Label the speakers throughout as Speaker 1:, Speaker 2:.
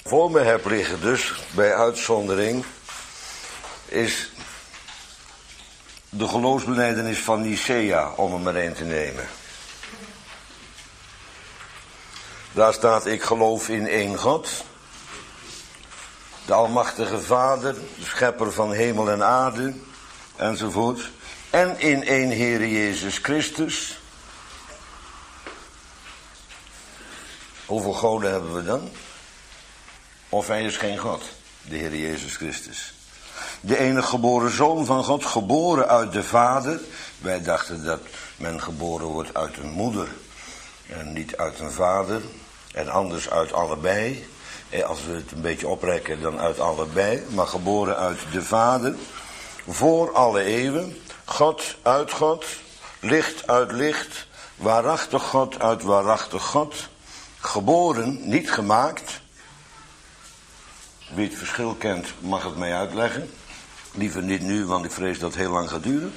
Speaker 1: Voor me heb liggen dus, bij uitzondering, is de geloofsbelijdenis van Nicea, om er maar één te nemen. Daar staat: ik geloof in één God, de almachtige Vader, de schepper van hemel en aarde, enzovoort. En in één Heere Jezus Christus. Hoeveel goden hebben we dan? Of hij is geen God, de Heer Jezus Christus. De enige geboren Zoon van God, geboren uit de Vader. Wij dachten dat men geboren wordt uit een moeder en niet uit een vader. En anders uit allebei. Als we het een beetje oprekken, dan uit allebei. Maar geboren uit de Vader. Voor alle eeuwen. God uit God. Licht uit licht. Waarachtig God uit waarachtig God. Geboren, niet gemaakt. Wie het verschil kent, mag het mij uitleggen. Liever niet nu, want ik vrees dat het heel lang gaat duren.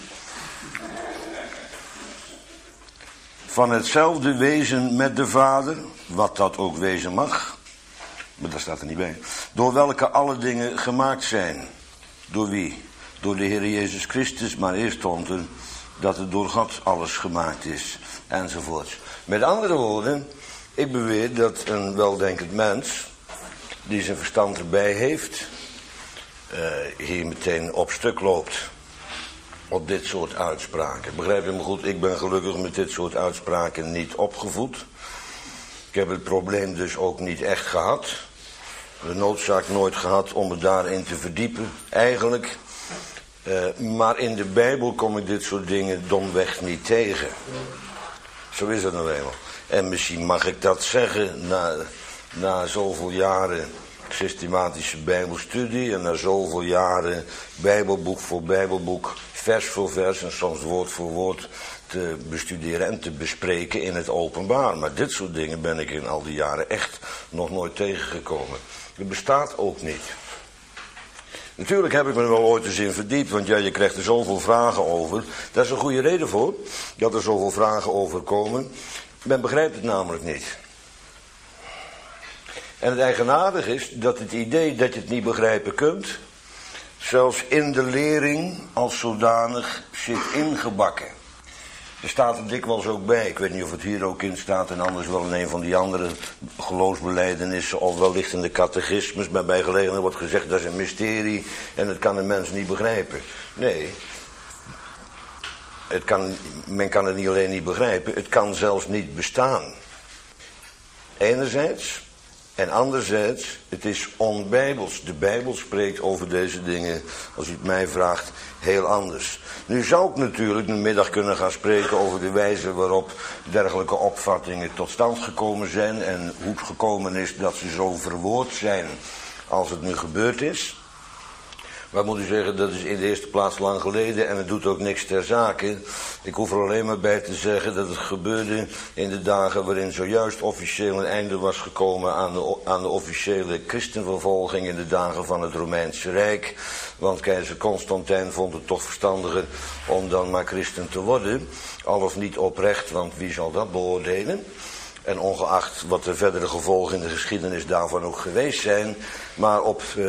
Speaker 1: Van hetzelfde wezen met de Vader, wat dat ook wezen mag. Maar dat staat er niet bij. Door welke alle dingen gemaakt zijn. Door wie? Door de Heer Jezus Christus, maar eerst stond er dat het door God alles gemaakt is. Enzovoort. Met andere woorden, ik beweer dat een weldenkend mens, die zijn verstand erbij heeft, hier meteen op stuk loopt op dit soort uitspraken. Begrijp je me goed, ik ben gelukkig met dit soort uitspraken niet opgevoed. Ik heb het probleem dus ook niet echt gehad. De noodzaak nooit gehad om me daarin te verdiepen, eigenlijk. Maar in de Bijbel kom ik dit soort dingen domweg niet tegen. Zo is het nou eenmaal. En misschien mag ik dat zeggen na zoveel jaren systematische bijbelstudie en na zoveel jaren bijbelboek voor bijbelboek, vers voor vers en soms woord voor woord te bestuderen en te bespreken in het openbaar. Maar dit soort dingen ben ik in al die jaren echt nog nooit tegengekomen. Het bestaat ook niet. Natuurlijk heb ik me er wel ooit eens in verdiept, want ja, je krijgt er zoveel vragen over. Daar is een goede reden voor, dat er zoveel vragen over komen. Men begrijpt het namelijk niet. En het eigenaardige is dat het idee dat je het niet begrijpen kunt, zelfs in de lering als zodanig zit ingebakken. Er staat er dikwijls ook bij, ik weet niet of het hier ook in staat en anders wel in een van die andere geloofsbelijdenissen of wellicht in de catechismus, maar bij gelegenheid wordt gezegd dat is een mysterie en dat kan een mens niet begrijpen. Nee, men kan het niet alleen niet begrijpen, het kan zelfs niet bestaan. Enerzijds. En anderzijds, het is onbijbels. De Bijbel spreekt over deze dingen, als u het mij vraagt, heel anders. Nu zou ik natuurlijk een middag kunnen gaan spreken over de wijze waarop dergelijke opvattingen tot stand gekomen zijn en hoe het gekomen is dat ze zo verwoord zijn als het nu gebeurd is. Maar moet u zeggen, dat is in de eerste plaats lang geleden en het doet ook niks ter zake. Ik hoef er alleen maar bij te zeggen dat het gebeurde in de dagen waarin zojuist officieel een einde was gekomen aan de officiële christenvervolging in de dagen van het Romeinse Rijk. Want keizer Constantijn vond het toch verstandiger om dan maar christen te worden. Al of niet oprecht, want wie zal dat beoordelen? En ongeacht wat de verdere gevolgen in de geschiedenis daarvan ook geweest zijn. Maar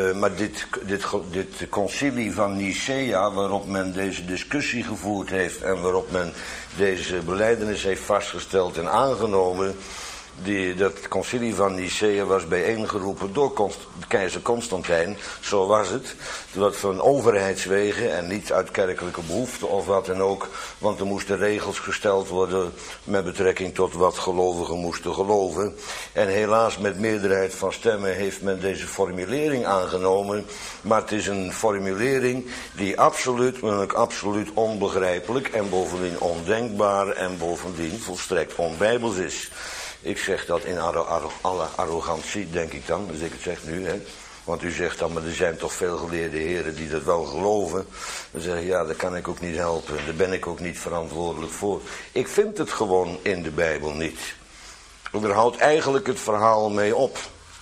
Speaker 1: dit concilie van Nicea, waarop men deze discussie gevoerd heeft en waarop men deze belijdenis heeft vastgesteld en aangenomen. Dat concilie van Nicea was bijeengeroepen door keizer Constantijn, zo was het. Dat van overheidswegen en niet uit kerkelijke behoefte of wat dan ook. Want er moesten regels gesteld worden met betrekking tot wat gelovigen moesten geloven. En helaas met meerderheid van stemmen heeft men deze formulering aangenomen. Maar het is een formulering die absoluut onbegrijpelijk en bovendien ondenkbaar en bovendien volstrekt onbijbels is. Ik zeg dat in alle arrogantie, denk ik dan, dus ik het zeg nu, hè. Want u zegt dan, maar er zijn toch veel geleerde heren die dat wel geloven. Dan zeg ik, ja, dat kan ik ook niet helpen, daar ben ik ook niet verantwoordelijk voor. Ik vind het gewoon in de Bijbel niet. Er houdt eigenlijk het verhaal mee op.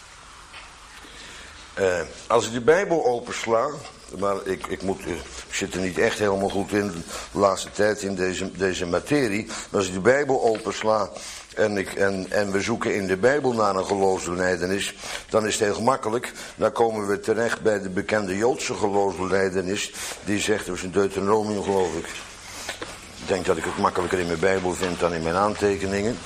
Speaker 1: Als ik de Bijbel opensla, maar ik zit er niet echt helemaal goed in de laatste tijd in deze materie. Maar als ik de Bijbel opensla en we zoeken in de Bijbel naar een geloofsbelijdenis, dan is het heel gemakkelijk. Dan komen we terecht bij de bekende Joodse geloofsbelijdenis. Die zegt, dat is een Deuteronomium geloof ik. Ik denk dat ik het makkelijker in mijn Bijbel vind dan in mijn aantekeningen.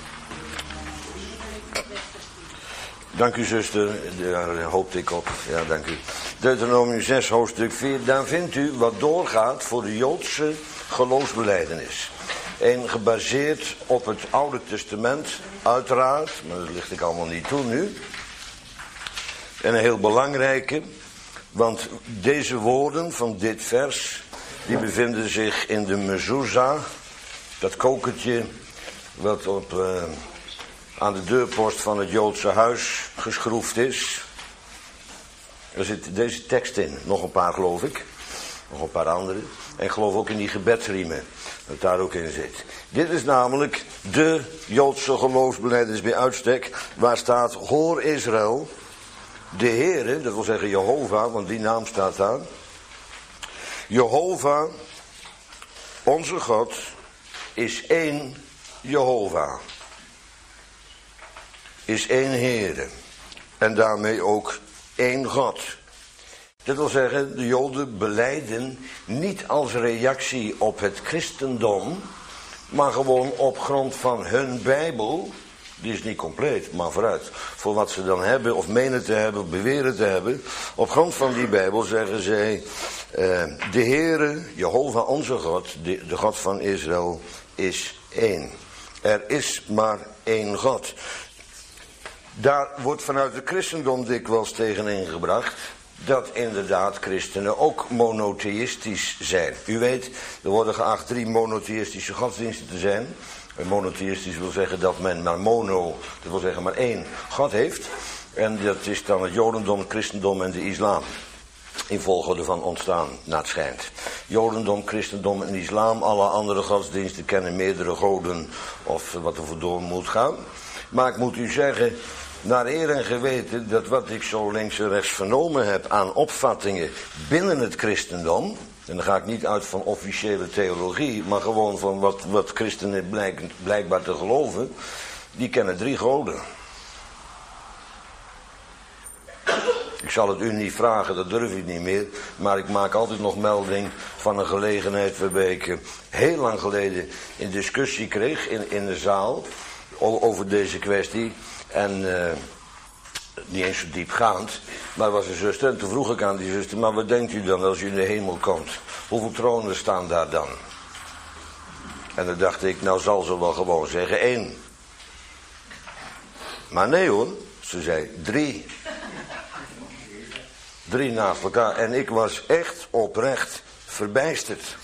Speaker 1: Dank u zuster, daar hoopte ik op. Ja, dank u. Deuteronomium 6 hoofdstuk 4, daar vindt u wat doorgaat voor de Joodse geloofsbelijdenis. Een gebaseerd op het Oude Testament, uiteraard, maar dat ligt ik allemaal niet toe nu. En een heel belangrijke, want deze woorden van dit vers, die bevinden zich in de mezuzah, dat kokertje wat aan de deurpost van het Joodse huis geschroefd is. Er zit deze tekst in, nog een paar geloof ik, nog een paar andere. En ik geloof ook in die gebedsriemen, dat daar ook in zit. Dit is namelijk de Joodse geloofsbelijdenis bij uitstek, waar staat, hoor Israël, de Heere, dat wil zeggen Jehovah, want die naam staat daar. Jehovah, onze God, is één Jehovah. Is één Heere. En daarmee ook één God. Dat wil zeggen, de Joden belijden niet als reactie op het christendom, maar gewoon op grond van hun Bijbel. Die is niet compleet, maar vooruit. Voor wat ze dan hebben, of menen te hebben, of beweren te hebben. Op grond van die Bijbel zeggen zij, de Heere, Jehovah onze God, de God van Israël, is één. Er is maar één God. Daar wordt vanuit het christendom dikwijls tegen ingebracht dat inderdaad christenen ook monotheïstisch zijn. U weet, er worden geacht 3 monotheïstische godsdiensten te zijn. Monotheïstisch wil zeggen dat men maar dat wil zeggen maar één God heeft. En dat is dan het Jodendom, het christendom en de islam. In volgorde van ontstaan, naar het schijnt. Jodendom, christendom en islam, alle andere godsdiensten kennen meerdere goden of wat er voor door moet gaan. Maar ik moet u zeggen, naar eer en geweten, dat wat ik zo links en rechts vernomen heb aan opvattingen binnen het christendom, en dan ga ik niet uit van officiële theologie, maar gewoon van wat christenen blijkbaar te geloven, die kennen 3 goden. Ik zal het u niet vragen, dat durf ik niet meer, maar ik maak altijd nog melding van een gelegenheid waarbij ik heel lang geleden een discussie kreeg in de zaal over deze kwestie. En niet eens zo diepgaand, maar er was een zuster en toen vroeg ik aan die zuster, maar wat denkt u dan als u in de hemel komt? Hoeveel tronen staan daar dan? En dan dacht ik, nou zal ze wel gewoon zeggen 1. Maar nee hoor, ze zei 3. 3 naast elkaar en ik was echt oprecht verbijsterd.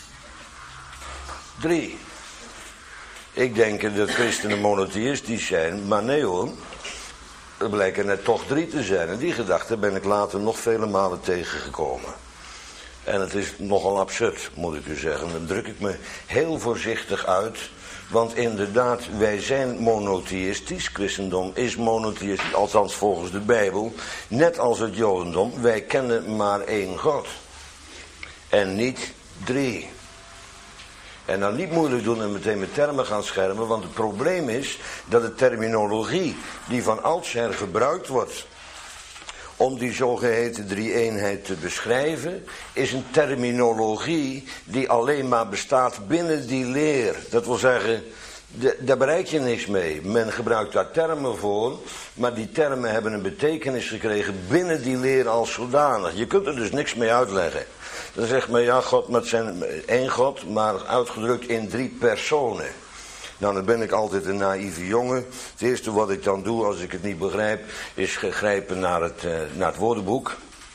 Speaker 1: 3. Ik denk dat christenen monotheïstisch zijn, maar nee hoor. Er blijken er toch 3 te zijn. En die gedachte ben ik later nog vele malen tegengekomen. En het is nogal absurd, moet ik u zeggen. Dan druk ik me heel voorzichtig uit. Want inderdaad, wij zijn monotheïstisch. Christendom is monotheïstisch, althans volgens de Bijbel. Net als het Jodendom. Wij kennen maar 1 God. En niet 3. En dan niet moeilijk doen en meteen met termen gaan schermen, want het probleem is dat de terminologie die van oudsher gebruikt wordt om die zogeheten 3-eenheid te beschrijven, is een terminologie die alleen maar bestaat binnen die leer. Dat wil zeggen, daar bereik je niks mee. Men gebruikt daar termen voor, maar die termen hebben een betekenis gekregen binnen die leer als zodanig. Je kunt er dus niks mee uitleggen. Dan zegt men, ja, God met zijn 1 God, maar uitgedrukt in 3 personen. Nou, dan ben ik altijd een naïeve jongen. Het eerste wat ik dan doe als ik het niet begrijp, is grijpen naar het woordenboek.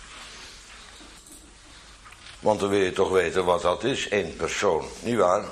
Speaker 1: Want dan wil je toch weten wat dat is, 1 persoon, nietwaar?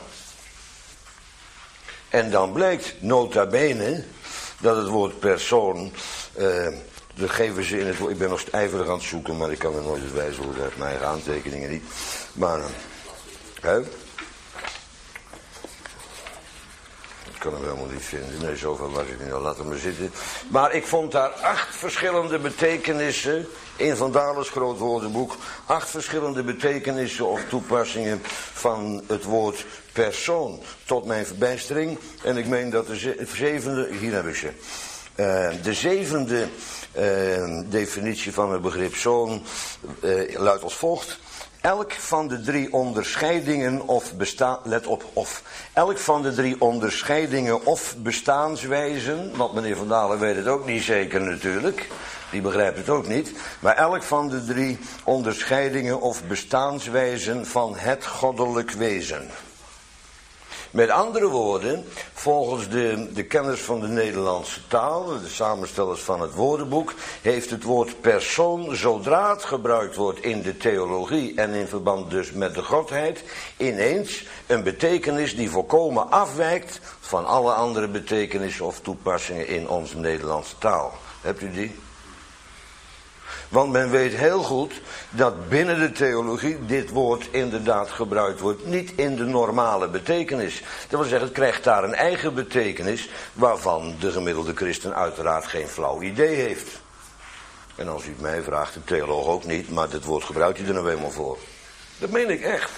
Speaker 1: En dan blijkt, nota bene, dat het woord persoon, dat geven ze in het woord. Ik ben nog ijverig aan het zoeken, maar ik kan er nooit eens wijzen hoe uit mijn eigen aantekeningen niet. Maar, kan hem helemaal niet vinden. Nee, zoveel was ik niet. Nou, laat hem maar zitten. Maar ik vond daar 8 verschillende betekenissen in Van Dales groot woordenboek. 8 verschillende betekenissen of toepassingen van het woord persoon. Tot mijn verbijstering. En ik meen dat de 7e, hier heb ik ze. De 7e definitie van het begrip zoon luidt als volgt. Elk van de 3 onderscheidingen elk van de 3 onderscheidingen of bestaanswijzen, want meneer Van Dalen weet het ook niet zeker natuurlijk, die begrijpt het ook niet, maar elk van de 3 onderscheidingen of bestaanswijzen van het goddelijk wezen. Met andere woorden, volgens de kenners van de Nederlandse taal, de samenstellers van het woordenboek, heeft het woord persoon, zodra het gebruikt wordt in de theologie en in verband dus met de godheid, ineens een betekenis die volkomen afwijkt van alle andere betekenissen of toepassingen in onze Nederlandse taal. Hebt u die? Want men weet heel goed dat binnen de theologie dit woord inderdaad gebruikt wordt. Niet in de normale betekenis. Dat wil zeggen, het krijgt daar een eigen betekenis waarvan de gemiddelde christen uiteraard geen flauw idee heeft. En als u het mij vraagt, de theoloog ook niet, maar dit woord gebruikt hij er nou eenmaal voor. Dat meen ik echt.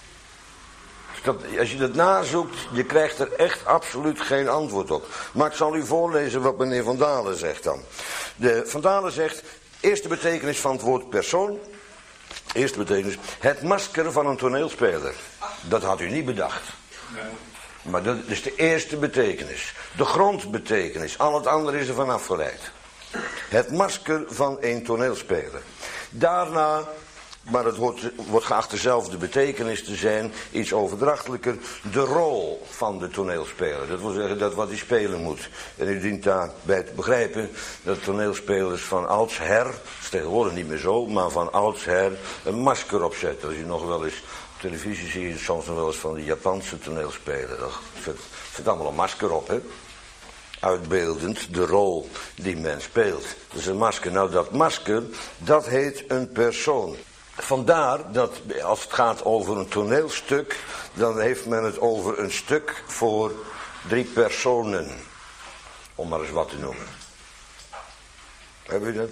Speaker 1: Als je dat nazoekt, je krijgt er echt absoluut geen antwoord op. Maar ik zal u voorlezen wat meneer Van Dalen zegt dan. Van Dalen zegt... Eerste betekenis van het woord persoon. Eerste betekenis. Het masker van een toneelspeler. Dat had u niet bedacht. Nee. Maar dat is de eerste betekenis. De grondbetekenis. Al het andere is ervan afgeleid. Het masker van een toneelspeler. Daarna, maar het wordt geacht dezelfde betekenis te zijn, iets overdrachtelijker, de rol van de toneelspeler. Dat wil zeggen dat wat hij spelen moet. En u dient daarbij te begrijpen dat toneelspelers van oudsher, dat is tegenwoordig niet meer zo, maar van oudsher een masker opzetten. Als je nog wel eens op televisie ziet, soms nog wel eens van die Japanse toneelspelers. Dat zit allemaal een masker op, hè. Uitbeeldend de rol die men speelt. Dat is een masker. Nou, dat masker, dat heet een persoon. Vandaar dat als het gaat over een toneelstuk, dan heeft men het over een stuk voor 3 personen. Om maar eens wat te noemen. Heb je dat?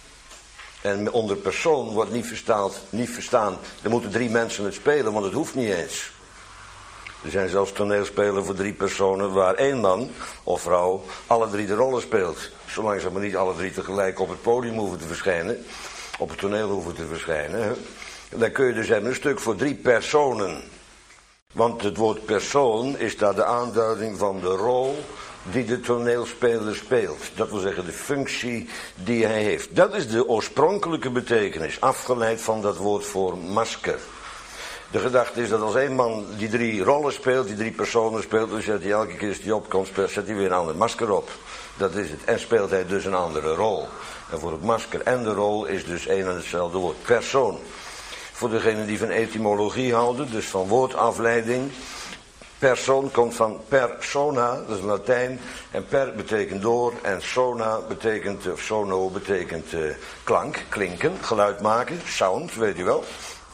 Speaker 1: En onder persoon wordt niet verstaan. Er moeten 3 mensen het spelen, want het hoeft niet eens. Er zijn zelfs toneelspelen voor 3 personen waar 1 man of vrouw alle 3 de rollen speelt. Zolang ze maar niet alle 3 tegelijk op het podium hoeven te verschijnen. Op het toneel hoeven te verschijnen. Hè? Dan kun je dus hebben een stuk voor 3 personen. Want het woord persoon is daar de aanduiding van de rol die de toneelspeler speelt. Dat wil zeggen de functie die hij heeft. Dat is de oorspronkelijke betekenis, afgeleid van dat woord voor masker. De gedachte is dat als 1 man die 3 rollen speelt, die 3 personen speelt, dan zet hij elke keer als hij opkomt, zet hij weer een ander masker op. Dat is het. En speelt hij dus een andere rol. En voor het masker en de rol is dus één en hetzelfde woord. Persoon. Voor degenen die van etymologie houden, dus van woordafleiding. Persoon komt van persona, dat is Latijn. En per betekent door. En sona betekent, of sono betekent klank, klinken, geluid maken. Sound, weet u wel.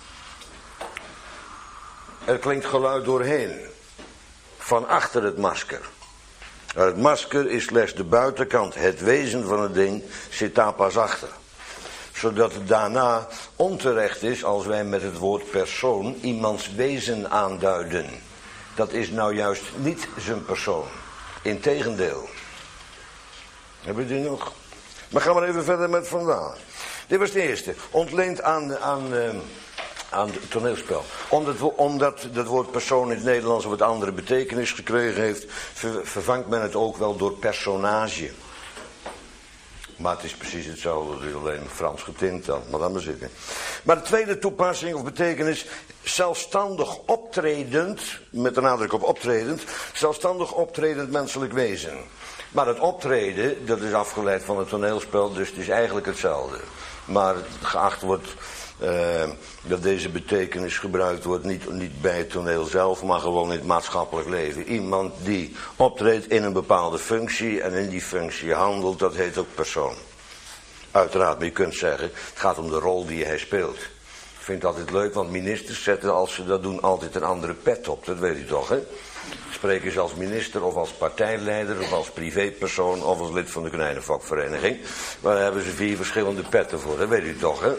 Speaker 1: Er klinkt geluid doorheen. Van achter het masker. Het masker is slechts de buitenkant. Het wezen van het ding zit daar pas achter. Zodat het daarna onterecht is als wij met het woord persoon iemands wezen aanduiden. Dat is nou juist niet zijn persoon. Integendeel. Heb je die nog? Maar gaan we even verder met Van Dalen. Dit was de eerste. Ontleend aan het toneelspel. Omdat dat woord persoon in het Nederlands of wat andere betekenis gekregen heeft, vervangt men het ook wel door personage. Maar het is precies hetzelfde, alleen Frans getint dan, maar laat maar zitten. Maar de tweede toepassing of betekenis, zelfstandig optredend, met de nadruk op optredend, zelfstandig optredend menselijk wezen. Maar het optreden, dat is afgeleid van het toneelspel, dus het is eigenlijk hetzelfde. Maar geacht wordt dat deze betekenis gebruikt wordt niet bij het toneel zelf, maar gewoon in het maatschappelijk leven. Iemand die optreedt in een bepaalde functie en in die functie handelt, dat heet ook persoon. Uiteraard, maar je kunt zeggen, het gaat om de rol die hij speelt. Ik vind het altijd leuk, want ministers zetten als ze dat doen altijd een andere pet op, dat weet u toch, hè? Spreken ze als minister of als partijleider of als privépersoon of als lid van de konijnenfokvereniging. Daar hebben ze 4 verschillende petten voor, dat weet u toch, hè?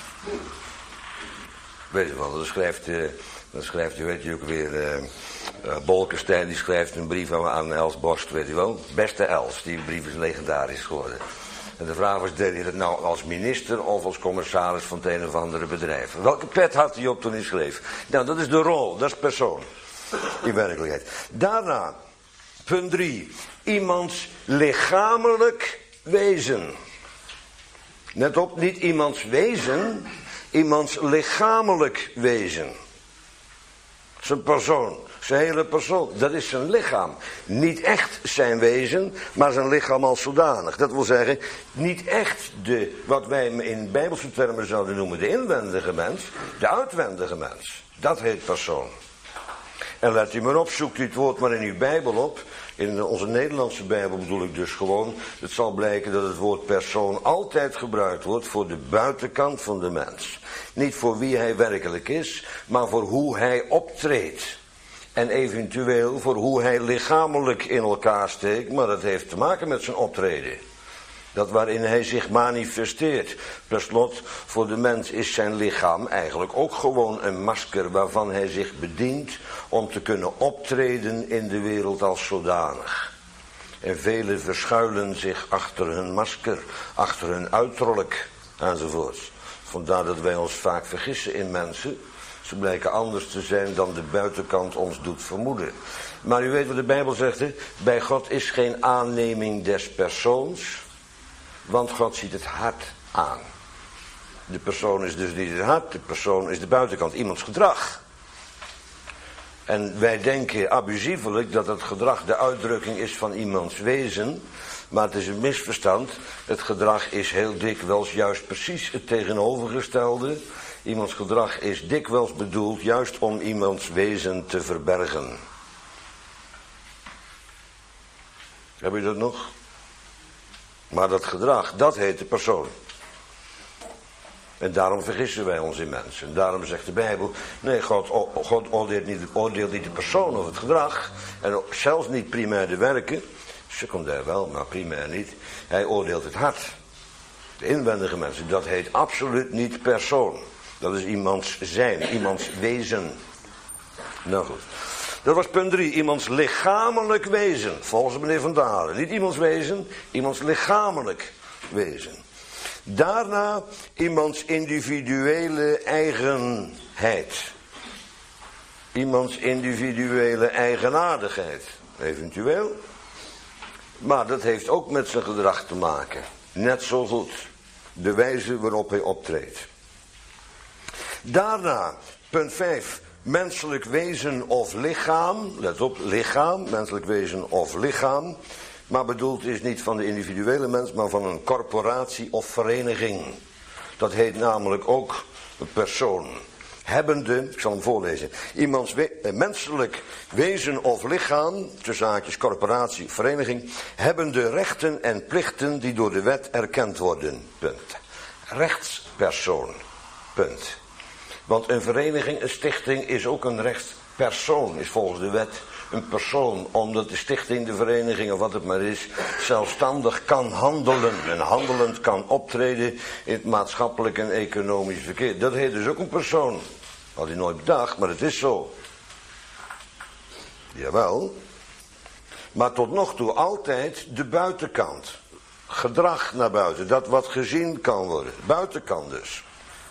Speaker 1: Weet u wel, dan schrijft u, weet u ook weer, Bolkestein die schrijft een brief aan Els Borst, weet u wel. Beste Els, die brief is legendarisch geworden. En de vraag was, deed hij dat nou als minister of als commissaris van het een of andere bedrijf? Welke pet had hij op toen hij schreef? Nou, dat is de rol, dat is persoon. In werkelijkheid. Daarna, punt 3. Iemands lichamelijk wezen. Let op, niet iemands wezen, iemands lichamelijk wezen. Zijn persoon, zijn hele persoon, dat is zijn lichaam. Niet echt zijn wezen, maar zijn lichaam als zodanig. Dat wil zeggen, niet echt wat wij in bijbelse termen zouden noemen de inwendige mens, de uitwendige mens. Dat heet persoon. En let u maar op, zoekt u het woord maar in uw Bijbel op. In onze Nederlandse Bijbel bedoel ik dus gewoon. Het zal blijken dat het woord persoon altijd gebruikt wordt voor de buitenkant van de mens. Niet voor wie hij werkelijk is, maar voor hoe hij optreedt. En eventueel voor hoe hij lichamelijk in elkaar steekt, maar dat heeft te maken met zijn optreden. Dat waarin hij zich manifesteert. Per slot, voor de mens is zijn lichaam eigenlijk ook gewoon een masker waarvan hij zich bedient om te kunnen optreden in de wereld als zodanig. En velen verschuilen zich achter hun masker, achter hun uiterlijk enzovoorts. Vandaar dat wij ons vaak vergissen in mensen. Ze blijken anders te zijn dan de buitenkant ons doet vermoeden. Maar u weet wat de Bijbel zegt, hè? Bij God is geen aanneming des persoons. Want God ziet het hart aan. De persoon is dus niet het hart, de persoon is de buitenkant, iemands gedrag. En wij denken abusievelijk dat het gedrag de uitdrukking is van iemands wezen. Maar het is een misverstand. Het gedrag is heel dikwijls juist precies het tegenovergestelde. Iemands gedrag is dikwijls bedoeld juist om iemands wezen te verbergen. Heb je dat nog? Maar dat gedrag, dat heet de persoon. En daarom vergissen wij ons in mensen. En daarom zegt de Bijbel, nee, God oordeelt niet de persoon of het gedrag. En zelfs niet primair de werken. Secundair wel, maar primair niet. Hij oordeelt het hart. De inwendige mensen, dat heet absoluut niet persoon. Dat is iemands zijn, iemands wezen. Nou goed. Dat was punt 3, iemands lichamelijk wezen, volgens meneer Van Dalen. Niet iemands wezen, iemands lichamelijk wezen. Daarna iemands individuele eigenheid. Iemands individuele eigenaardigheid, eventueel. Maar dat heeft ook met zijn gedrag te maken. Net zo goed. De wijze waarop hij optreedt. Daarna, punt 5. Menselijk wezen of lichaam, let op, lichaam, menselijk wezen of lichaam. Maar bedoeld is niet van de individuele mens, maar van een corporatie of vereniging. Dat heet namelijk ook een persoon. Hebbende, ik zal hem voorlezen. Iemands menselijk wezen of lichaam, tussen haakjes corporatie, vereniging, hebben de rechten en plichten die door de wet erkend worden. Punt. Rechtspersoon. Punt. Want een vereniging, een stichting is ook een rechtspersoon, is volgens de wet een persoon. Omdat de stichting, de vereniging of wat het maar is, zelfstandig kan handelen. En handelend kan optreden in het maatschappelijk en economisch verkeer. Dat heet dus ook een persoon. Had hij nooit bedacht, maar het is zo. Jawel. Maar tot nog toe altijd de buitenkant. Gedrag naar buiten, dat wat gezien kan worden. Buitenkant dus.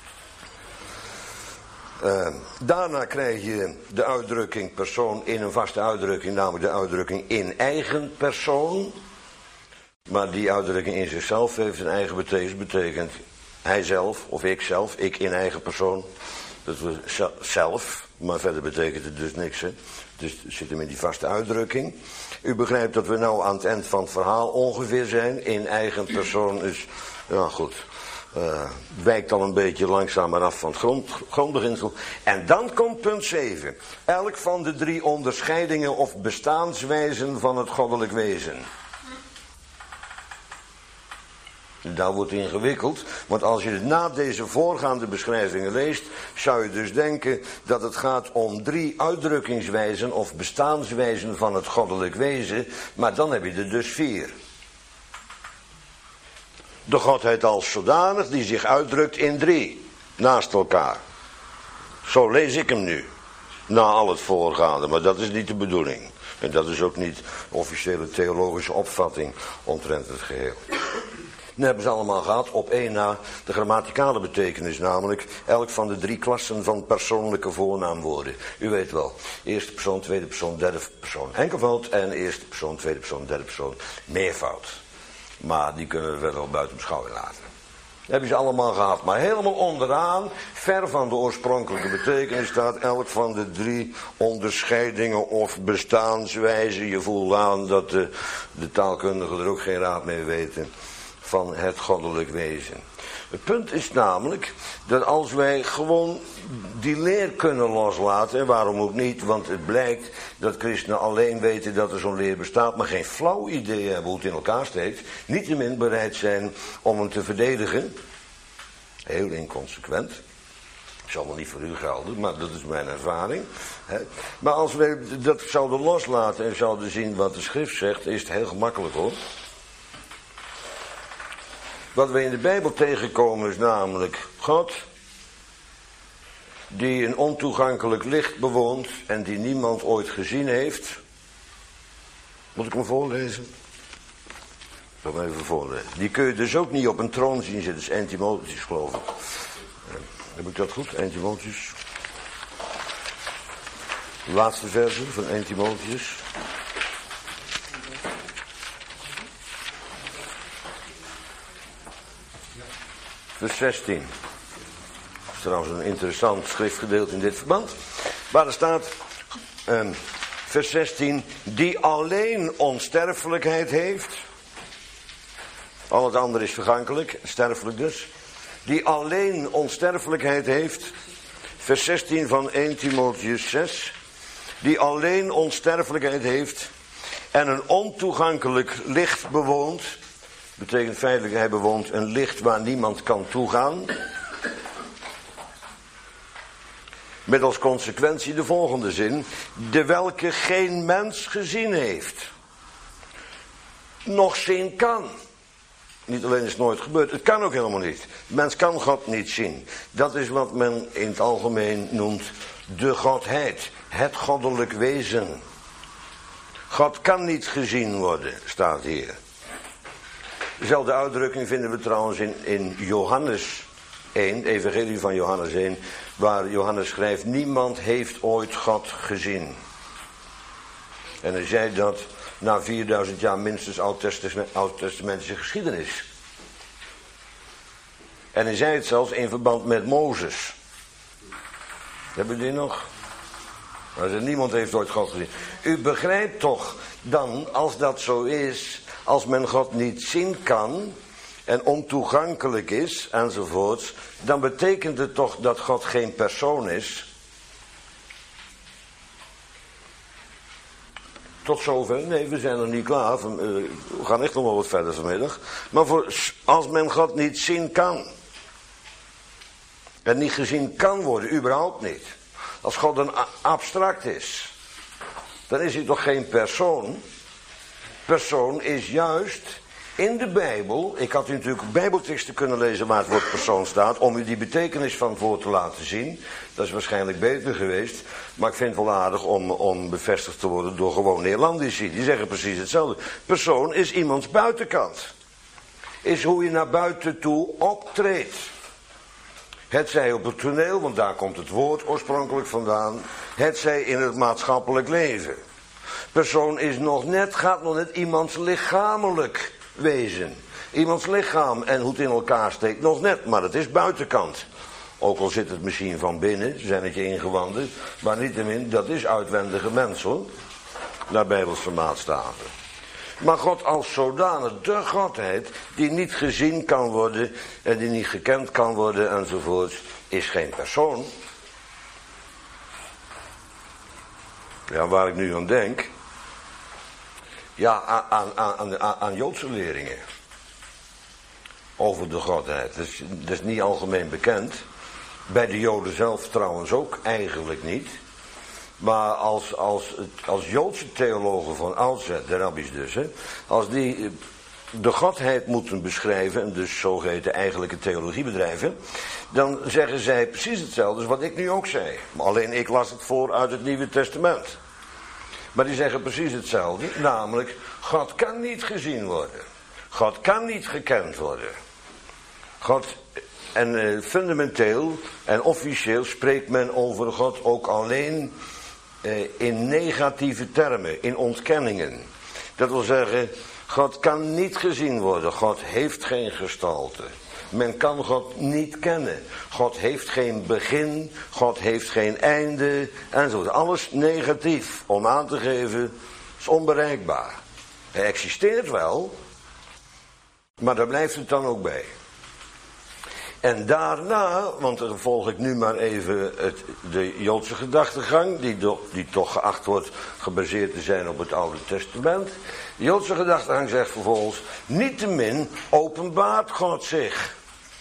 Speaker 1: Daarna krijg je de uitdrukking persoon in een vaste uitdrukking, namelijk de uitdrukking in eigen persoon. Maar die uitdrukking in zichzelf heeft een eigen betekenis, betekent hij zelf of ik zelf, ik in eigen persoon. Dat we zelf, maar verder betekent het dus niks. Hè? Dus het zit hem in die vaste uitdrukking. U begrijpt dat we nou aan het eind van het verhaal ongeveer zijn. In eigen persoon is, ja goed, wijkt al een beetje langzamer af van het grondbeginsel. En dan komt punt 7. Elk van de 3 onderscheidingen of bestaanswijzen van het goddelijk wezen. Dat wordt ingewikkeld, want als je het na deze voorgaande beschrijvingen leest, zou je dus denken dat het gaat om 3 uitdrukkingswijzen of bestaanswijzen van het goddelijk wezen, maar dan heb je er dus 4. De godheid als zodanig die zich uitdrukt in 3, naast elkaar. Zo lees ik hem nu, na al het voorgaande, maar dat is niet de bedoeling. En dat is ook niet officiële theologische opvatting omtrent het geheel. Dan hebben ze allemaal gehad op 1 na de grammaticale betekenis, namelijk elk van de 3 klassen van persoonlijke voornaamwoorden. U weet wel, eerste persoon, tweede persoon, derde persoon enkelvoud en eerste persoon, tweede persoon, derde persoon meervoud. Maar die kunnen we verder al buiten beschouwing laten. Dat hebben ze allemaal gehad, maar helemaal onderaan, ver van de oorspronkelijke betekenis, staat elk van de 3 onderscheidingen of bestaanswijzen. Je voelt aan dat de taalkundigen er ook geen raad mee weten van het goddelijk wezen. Het punt is namelijk dat als wij gewoon die leer kunnen loslaten, en waarom ook niet, want het blijkt dat christenen alleen weten dat er zo'n leer bestaat, maar geen flauw idee hebben hoe het in elkaar steekt, niettemin bereid zijn om hem te verdedigen. Heel inconsequent. Zal wel niet voor u gelden, maar dat is mijn ervaring. Maar als wij dat zouden loslaten en zouden zien wat de schrift zegt, is het heel gemakkelijk hoor. Wat we in de Bijbel tegenkomen is namelijk God, die een ontoegankelijk licht bewoont en die niemand ooit gezien heeft. Moet ik hem voorlezen? Ik zal hem even voorlezen. Die kun je dus ook niet op een troon zien zitten, dat is 1 Timotheus geloof ik. Heb ik dat goed? 1 Timotheus. De laatste verse van 1 Timotheus. Vers 16. Dat is trouwens een interessant schriftgedeelte in dit verband. Waar er staat, vers 16, die alleen onsterfelijkheid heeft. Al het andere is vergankelijk, sterfelijk dus. Die alleen onsterfelijkheid heeft. Vers 16 van 1 Timotheus 6. Die alleen onsterfelijkheid heeft en een ontoegankelijk licht bewoont. Betekent feitelijk, hij bewoont een licht waar niemand kan toegaan. Met als consequentie de volgende zin. De welke geen mens gezien heeft. Nog zien kan. Niet alleen is het nooit gebeurd, het kan ook helemaal niet. De mens kan God niet zien. Dat is wat men in het algemeen noemt de godheid. Het goddelijk wezen. God kan niet gezien worden, staat hier. Dezelfde uitdrukking vinden we trouwens in Johannes 1, evangelie van Johannes 1, waar Johannes schrijft, niemand heeft ooit God gezien. En hij zei dat na 4000 jaar minstens oud-testamentische geschiedenis. En hij zei het zelfs in verband met Mozes. Hebben jullie die nog? Hij zei, niemand heeft ooit God gezien. U begrijpt toch dan, als dat zo is, als men God niet zien kan en ontoegankelijk is enzovoorts, dan betekent het toch dat God geen persoon is. Tot zover. Nee, we zijn nog niet klaar. We gaan echt nog wel wat verder vanmiddag. Maar als men God niet zien kan en niet gezien kan worden, überhaupt niet. Als God een abstract is, dan is hij toch geen persoon. Persoon is juist in de Bijbel. Ik had u natuurlijk bijbelteksten kunnen lezen waar het woord persoon staat, om u die betekenis van het woord te laten zien. Dat is waarschijnlijk beter geweest. Maar ik vind het wel aardig om bevestigd te worden door gewoon Neerlandici. Die zeggen precies hetzelfde. Persoon is iemands buitenkant. Is hoe je naar buiten toe optreedt. Hetzij op het toneel, want daar komt het woord oorspronkelijk vandaan. Hetzij in het maatschappelijk leven. Persoon is gaat nog net iemands lichamelijk wezen. Iemands lichaam en hoe het in elkaar steekt nog net, maar het is buitenkant. Ook al zit het misschien van binnen, zijn het je ingewanden, maar niettemin, dat is uitwendige mens hoor. Naar Bijbelse maatstaven. Maar God als zodanig, de Godheid, die niet gezien kan worden en die niet gekend kan worden enzovoort, is geen persoon. Ja, waar ik nu aan denk, ja, aan Joodse leerlingen. over de Godheid. Dat is niet algemeen bekend. Bij de Joden zelf trouwens ook eigenlijk niet. Maar als Joodse theologen van oudsher, de rabbis dus, als die de Godheid moeten beschrijven, en dus zogeheten eigenlijke theologie bedrijven, dan zeggen zij precies hetzelfde als wat ik nu ook zei. Alleen ik las het voor uit het Nieuwe Testament. Maar die zeggen precies hetzelfde, namelijk, God kan niet gezien worden. God kan niet gekend worden. God, en fundamenteel en officieel spreekt men over God ook alleen in negatieve termen, in ontkenningen. Dat wil zeggen, God kan niet gezien worden. God heeft geen gestalte. Men kan God niet kennen. God heeft geen begin. God heeft geen einde. Enzovoort. Alles negatief. Om aan te geven, is onbereikbaar. Hij existeert wel. Maar daar blijft het dan ook bij. En daarna, want dan volg ik nu maar even de Joodse gedachtegang, die toch geacht wordt gebaseerd te zijn op het Oude Testament. De Joodse gedachtegang zegt vervolgens, niettemin openbaart God zich.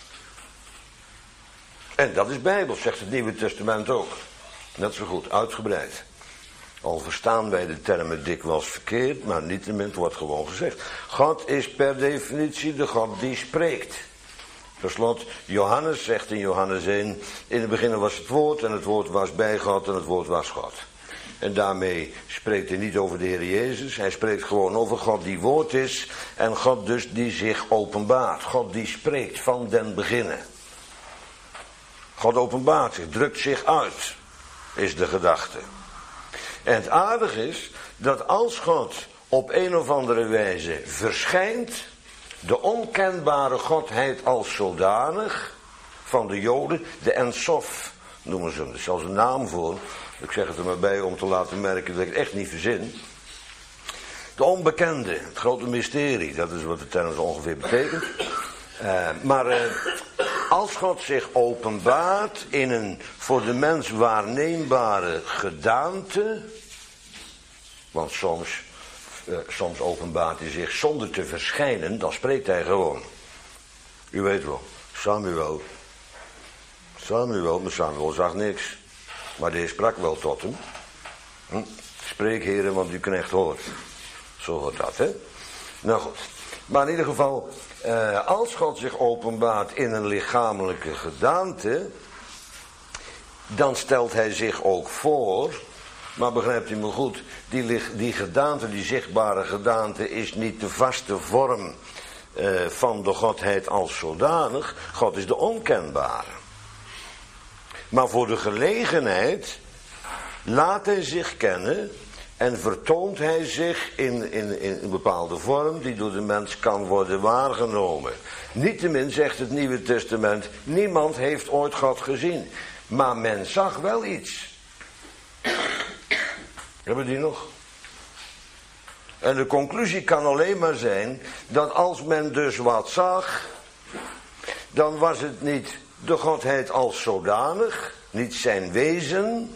Speaker 1: En dat is Bijbels, zegt het Nieuwe Testament ook. Net zo goed, uitgebreid. Al verstaan wij de termen dikwijls verkeerd, maar niettemin wordt gewoon gezegd. God is per definitie de God die spreekt. Per slot, Johannes zegt in Johannes 1, in het begin was het woord en het woord was bij God en het woord was God. En daarmee spreekt hij niet over de Heer Jezus, hij spreekt gewoon over God die woord is en God dus die zich openbaart. God die spreekt van den beginnen. God openbaart zich, drukt zich uit, is de gedachte. En het aardige is dat als God op een of andere wijze verschijnt, de onkenbare Godheid als zodanig van de Joden, de Ensof noemen ze hem, er is zelfs een naam voor. Ik zeg het er maar bij om te laten merken dat ik het echt niet verzin. De onbekende, het grote mysterie, dat is wat de term zo ongeveer betekent. Maar als God zich openbaart in een voor de mens waarneembare gedaante, want soms openbaart hij zich zonder te verschijnen, dan spreekt hij gewoon. U weet wel, Samuel, maar Samuel zag niks. Maar deze sprak wel tot hem. Spreek, heren, want uw knecht hoort. Zo wordt dat, hè? Nou goed. Maar in ieder geval, als God zich openbaart in een lichamelijke gedaante, dan stelt hij zich ook voor. Maar begrijpt u me goed, die gedaante, die zichtbare gedaante, is niet de vaste vorm van de Godheid als zodanig. God is de onkenbare. Maar voor de gelegenheid laat hij zich kennen en vertoont hij zich in een bepaalde vorm die door de mens kan worden waargenomen. Niettemin zegt het Nieuwe Testament, niemand heeft ooit God gezien. Maar men zag wel iets. Hebben we die nog? En de conclusie kan alleen maar zijn dat als men dus wat zag, dan was het niet de Godheid als zodanig, niet zijn wezen,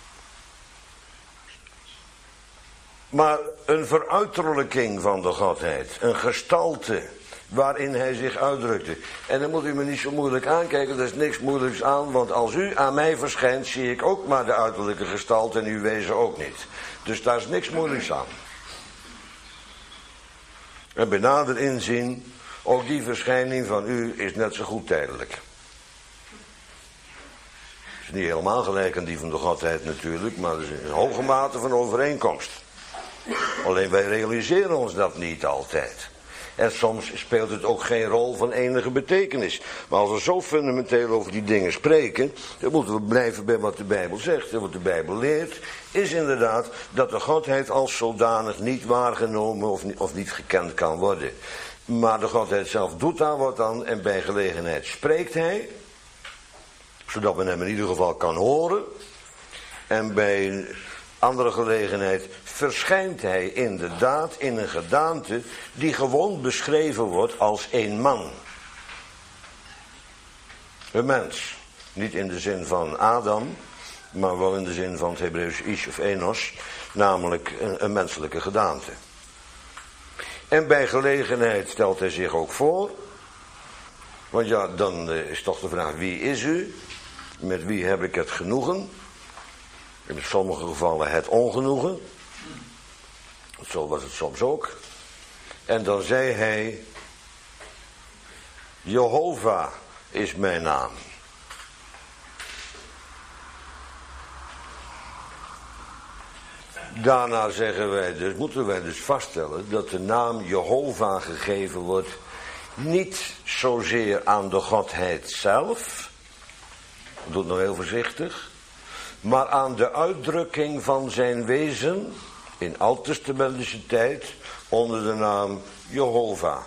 Speaker 1: maar een veruiterlijking van de Godheid, een gestalte waarin hij zich uitdrukte. En dan moet u me niet zo moeilijk aankijken, er is niks moeilijks aan, want als u aan mij verschijnt, zie ik ook maar de uiterlijke gestalte en uw wezen ook niet. Dus daar is niks moeilijks aan. En bij nader inzien, ook die verschijning van u is net zo goed tijdelijk. Het is niet helemaal gelijk aan die van de Godheid natuurlijk, maar er is een hoge mate van overeenkomst. Alleen wij realiseren ons dat niet altijd. En soms speelt het ook geen rol van enige betekenis. Maar als we zo fundamenteel over die dingen spreken, dan moeten we blijven bij wat de Bijbel zegt. En wat de Bijbel leert, is inderdaad dat de Godheid als zodanig niet waargenomen of niet gekend kan worden. Maar de Godheid zelf doet daar wat aan en bij gelegenheid spreekt hij, zodat men hem in ieder geval kan horen. En bij een andere gelegenheid verschijnt hij inderdaad in een gedaante die gewoon beschreven wordt als een man. Een mens. Niet in de zin van Adam, maar wel in de zin van het Hebreeuws ish of enos, namelijk een menselijke gedaante. En bij gelegenheid stelt hij zich ook voor. Want ja, dan is toch de vraag, wie is u? Met wie heb ik het genoegen? In sommige gevallen het ongenoegen. Zo was het soms ook. En dan zei hij, Jehovah is mijn naam. Daarna moeten wij dus vaststellen dat de naam Jehovah gegeven wordt niet zozeer aan de Godheid zelf, ik doe het nog heel voorzichtig, maar aan de uitdrukking van zijn wezen in oud-testamentische tijd onder de naam Jehovah.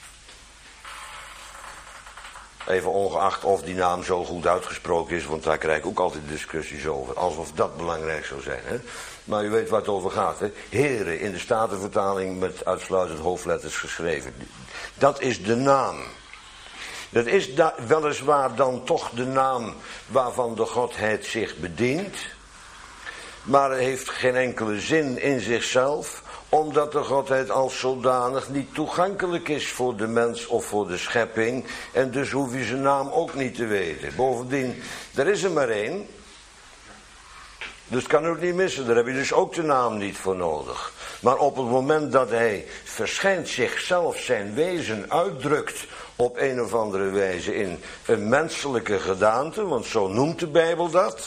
Speaker 1: Even ongeacht of die naam zo goed uitgesproken is, want daar krijg ik ook altijd discussies over, alsof dat belangrijk zou zijn. Hè? Maar u weet waar het over gaat. Hè? Here, in de Statenvertaling met uitsluitend hoofdletters geschreven. Dat is de naam. Dat is weliswaar dan toch de naam waarvan de Godheid zich bedient. Maar het heeft geen enkele zin in zichzelf, omdat de Godheid als zodanig niet toegankelijk is voor de mens of voor de schepping. En dus hoef je zijn naam ook niet te weten. Bovendien, er is er maar één. Dus het kan ook niet missen, daar heb je dus ook de naam niet voor nodig. Maar op het moment dat hij verschijnt, zichzelf, zijn wezen uitdrukt op een of andere wijze in een menselijke gedaante, want zo noemt de Bijbel dat,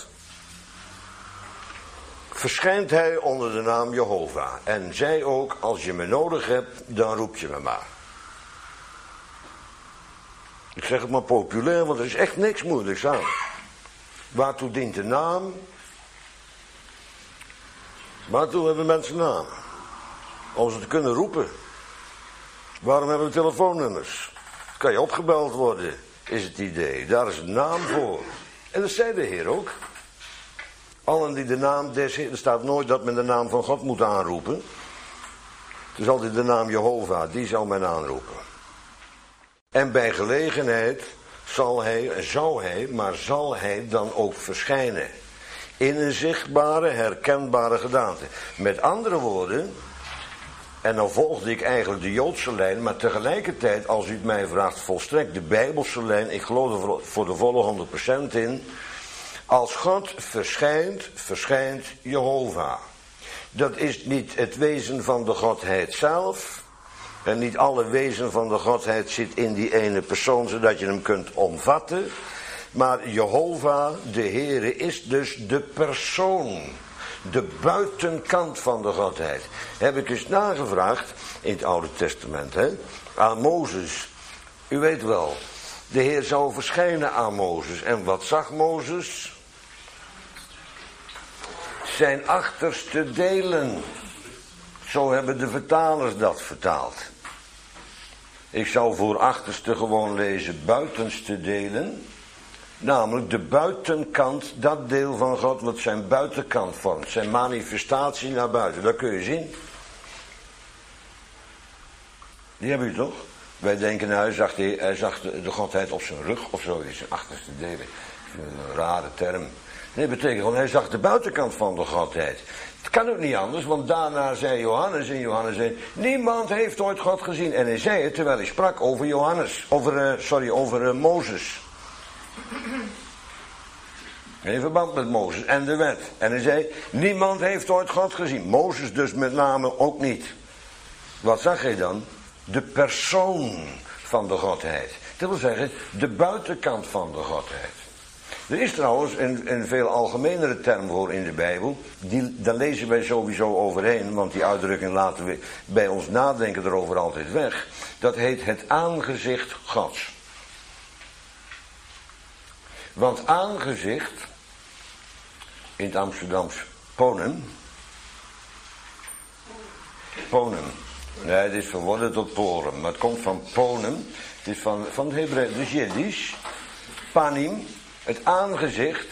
Speaker 1: verschijnt hij onder de naam Jehovah. En zei ook, als je me nodig hebt, dan roep je me maar. Ik zeg het maar populair, want er is echt niks moeilijks aan. Waartoe dient de naam? Waartoe hebben mensen naam? Om ze te kunnen roepen. Waarom hebben we telefoonnummers? Kan je opgebeld worden, is het idee. Daar is een naam voor. En dat zei de Heer ook. Allen die de naam des Heer, er staat nooit dat men de naam van God moet aanroepen. Het is altijd de naam Jehovah, die zal men aanroepen. En bij gelegenheid zal hij dan ook verschijnen. In een zichtbare, herkenbare gedaante. Met andere woorden, en dan volgde ik eigenlijk de Joodse lijn, maar tegelijkertijd, als u het mij vraagt, volstrekt de Bijbelse lijn, ik geloof er voor de volle 100% in. Als God verschijnt, verschijnt Jehovah. Dat is niet het wezen van de Godheid zelf. En niet alle wezen van de Godheid zit in die ene persoon, zodat je hem kunt omvatten. Maar Jehovah, de Heere, is dus de persoon. De buitenkant van de Godheid. Heb ik eens nagevraagd, in het Oude Testament, aan Mozes. U weet wel, de Heer zou verschijnen aan Mozes. En wat zag Mozes? Zijn achterste delen. Zo hebben de vertalers dat vertaald. Ik zou voor achterste gewoon lezen buitenste delen. Namelijk de buitenkant, dat deel van God wat zijn buitenkant vormt. Zijn manifestatie naar buiten, dat kun je zien. Die hebben u toch? Wij denken, nou, hij zag de Godheid op zijn rug of zo, zijn achterste delen. Een rare term. Nee, betekent gewoon, hij zag de buitenkant van de Godheid. Het kan ook niet anders, want daarna zei Johannes in Johannes 1, niemand heeft ooit God gezien. En hij zei het terwijl hij sprak over Mozes. In verband met Mozes en de wet. En hij zei, niemand heeft ooit God gezien. Mozes dus met name ook niet. Wat zag hij dan? De persoon van de Godheid. Dat wil zeggen, de buitenkant van de Godheid. Er is trouwens een veel algemenere term voor in de Bijbel. Daar lezen wij sowieso overheen, want die uitdrukking laten we bij ons nadenken erover altijd weg. Dat heet het aangezicht Gods. Want aangezicht, in het Amsterdams ponem. Nee, het is verworden tot poren, maar het komt van ponem. Het is van het Hebreeuws, dus Jiddisch. Panim, het aangezicht,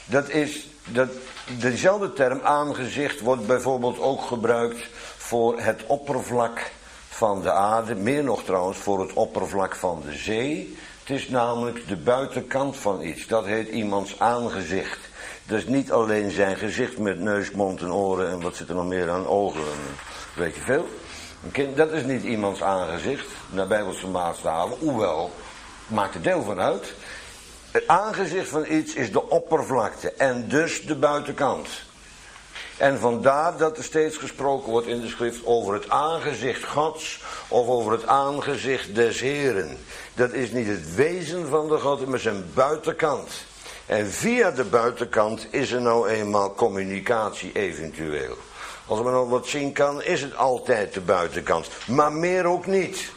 Speaker 1: dezelfde term aangezicht wordt bijvoorbeeld ook gebruikt voor het oppervlak van de aarde. Meer nog trouwens voor het oppervlak van de zee. Het is namelijk de buitenkant van iets. Dat heet iemands aangezicht. Dat is niet alleen zijn gezicht met neus, mond en oren en wat zit er nog meer aan, ogen, weet je veel. Dat is niet iemands aangezicht, naar Bijbelse maatstaven. Hoewel, maakt er deel van uit. Het aangezicht van iets is de oppervlakte en dus de buitenkant. En vandaar dat er steeds gesproken wordt in de schrift over het aangezicht Gods of over het aangezicht des Heren. Dat is niet het wezen van de God, maar zijn buitenkant. En via de buitenkant is er nou eenmaal communicatie eventueel. Als men nog wat zien kan, is het altijd de buitenkant. Maar meer ook niet.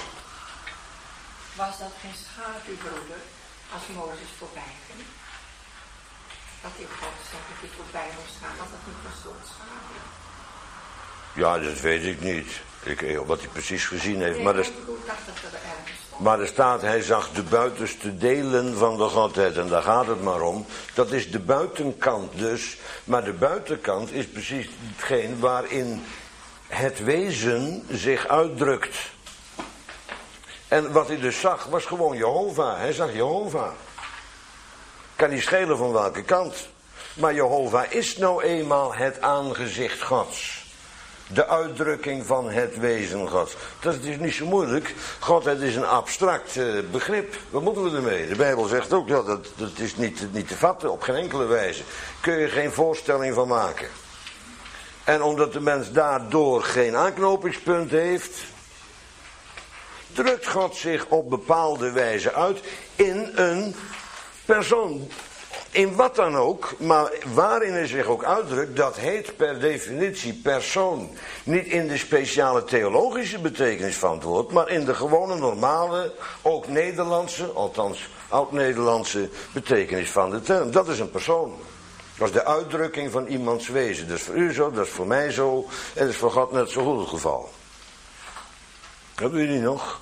Speaker 2: Was dat geen schaduw, broeder, als Mozes voorbij ging? Dat hij dat hij voorbij moest gaan, dat het niet was zo'n schaduw?
Speaker 1: Ja, dat weet ik niet. Wat hij precies gezien heeft.
Speaker 2: Nee,
Speaker 1: maar
Speaker 2: ik dacht dat er ergens stond.
Speaker 1: Maar er staat, hij zag de buitenste delen van de Godheid. En daar gaat het maar om. Dat is de buitenkant dus. Maar de buitenkant is precies hetgeen waarin het wezen zich uitdrukt. En wat hij dus zag, was gewoon Jehovah. Hij zag Jehovah. Kan niet schelen van welke kant. Maar Jehovah is nou eenmaal het aangezicht Gods. De uitdrukking van het wezen Gods. Dat is niet zo moeilijk. Godheid is een abstract begrip. Wat moeten we ermee? De Bijbel zegt ook, ja, dat is niet te vatten op geen enkele wijze. Kun je geen voorstelling van maken. En omdat de mens daardoor geen aanknopingspunt heeft, drukt God zich op bepaalde wijze uit in een persoon. In wat dan ook, maar waarin hij zich ook uitdrukt, dat heet per definitie persoon. Niet in de speciale theologische betekenis van het woord, maar in de gewone normale, ook Nederlandse, althans oud-Nederlandse betekenis van de term. Dat is een persoon. Dat is de uitdrukking van iemands wezen. Dat is voor u zo, dat is voor mij zo en dat is voor God net zo goed het geval. Hebben jullie nog?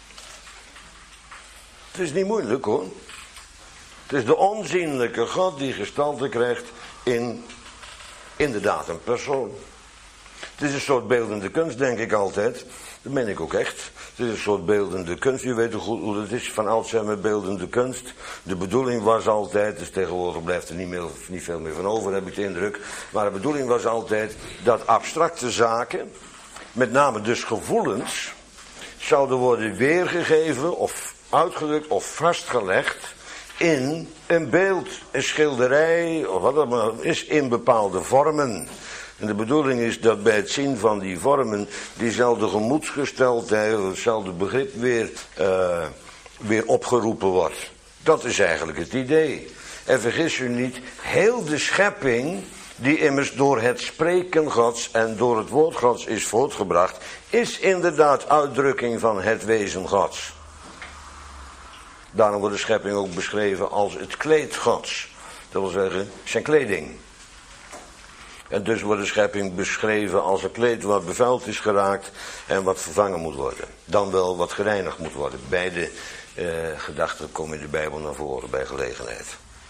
Speaker 1: Het is niet moeilijk hoor. Het is de onzienlijke God die gestalte krijgt in inderdaad een persoon. Het is een soort beeldende kunst, denk ik altijd. Dat meen ik ook echt. Het is een soort beeldende kunst. U weet hoe het is van oudsher met beeldende kunst. De bedoeling was altijd, dus tegenwoordig blijft er niet veel meer van over, heb ik de indruk. Maar de bedoeling was altijd dat abstracte zaken, met name dus gevoelens, zouden worden weergegeven of uitgedrukt of vastgelegd in een beeld, een schilderij, of wat dat maar is, in bepaalde vormen. En de bedoeling is dat bij het zien van die vormen diezelfde gemoedsgesteldheid, hetzelfde begrip weer opgeroepen wordt. Dat is eigenlijk het idee. En vergis u niet, heel de schepping, die immers door het spreken Gods en door het woord Gods is voortgebracht, is inderdaad uitdrukking van het wezen Gods. Daarom wordt de schepping ook beschreven als het kleed Gods. Dat wil zeggen, zijn kleding. En dus wordt de schepping beschreven als een kleed wat bevuild is geraakt en wat vervangen moet worden. Dan wel wat gereinigd moet worden. Beide gedachten komen in de Bijbel naar voren bij gelegenheid.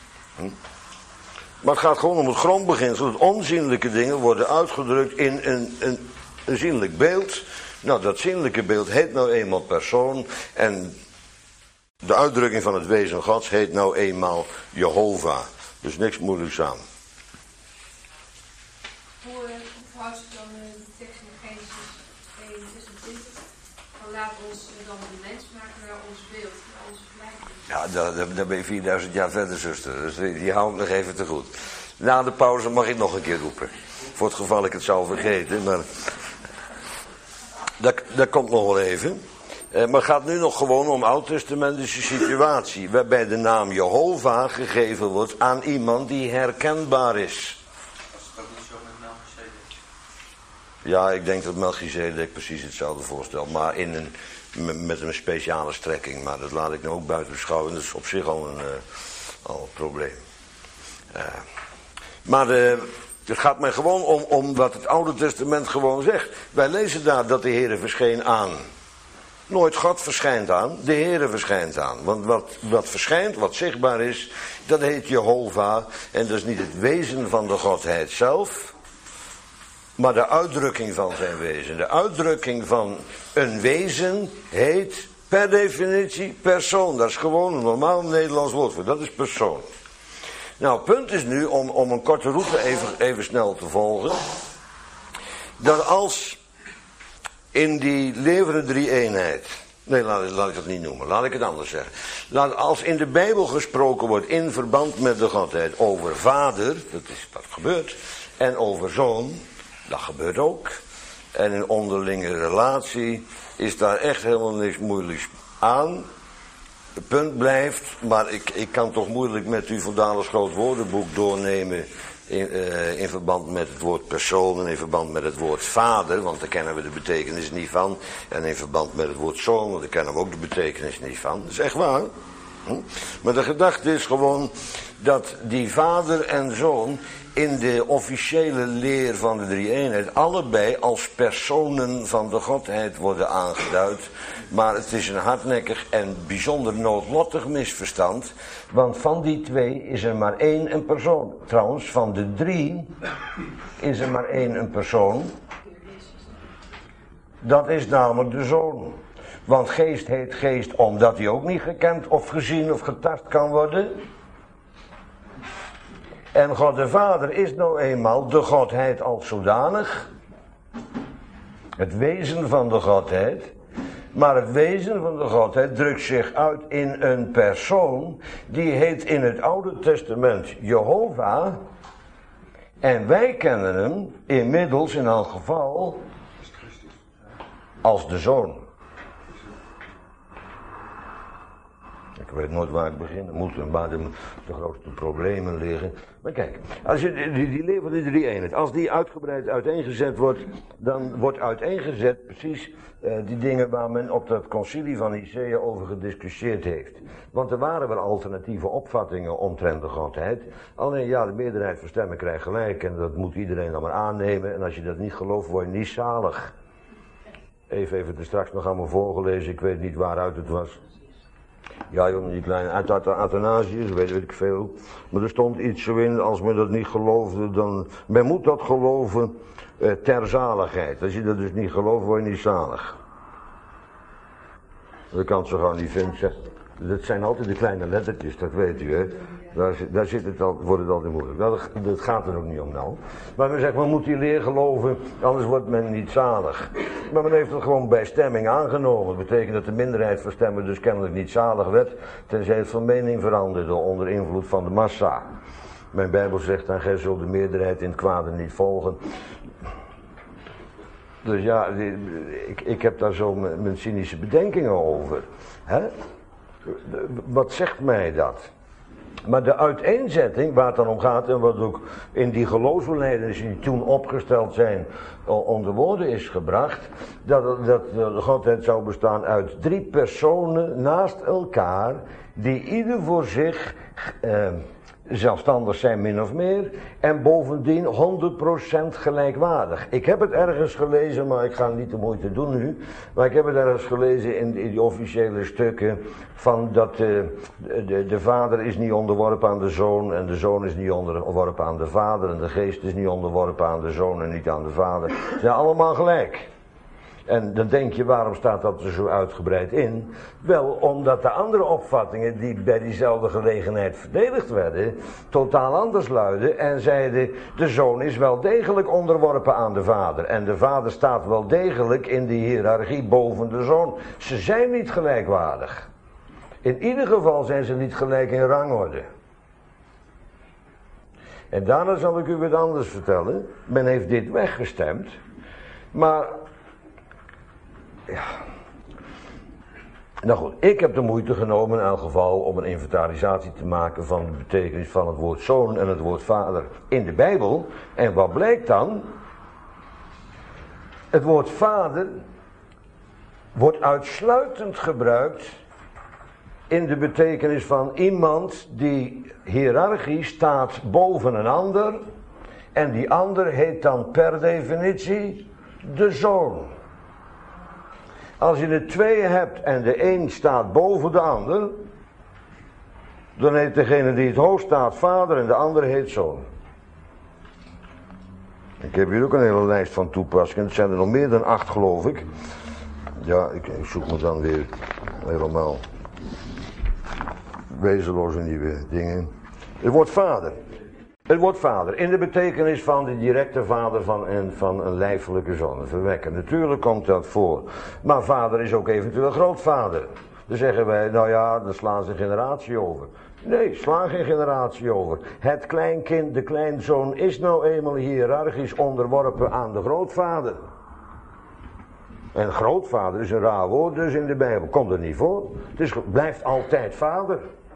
Speaker 1: Maar het gaat gewoon om het grondbeginsel. Dat onzienlijke dingen worden uitgedrukt in een zienlijk beeld. Nou, dat zienlijke beeld heet nou eenmaal persoon. En de uitdrukking van het wezen Gods heet nou eenmaal Jehovah. Dus niks moeilijks aan.
Speaker 3: Hoe houdt zich dan de tekst in Genesis 1, 26? Dan laat ons dan de mens maken naar ons beeld, naar onze gelijkenis.
Speaker 1: Ja, daar ben je 4000 jaar verder, zuster. Dus die hou ik nog even te goed. Na de pauze mag ik nog een keer roepen. Voor het geval ik het zou vergeten. Maar dat komt nog wel even. Maar het gaat nu nog gewoon om oud-testamentische situatie. Waarbij de naam Jehovah gegeven wordt aan iemand die herkenbaar is.
Speaker 4: Was het ook niet zo met Melchizedek?
Speaker 1: Ja, ik denk dat Melchizedek precies hetzelfde voorstelt. Maar met een speciale strekking. Maar dat laat ik nou ook buiten beschouwen. Dat is op zich al een probleem. Maar het gaat mij gewoon om wat het Oude Testament gewoon zegt. Wij lezen daar dat de Heere verscheen aan. Nooit God verschijnt aan, de Heere verschijnt aan. Want wat verschijnt, wat zichtbaar is, dat heet Jehovah. En dat is niet het wezen van de Godheid zelf, maar de uitdrukking van zijn wezen. De uitdrukking van een wezen heet per definitie persoon. Dat is gewoon een normaal Nederlands woord voor, dat is persoon. Nou, het punt is nu, om een korte route even snel te volgen, dat als in die levende drie-eenheid Nee, laat ik dat niet noemen. Laat ik het anders zeggen. Als in de Bijbel gesproken wordt in verband met de Godheid over vader, dat gebeurt. En over zoon, dat gebeurt ook. En in onderlinge relatie is daar echt helemaal niks moeilijks aan. Het punt blijft, maar ik kan toch moeilijk met u Van Dales groot woordenboek doornemen in verband met het woord persoon en in verband met het woord vader, want daar kennen we de betekenis niet van. En in verband met het woord zoon, want daar kennen we ook de betekenis niet van. Dat is echt waar. Maar de gedachte is gewoon dat die vader en zoon in de officiële leer van de drie-eenheid allebei als personen van de Godheid worden aangeduid. Maar het is een hardnekkig en bijzonder noodlottig misverstand. Want van die twee is er maar één een persoon. Trouwens, van de drie is er maar één een persoon. Dat is namelijk de zoon. Want geest heet geest omdat hij ook niet gekend of gezien of getast kan worden. En God de Vader is nou eenmaal de Godheid als zodanig. Het wezen van de Godheid. Maar het wezen van de Godheid drukt zich uit in een persoon. Die heet in het Oude Testament Jehovah. En wij kennen hem inmiddels in elk geval als de Zoon. Ik weet nooit waar ik begin. Er moeten waar de grootste problemen liggen. Maar kijk, als je die leer van de drie-eenheid, als die uitgebreid uiteengezet wordt, dan wordt uiteengezet precies die dingen waar men op dat concilie van Nicea over gediscussieerd heeft. Want er waren wel alternatieve opvattingen omtrent de Godheid. Alleen ja, de meerderheid van stemmen krijgt gelijk en dat moet iedereen dan maar aannemen. En als je dat niet gelooft, word je niet zalig. Even er straks nog allemaal voorgelezen, ik weet niet waaruit het was. Ja joh, die kleine, uit Athanasius, weet ik veel. Maar er stond iets zo in, als men dat niet geloofde, dan... Men moet dat geloven ter zaligheid. Als je dat dus niet gelooft, word je niet zalig. Dat kan het zo gauw niet vinden, zeg. Dat zijn altijd de kleine lettertjes, dat weet u, hè. Daar wordt het altijd moeilijk. Dat gaat er ook niet om nou. Maar men zegt, men moet die leer geloven, anders wordt men niet zalig. Maar men heeft het gewoon bij stemming aangenomen. Dat betekent dat de minderheid van stemmen dus kennelijk niet zalig werd, tenzij het van mening veranderde onder invloed van de massa. Mijn Bijbel zegt dan, gij zult de meerderheid in het kwade niet volgen. Dus ja, ik heb daar zo mijn cynische bedenkingen over. Hè? Wat zegt mij dat? Maar de uiteenzetting waar het dan om gaat en wat ook in die geloofsbelijdenis die toen opgesteld zijn onder woorden is gebracht, dat de Godheid zou bestaan uit drie personen naast elkaar die ieder voor zich zelfstandig zijn min of meer en bovendien 100% gelijkwaardig. Ik heb het ergens gelezen, maar ik ga niet de moeite doen nu, maar ik heb het ergens gelezen in die officiële stukken van dat de vader is niet onderworpen aan de zoon en de zoon is niet onderworpen aan de vader en de geest is niet onderworpen aan de zoon en niet aan de vader. Ze zijn allemaal gelijk. En dan denk je, waarom staat dat er zo uitgebreid in? Wel, omdat de andere opvattingen die bij diezelfde gelegenheid verdedigd werden, totaal anders luiden en zeiden, de zoon is wel degelijk onderworpen aan de vader. En de vader staat wel degelijk in de hiërarchie boven de zoon. Ze zijn niet gelijkwaardig. In ieder geval zijn ze niet gelijk in rangorde. En daarna zal ik u wat anders vertellen. Men heeft dit weggestemd, maar... Ja. Nou goed, ik heb de moeite genomen in elk geval om een inventarisatie te maken van de betekenis van het woord zoon en het woord vader in de Bijbel. En wat blijkt dan? Het woord vader wordt uitsluitend gebruikt in de betekenis van iemand die hiërarchisch staat boven een ander en die ander heet dan per definitie de zoon. Als je er twee hebt en de een staat boven de ander, dan heet degene die het hoogst staat vader en de andere heet zoon. Ik heb hier ook een hele lijst van toepassingen, het zijn er nog meer dan 8 geloof ik. Ja, ik zoek me dan weer helemaal wezenloze nieuwe dingen. Het woord vader. Het woord vader, in de betekenis van de directe vader van een lijfelijke zoon, een verwekker. Natuurlijk komt dat voor. Maar vader is ook eventueel grootvader. Dan zeggen wij, nou ja, dan slaan ze een generatie over. Nee, slaan geen generatie over. Het kleinkind, de kleinzoon, is nou eenmaal hiërarchisch onderworpen aan de grootvader. En grootvader is een raar woord dus in de Bijbel. Komt er niet voor. Het blijft altijd vader.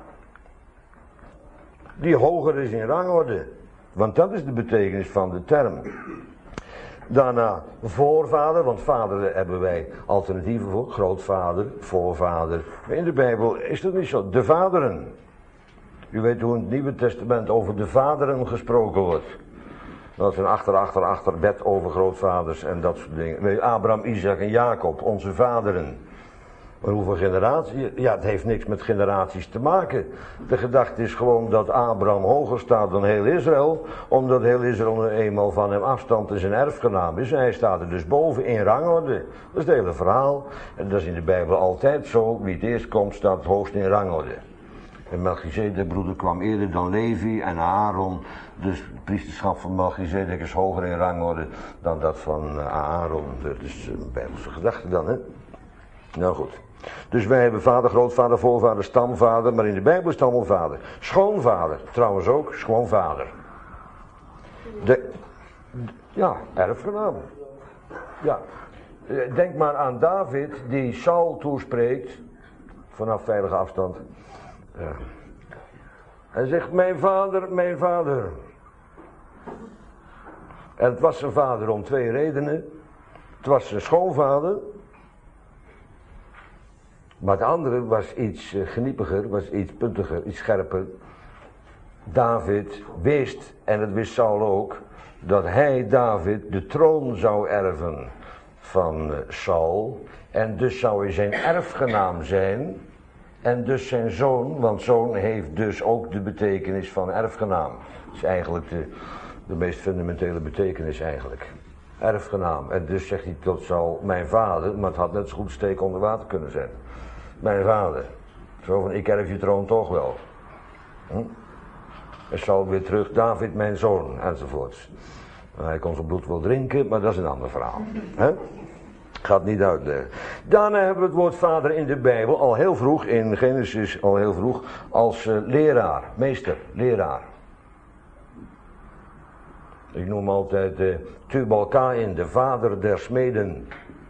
Speaker 1: Die hoger is in rangorde. Want dat is de betekenis van de term. Daarna voorvader, want vader hebben wij alternatieven voor. Grootvader, voorvader. Maar in de Bijbel is dat niet zo. De vaderen. U weet hoe in het Nieuwe Testament over de vaderen gesproken wordt. Dat is een achterbed over grootvaders en dat soort dingen. Abraham, Isaac en Jacob, onze vaderen. Maar hoeveel generaties? Ja, het heeft niks met generaties te maken. De gedachte is gewoon dat Abraham hoger staat dan heel Israël, omdat heel Israël nu eenmaal van hem afstand en zijn erfgenaam is. En hij staat er dus boven in rangorde. Dat is het hele verhaal. En dat is in de Bijbel altijd zo. Wie het eerst komt, staat het hoogst in rangorde. En Melchizedek, broeder, kwam eerder dan Levi en Aaron. Dus het priesterschap van Melchizedek is hoger in rangorde dan dat van Aaron. Dat is een Bijbelse gedachte dan, hè? Nou goed. Dus wij hebben vader, grootvader, voorvader, stamvader, maar in de Bijbel is het allemaal vader. Schoonvader, trouwens ook, schoonvader. Ja, erfgenaam. Ja. Denk maar aan David, die Saul toespreekt, vanaf veilige afstand. Ja. Hij zegt, mijn vader, mijn vader. En het was zijn vader om twee redenen. Het was zijn schoonvader. Maar het andere was iets geniepiger, was iets puntiger, iets scherper. David wist, en dat wist Saul ook, dat hij, David, de troon zou erven van Saul. En dus zou hij zijn erfgenaam zijn. En dus zijn zoon, want zoon heeft dus ook de betekenis van erfgenaam. Dat is eigenlijk de meest fundamentele betekenis eigenlijk. Erfgenaam. En dus zegt hij tot Saul, mijn vader, maar het had net zo goed steek onder water kunnen zijn. Mijn vader. Zo van, ik erf je troon toch wel. En Saul weer terug, David mijn zoon, enzovoorts. Hij kon zijn bloed wel drinken, maar dat is een ander verhaal. Ik ga het niet uitleggen. Daarna hebben we het woord vader in de Bijbel, al heel vroeg, in Genesis al heel vroeg, als leraar, meester, leraar. Ik noem altijd Tubal-Caïn, de vader der smeden.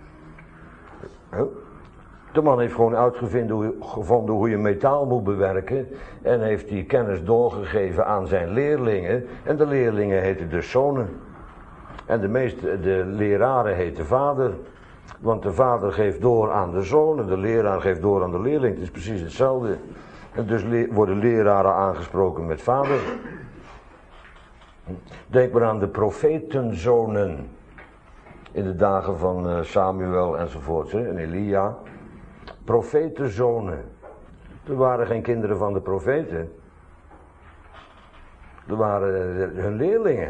Speaker 1: De man heeft gewoon uitgevonden hoe je metaal moet bewerken. En heeft die kennis doorgegeven aan zijn leerlingen. En de leerlingen heten dus zonen. En de leraren heten vader. Want de vader geeft door aan de zoon en de leraar geeft door aan de leerling. Het is precies hetzelfde. En dus worden leraren aangesproken met vader. Denk maar aan de profetenzonen. In de dagen van Samuel enzovoort. En Elia. Profetenzonen. Er waren geen kinderen van de profeten. Er waren hun leerlingen.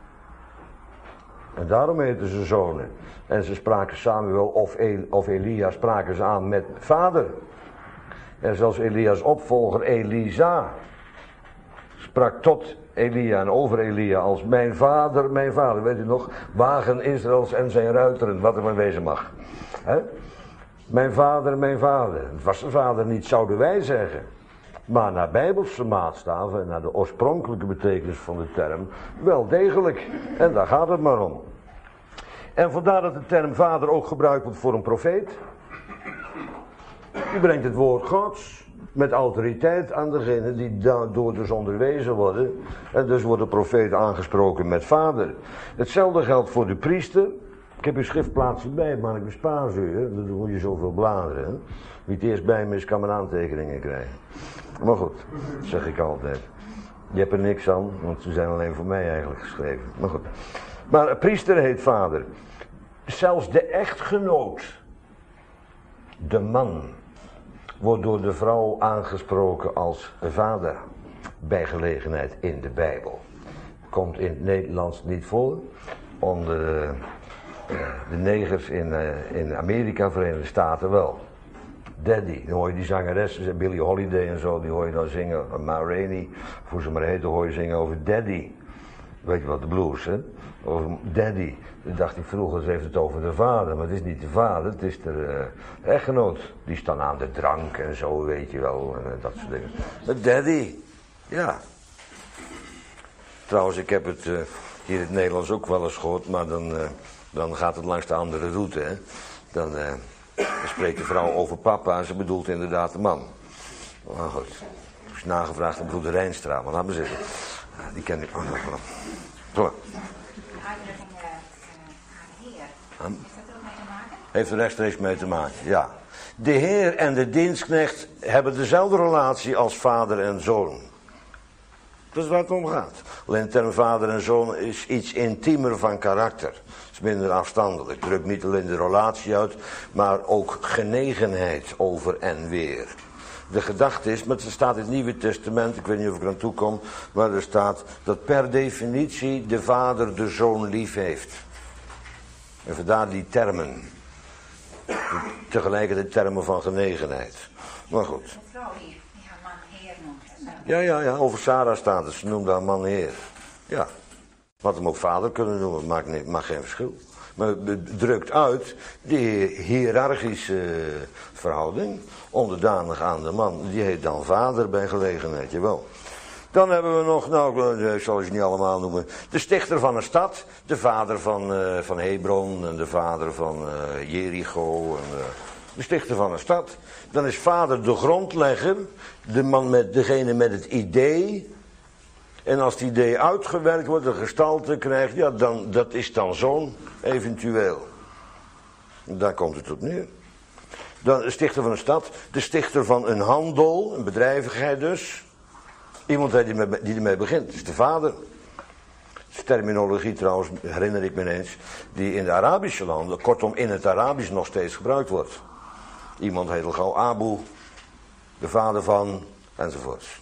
Speaker 1: En daarom heten ze zonen. En ze spraken Samuel of Elia spraken ze aan met vader. En zelfs Elia's opvolger Elisa sprak tot Elia en over Elia als mijn vader, mijn vader. Weet u nog? Wagen Israëls en zijn ruiteren, wat er maar wezen mag. Mijn vader, mijn vader. Het was zijn vader niet, zouden wij zeggen. Maar naar bijbelse maatstaven en naar de oorspronkelijke betekenis van de term, wel degelijk. En daar gaat het maar om. En vandaar dat de term vader ook gebruikt wordt voor een profeet. Die brengt het woord Gods met autoriteit aan degene die daardoor dus onderwezen worden. En dus wordt de profeet aangesproken met vader. Hetzelfde geldt voor de priester. Ik heb uw schriftplaatsen bij, maar ik bespaar ze u. Dan moet je zoveel bladeren. Hè? Wie het eerst bij me is, kan mijn aantekeningen krijgen. Maar goed, dat zeg ik altijd. Je hebt er niks aan, want ze zijn alleen voor mij eigenlijk geschreven. Maar goed. Maar een priester heet vader. Zelfs de echtgenoot, de man, wordt door de vrouw aangesproken als vader. Bij gelegenheid in de Bijbel. Komt in het Nederlands niet voor. Onder de negers in Amerika, Verenigde Staten wel. Daddy. Dan hoor je die zangeres, Billie Holiday en zo, die hoor je dan zingen. Ma Rainey, hoe ze maar heet, dan hoor je zingen over Daddy. Weet je wat, de blues, hè? Over Daddy. Dan dacht ik vroeger, ze heeft het over de vader. Maar het is niet de vader, het is de echtgenoot. Die staan aan de drank en zo, weet je wel. En dat soort dingen. Maar Daddy, ja. Trouwens, ik heb het hier in het Nederlands ook wel eens gehoord. Maar dan gaat het langs de andere route, hè. Dan spreekt de vrouw over papa en ze bedoelt inderdaad de man. Maar goed, ik is nagevraagd aan broeder Rijnstra, maar laat me zitten. Die ken ik ook nog wel. Zo.
Speaker 2: De uitdrukking aan Heer. Heeft dat er ook mee te maken?
Speaker 1: Heeft er rechtstreeks mee te maken, ja. De Heer en de dienstknecht hebben dezelfde relatie als vader en zoon. Dat is waar het om gaat. Alleen de term vader en zoon is iets intiemer van karakter. Het is minder afstandelijk. Het drukt niet alleen de relatie uit, maar ook genegenheid over en weer. De gedachte is, maar het staat in het Nieuwe Testament, ik weet niet of ik er aan toe kom, maar er staat dat per definitie de vader de zoon lief heeft. En vandaar die termen. Tegelijkertijd termen van genegenheid. Maar goed.
Speaker 2: De vrouw hier, die haar man Heer noemt.
Speaker 1: Ja, over Sarah staat het, ze noemde haar man Heer. Ja, had hem ook vader kunnen noemen, maakt geen verschil. Maar het drukt uit die hiërarchische verhouding, onderdanig aan de man, die heet dan vader bij gelegenheid, jawel. Dan hebben we nog, ik zal je niet allemaal noemen, de stichter van een stad, de vader van Hebron en de vader van Jericho, en, de stichter van een stad. Dan is vader de grondlegger, degene met het idee. En als het idee uitgewerkt wordt, een gestalte krijgt, ja, dat is dan zoon, eventueel. Daar komt het op neer. Dan de stichter van een stad, de stichter van een handel, een bedrijvigheid dus. Iemand die ermee begint, is de vader. Dat is terminologie trouwens, herinner ik me ineens, die in de Arabische landen, kortom in het Arabisch nog steeds gebruikt wordt. Iemand heet al gauw Abu, de vader van, enzovoorts.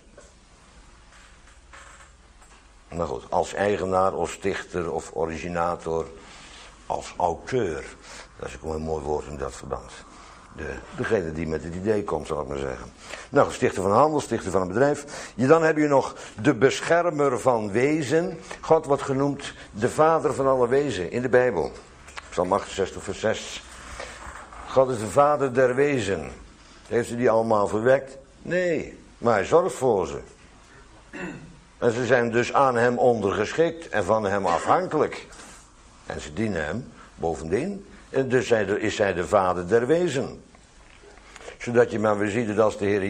Speaker 1: Maar goed, als eigenaar of stichter of originator, als auteur. Dat is ook een mooi woord in dat verband. Degene die met het idee komt, zal ik maar zeggen. Nou, stichter van handel, stichter van een bedrijf. Dan heb je nog de beschermer van wezen. God wordt genoemd de vader van alle wezen in de Bijbel. Psalm 68 vers 6. God is de vader der wezen. Heeft ze die allemaal verwekt? Nee, maar hij zorgt voor ze. En ze zijn dus aan hem ondergeschikt en van hem afhankelijk. En ze dienen hem bovendien. En dus is hij de vader der wezen. Zodat je maar weer ziet dat als de Heer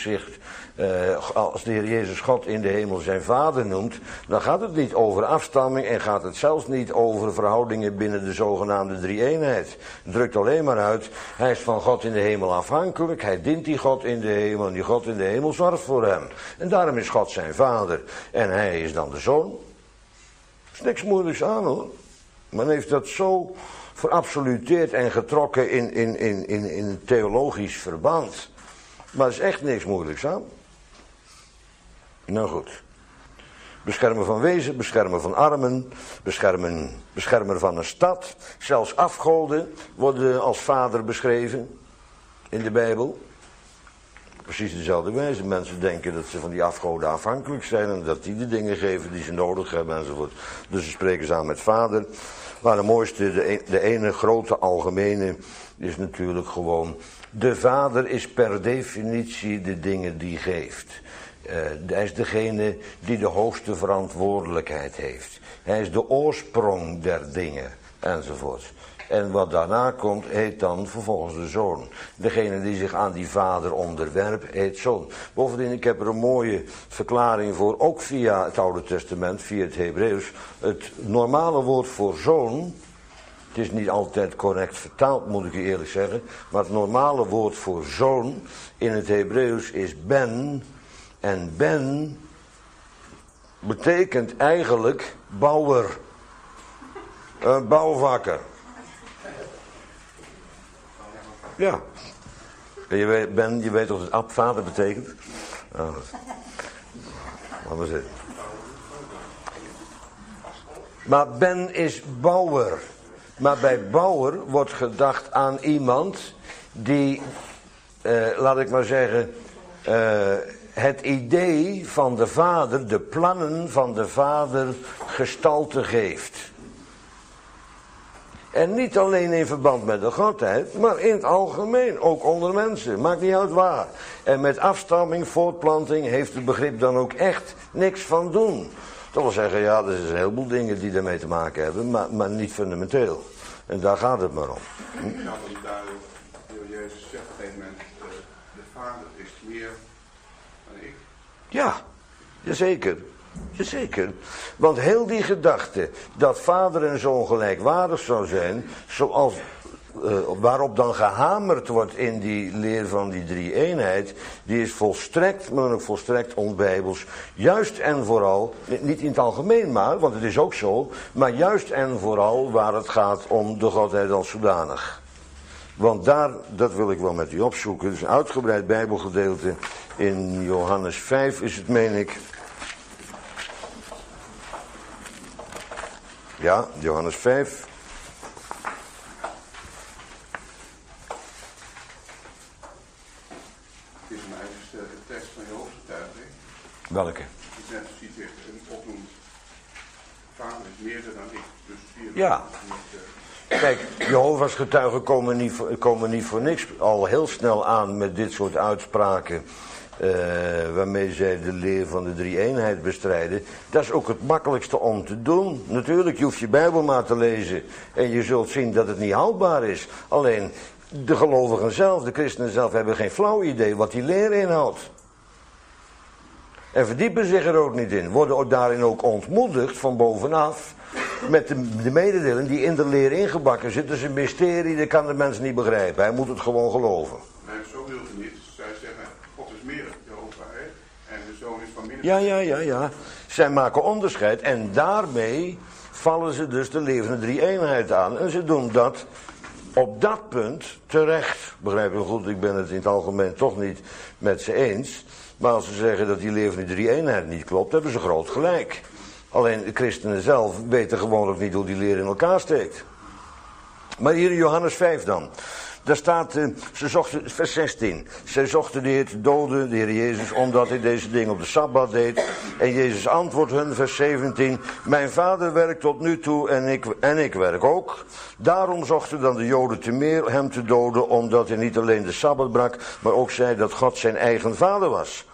Speaker 1: Jezus God in de hemel zijn vader noemt, dan gaat het niet over afstamming en gaat het zelfs niet over verhoudingen binnen de zogenaamde drie-eenheid. Het drukt alleen maar uit, hij is van God in de hemel afhankelijk, hij dient die God in de hemel en die God in de hemel zorgt voor hem. En daarom is God zijn vader en hij is dan de zoon. Er is niks moeilijks aan hoor. Men heeft dat zo verabsoluteerd en getrokken in theologisch verband. Maar er is echt niks moeilijks aan. Nou goed. Beschermer van wezen, beschermer van armen, beschermer van een stad. Zelfs afgoden worden als vader beschreven in de Bijbel. Precies dezelfde wijze. Mensen denken dat ze van die afgoden afhankelijk zijn en dat die de dingen geven die ze nodig hebben enzovoort. Dus ze spreken ze aan met vader. Maar de mooiste, de ene grote algemene is natuurlijk gewoon, de vader is per definitie de dingen die geeft. Hij is degene die de hoogste verantwoordelijkheid heeft. Hij is de oorsprong der dingen enzovoort. En wat daarna komt, heet dan vervolgens de zoon. Degene die zich aan die vader onderwerpt, heet zoon. Bovendien, ik heb er een mooie verklaring voor, ook via het Oude Testament, via het Hebreeuws. Het normale woord voor zoon, het is niet altijd correct vertaald, moet ik u eerlijk zeggen. Maar het normale woord voor zoon in het Hebreeuws is ben. En ben betekent eigenlijk bouwer. Een bouwvakker. Ja. Je weet toch wat vader betekent? Oh. Laat maar zitten. Maar Ben is bouwer. Maar bij bouwer wordt gedacht aan iemand die laat ik maar zeggen, het idee van de Vader, de plannen van de Vader gestalte geeft. En niet alleen in verband met de Godheid, maar in het algemeen, ook onder mensen, maakt niet uit waar. En met afstamming, voortplanting heeft het begrip dan ook echt niks van doen. Dat wil zeggen, ja, er zijn een heleboel dingen die daarmee te maken hebben, maar niet fundamenteel. En daar gaat het maar om.
Speaker 5: Ja, want daar wil Jezus zegt op een gegeven moment, de Vader is meer dan ik.
Speaker 1: Ja, jazeker. Jazeker. Want heel die gedachte dat vader en zoon gelijkwaardig zou zijn, zoals, waarop dan gehamerd wordt in die leer van die drie-eenheid, die is volstrekt, maar ook volstrekt onbijbels. Juist en vooral, niet in het algemeen maar, want het is ook zo, maar juist en vooral waar het gaat om de Godheid als zodanig. Want daar, dat wil ik wel met u opzoeken, het is een uitgebreid bijbelgedeelte in Johannes 5 is het, meen ik. Ja, Johannes 5.
Speaker 5: Het is een uitgestelde tekst van je hoofdgetuiging.
Speaker 1: Welke?
Speaker 5: Die net citeert en opnoemt. Vader is meerder dan ik. Dus hier
Speaker 1: Ja. Kijk, Jehovah's getuigen komen niet voor niks al heel snel aan met dit soort uitspraken. Waarmee zij de leer van de drie-eenheid bestrijden. Dat is ook het makkelijkste om te doen. Natuurlijk, je hoeft je Bijbel maar te lezen. En je zult zien dat het niet houdbaar is. Alleen, de gelovigen zelf, de christenen zelf, hebben geen flauw idee wat die leer inhoudt. En verdiepen zich er ook niet in. Worden ook daarin ook ontmoedigd van bovenaf. Met de mededeling die in de leer ingebakken zit. Dat is een mysterie, dat kan de mens niet begrijpen. Hij moet het gewoon geloven.
Speaker 5: Nee, zo wil het niet. Zij zeggen, God is meer Jehovah, hè? En de zoon is van minder.
Speaker 1: Ja. Zij maken onderscheid en daarmee vallen ze dus de levende drie-eenheid aan. En ze doen dat op dat punt terecht. Begrijp je goed, ik ben het in het algemeen toch niet met ze eens. Maar als ze zeggen dat die levende drie-eenheid niet klopt, hebben ze groot gelijk. Alleen de christenen zelf weten gewoon ook niet hoe die leer in elkaar steekt. Maar hier in Johannes 5 dan. Daar staat, ze zochten, vers 16. Zij zochten de Heer te doden, de Heer Jezus, omdat hij deze dingen op de Sabbat deed. En Jezus antwoordt hun, vers 17. Mijn vader werkt tot nu toe en ik werk ook. Daarom zochten dan de Joden te meer hem te doden, omdat hij niet alleen de Sabbat brak, maar ook zei dat God zijn eigen vader was.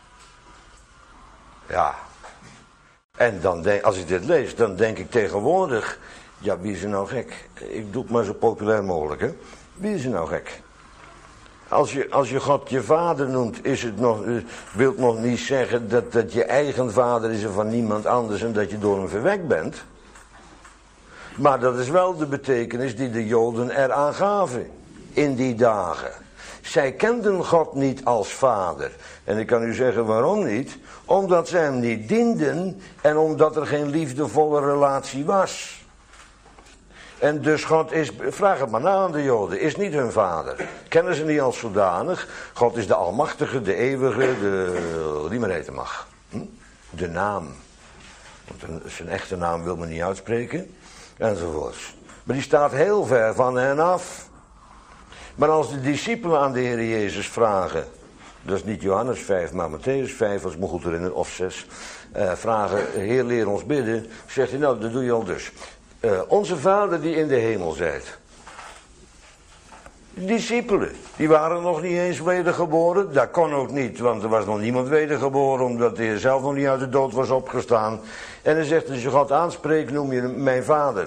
Speaker 1: Ja. En dan als ik dit lees, dan denk ik tegenwoordig, ja, wie is er nou gek? Ik doe het maar zo populair mogelijk, hè. Wie is er nou gek? Als je God je vader noemt, wil het nog niet zeggen dat je eigen vader is en van niemand anders en dat je door hem verwekt bent. Maar dat is wel de betekenis die de Joden eraan gaven in die dagen. Zij kenden God niet als vader. En ik kan u zeggen waarom niet. Omdat zij hem niet dienden en omdat er geen liefdevolle relatie was. En dus God is, vraag het maar na aan de Joden, is niet hun vader. Kennen ze niet als zodanig. God is de almachtige, de eeuwige, die maar heten mag. De naam. Want zijn echte naam wil men niet uitspreken. Enzovoorts. Maar die staat heel ver van hen af. Maar als de discipelen aan de Heer Jezus vragen, dat is niet Johannes 5, maar Matthäus 5, als ik me goed herinner, of 6, vragen, Heer leer ons bidden, zegt hij, nou dat doe je al dus. Onze Vader die in de hemel zijt. De discipelen, die waren nog niet eens wedergeboren. Dat kon ook niet, want er was nog niemand wedergeboren, omdat hij zelf nog niet uit de dood was opgestaan. En hij zegt, als je God aanspreekt, noem je hem mijn Vader.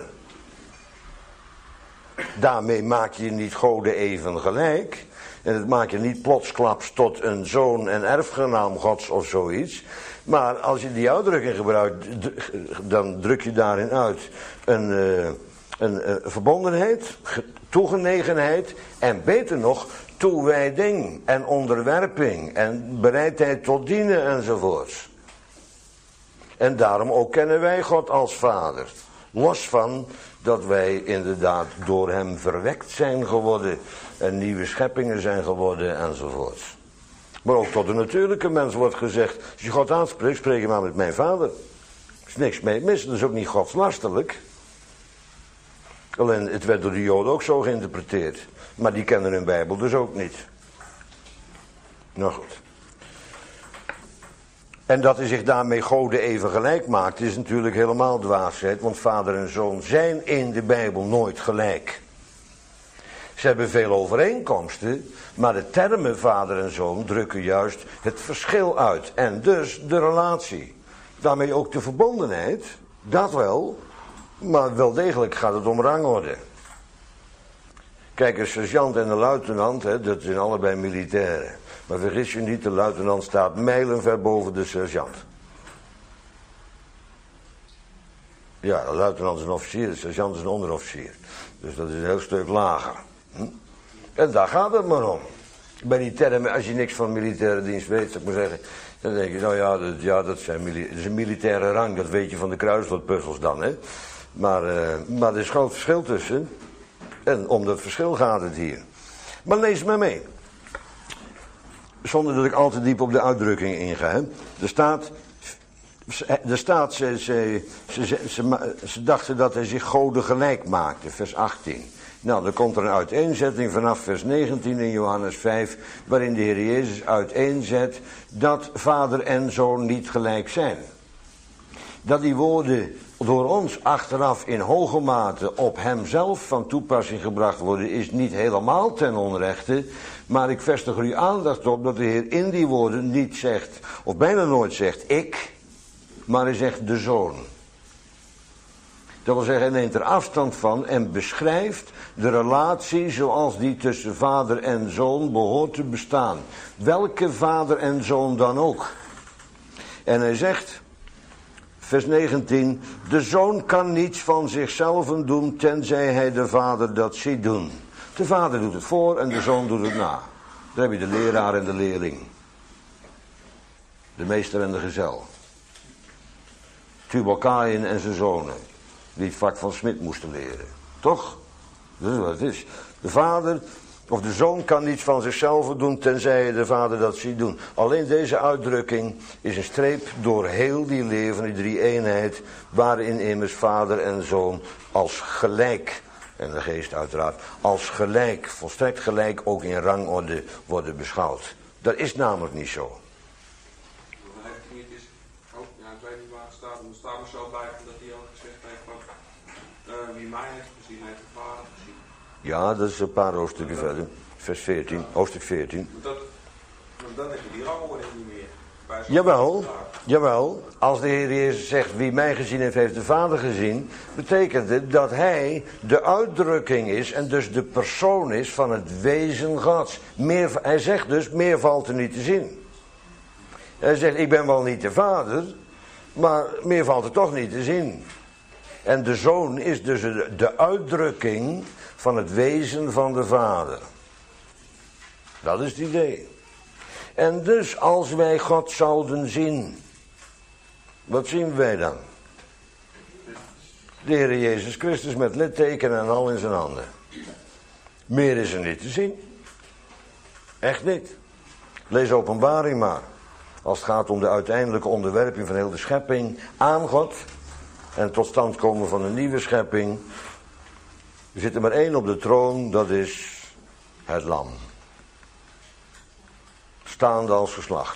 Speaker 1: Daarmee maak je niet goden even gelijk. En dat maak je niet plotsklaps tot een zoon en erfgenaam Gods of zoiets. Maar als je die uitdrukking gebruikt, dan druk je daarin uit een verbondenheid, toegenegenheid en beter nog toewijding en onderwerping en bereidheid tot dienen enzovoorts. En daarom ook kennen wij God als Vader. Los van dat wij inderdaad door hem verwekt zijn geworden en nieuwe scheppingen zijn geworden enzovoorts. Maar ook tot de natuurlijke mens wordt gezegd, als je God aanspreekt, spreek je maar met mijn vader. Er is niks mee mis, dat is ook niet godslasterlijk. Alleen het werd door de Joden ook zo geïnterpreteerd. Maar die kennen hun Bijbel dus ook niet. Nou goed. En dat hij zich daarmee Goden even gelijk maakt, is natuurlijk helemaal dwaasheid. Want vader en zoon zijn in de Bijbel nooit gelijk. Ze hebben veel overeenkomsten, maar de termen vader en zoon drukken juist het verschil uit. En dus de relatie. Daarmee ook de verbondenheid, dat wel, maar wel degelijk gaat het om rangorde. Kijk, een sergeant en een luitenant, dat zijn allebei militairen. Maar vergis je niet, de luitenant staat mijlenver boven de sergeant. Ja, de luitenant is een officier, de sergeant is een onderofficier. Dus dat is een heel stuk lager. En daar gaat het maar om. Bij die termen, als je niks van militaire dienst weet, zou ik maar zeggen, dan denk je, nou ja, dat is een militaire rang, dat weet je van de kruiswoordpuzzels dan, hè. Maar er is groot verschil tussen. En om dat verschil gaat het hier. Maar lees maar mee. Zonder dat ik al te diep op de uitdrukking inga. Hè. Er staat, ze dachten dat hij zich Goden gelijk maakte, vers 18. Nou, dan komt er een uiteenzetting vanaf vers 19 in Johannes 5, waarin de Heer Jezus uiteenzet dat vader en zoon niet gelijk zijn. Dat die woorden door ons achteraf in hoge mate op hemzelf van toepassing gebracht worden, is niet helemaal ten onrechte. Maar ik vestig er uw aandacht op dat de Heer in die woorden niet zegt, of bijna nooit zegt ik, maar hij zegt de zoon. Dat wil zeggen, hij neemt er afstand van en beschrijft de relatie zoals die tussen vader en zoon behoort te bestaan. Welke vader en zoon dan ook. En hij zegt, vers 19, de zoon kan niets van zichzelf doen, tenzij hij de vader dat ziet doen. De vader doet het voor en de zoon doet het na. Daar heb je de leraar en de leerling. De meester en de gezel. Tubal-Caïn en zijn zonen. Die het vak van Smit moesten leren. Toch? Dat is wat het is. De vader of de zoon kan niets van zichzelf doen, tenzij hij de vader dat ziet doen. Alleen deze uitdrukking is een streep door heel die leven, die drie-eenheid, waarin immers vader en zoon als gelijk, en de geest uiteraard, als gelijk, volstrekt gelijk ook in rangorde worden beschouwd. Dat is namelijk niet zo.
Speaker 5: Ik weet niet waar het staat, maar er staat er zo bij dat hij ook gezegd heeft van wie mij heeft gezien, heeft de vader gezien.
Speaker 1: Ja, dat is een paar hoofdstukken verder. Vers 14, hoofdstuk 14.
Speaker 5: Maar dan heb je die rangorde niet meer.
Speaker 1: Jawel. Als de Heer Jezus zegt wie mij gezien heeft, heeft de Vader gezien, betekent het dat hij de uitdrukking is en dus de persoon is van het wezen Gods. Hij zegt dus, meer valt er niet te zien. Hij zegt, ik ben wel niet de Vader, maar meer valt er toch niet te zien. En de Zoon is dus de uitdrukking van het wezen van de Vader. Dat is het idee. En dus als wij God zouden zien, wat zien wij dan? De Heer Jezus Christus met litteken en al in zijn handen. Meer is er niet te zien. Echt niet. Lees Openbaring maar. Als het gaat om de uiteindelijke onderwerping van heel de schepping aan God en tot stand komen van een nieuwe schepping. Er zit er maar één op de troon, dat is het lam. Staande als geslacht.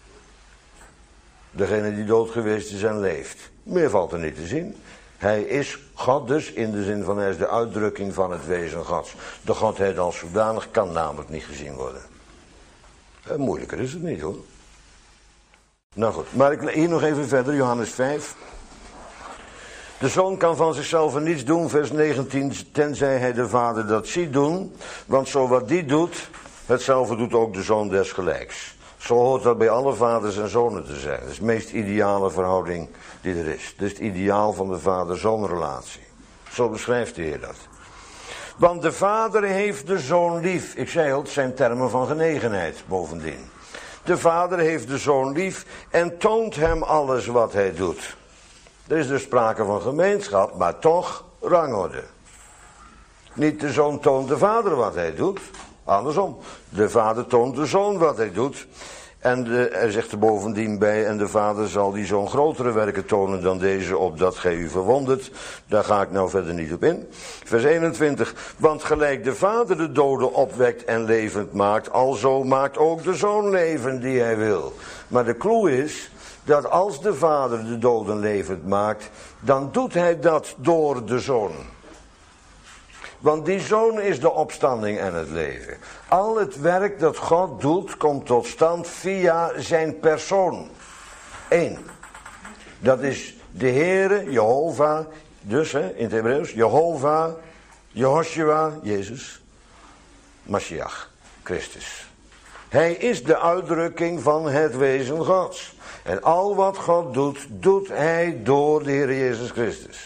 Speaker 1: Degene die dood geweest is en leeft. Meer valt er niet te zien. Hij is God dus, in de zin van hij is de uitdrukking van het wezen Gods. De Godheid als zodanig kan namelijk niet gezien worden. Moeilijker is het niet hoor. Nou goed, maar ik hier nog even verder, Johannes 5. De zoon kan van zichzelf niets doen, vers 19, tenzij hij de vader dat ziet doen. Want zo wat die doet, hetzelfde doet ook de zoon desgelijks. Zo hoort dat bij alle vaders en zonen te zijn. Dat is de meest ideale verhouding die er is. Dat is het ideaal van de vader-zoon-relatie. Zo beschrijft de Heer dat. Want de vader heeft de zoon lief. Ik zei al, het zijn termen van genegenheid bovendien. De vader heeft de zoon lief en toont hem alles wat hij doet. Er is dus sprake van gemeenschap, maar toch rangorde. Niet de zoon toont de vader wat hij doet. Andersom, de vader toont de zoon wat hij doet. En er zegt er bovendien bij, en de Vader zal die zo'n grotere werken tonen dan deze, opdat gij u verwondert. Daar ga ik nou verder niet op in. Vers 21. Want gelijk de Vader de doden opwekt en levend maakt, alzo maakt ook de Zoon leven die hij wil. Maar de clue is, dat als de Vader de doden levend maakt, dan doet hij dat door de Zoon. Want die Zoon is de opstanding en het leven. Al het werk dat God doet, komt tot stand via zijn persoon. 1. Dat is de Heere, Jehovah, dus in het Hebreeuws, Jehovah, Jehoshua, Jezus, Mashiach, Christus. Hij is de uitdrukking van het wezen Gods. En al wat God doet, doet hij door de Heer Jezus Christus.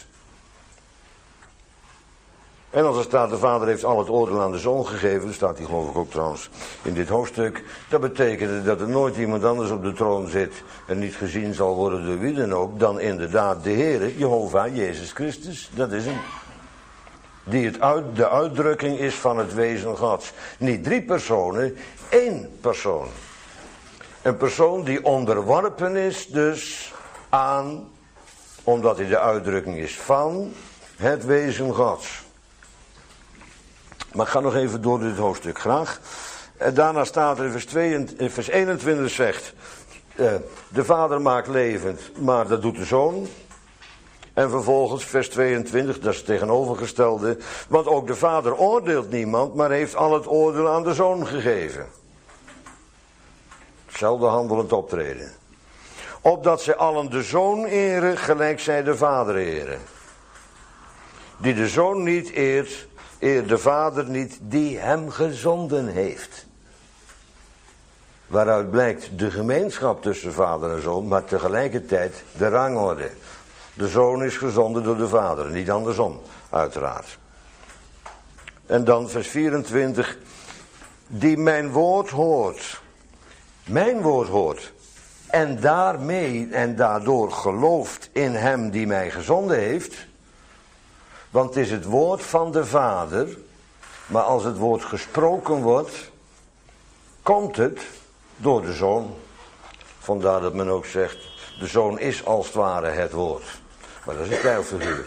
Speaker 1: En als er staat, de Vader heeft al het oordeel aan de Zoon gegeven, dat staat hier geloof ik ook trouwens in dit hoofdstuk. Dat betekent dat er nooit iemand anders op de troon zit en niet gezien zal worden door wie dan ook, dan inderdaad de Heere, Jehovah, Jezus Christus. Dat is hem. Die de uitdrukking is van het wezen Gods. Niet 3 personen, 1 persoon. Een persoon die onderworpen is dus aan, omdat hij de uitdrukking is van het wezen Gods. Maar ik ga nog even door dit hoofdstuk graag. En daarna staat er in vers 21 zegt, de Vader maakt levend, maar dat doet de Zoon. En vervolgens vers 22, dat is het tegenovergestelde. Want ook de Vader oordeelt niemand, maar heeft al het oordeel aan de Zoon gegeven. Hetzelfde handelend optreden. Opdat zij allen de Zoon eren, gelijk zij de Vader eren. Die de Zoon niet eert, eert de Vader niet die hem gezonden heeft. Waaruit blijkt de gemeenschap tussen Vader en Zoon, maar tegelijkertijd de rangorde. De Zoon is gezonden door de Vader, niet andersom, uiteraard. En dan vers 24. Die mijn woord hoort. Mijn woord hoort. En daarmee en daardoor gelooft in hem die mij gezonden heeft. Want het is het woord van de Vader. Maar als het woord gesproken wordt, komt het door de Zoon. Vandaar dat men ook zegt, de Zoon is als het ware het woord. Maar dat is een tijlfiguur.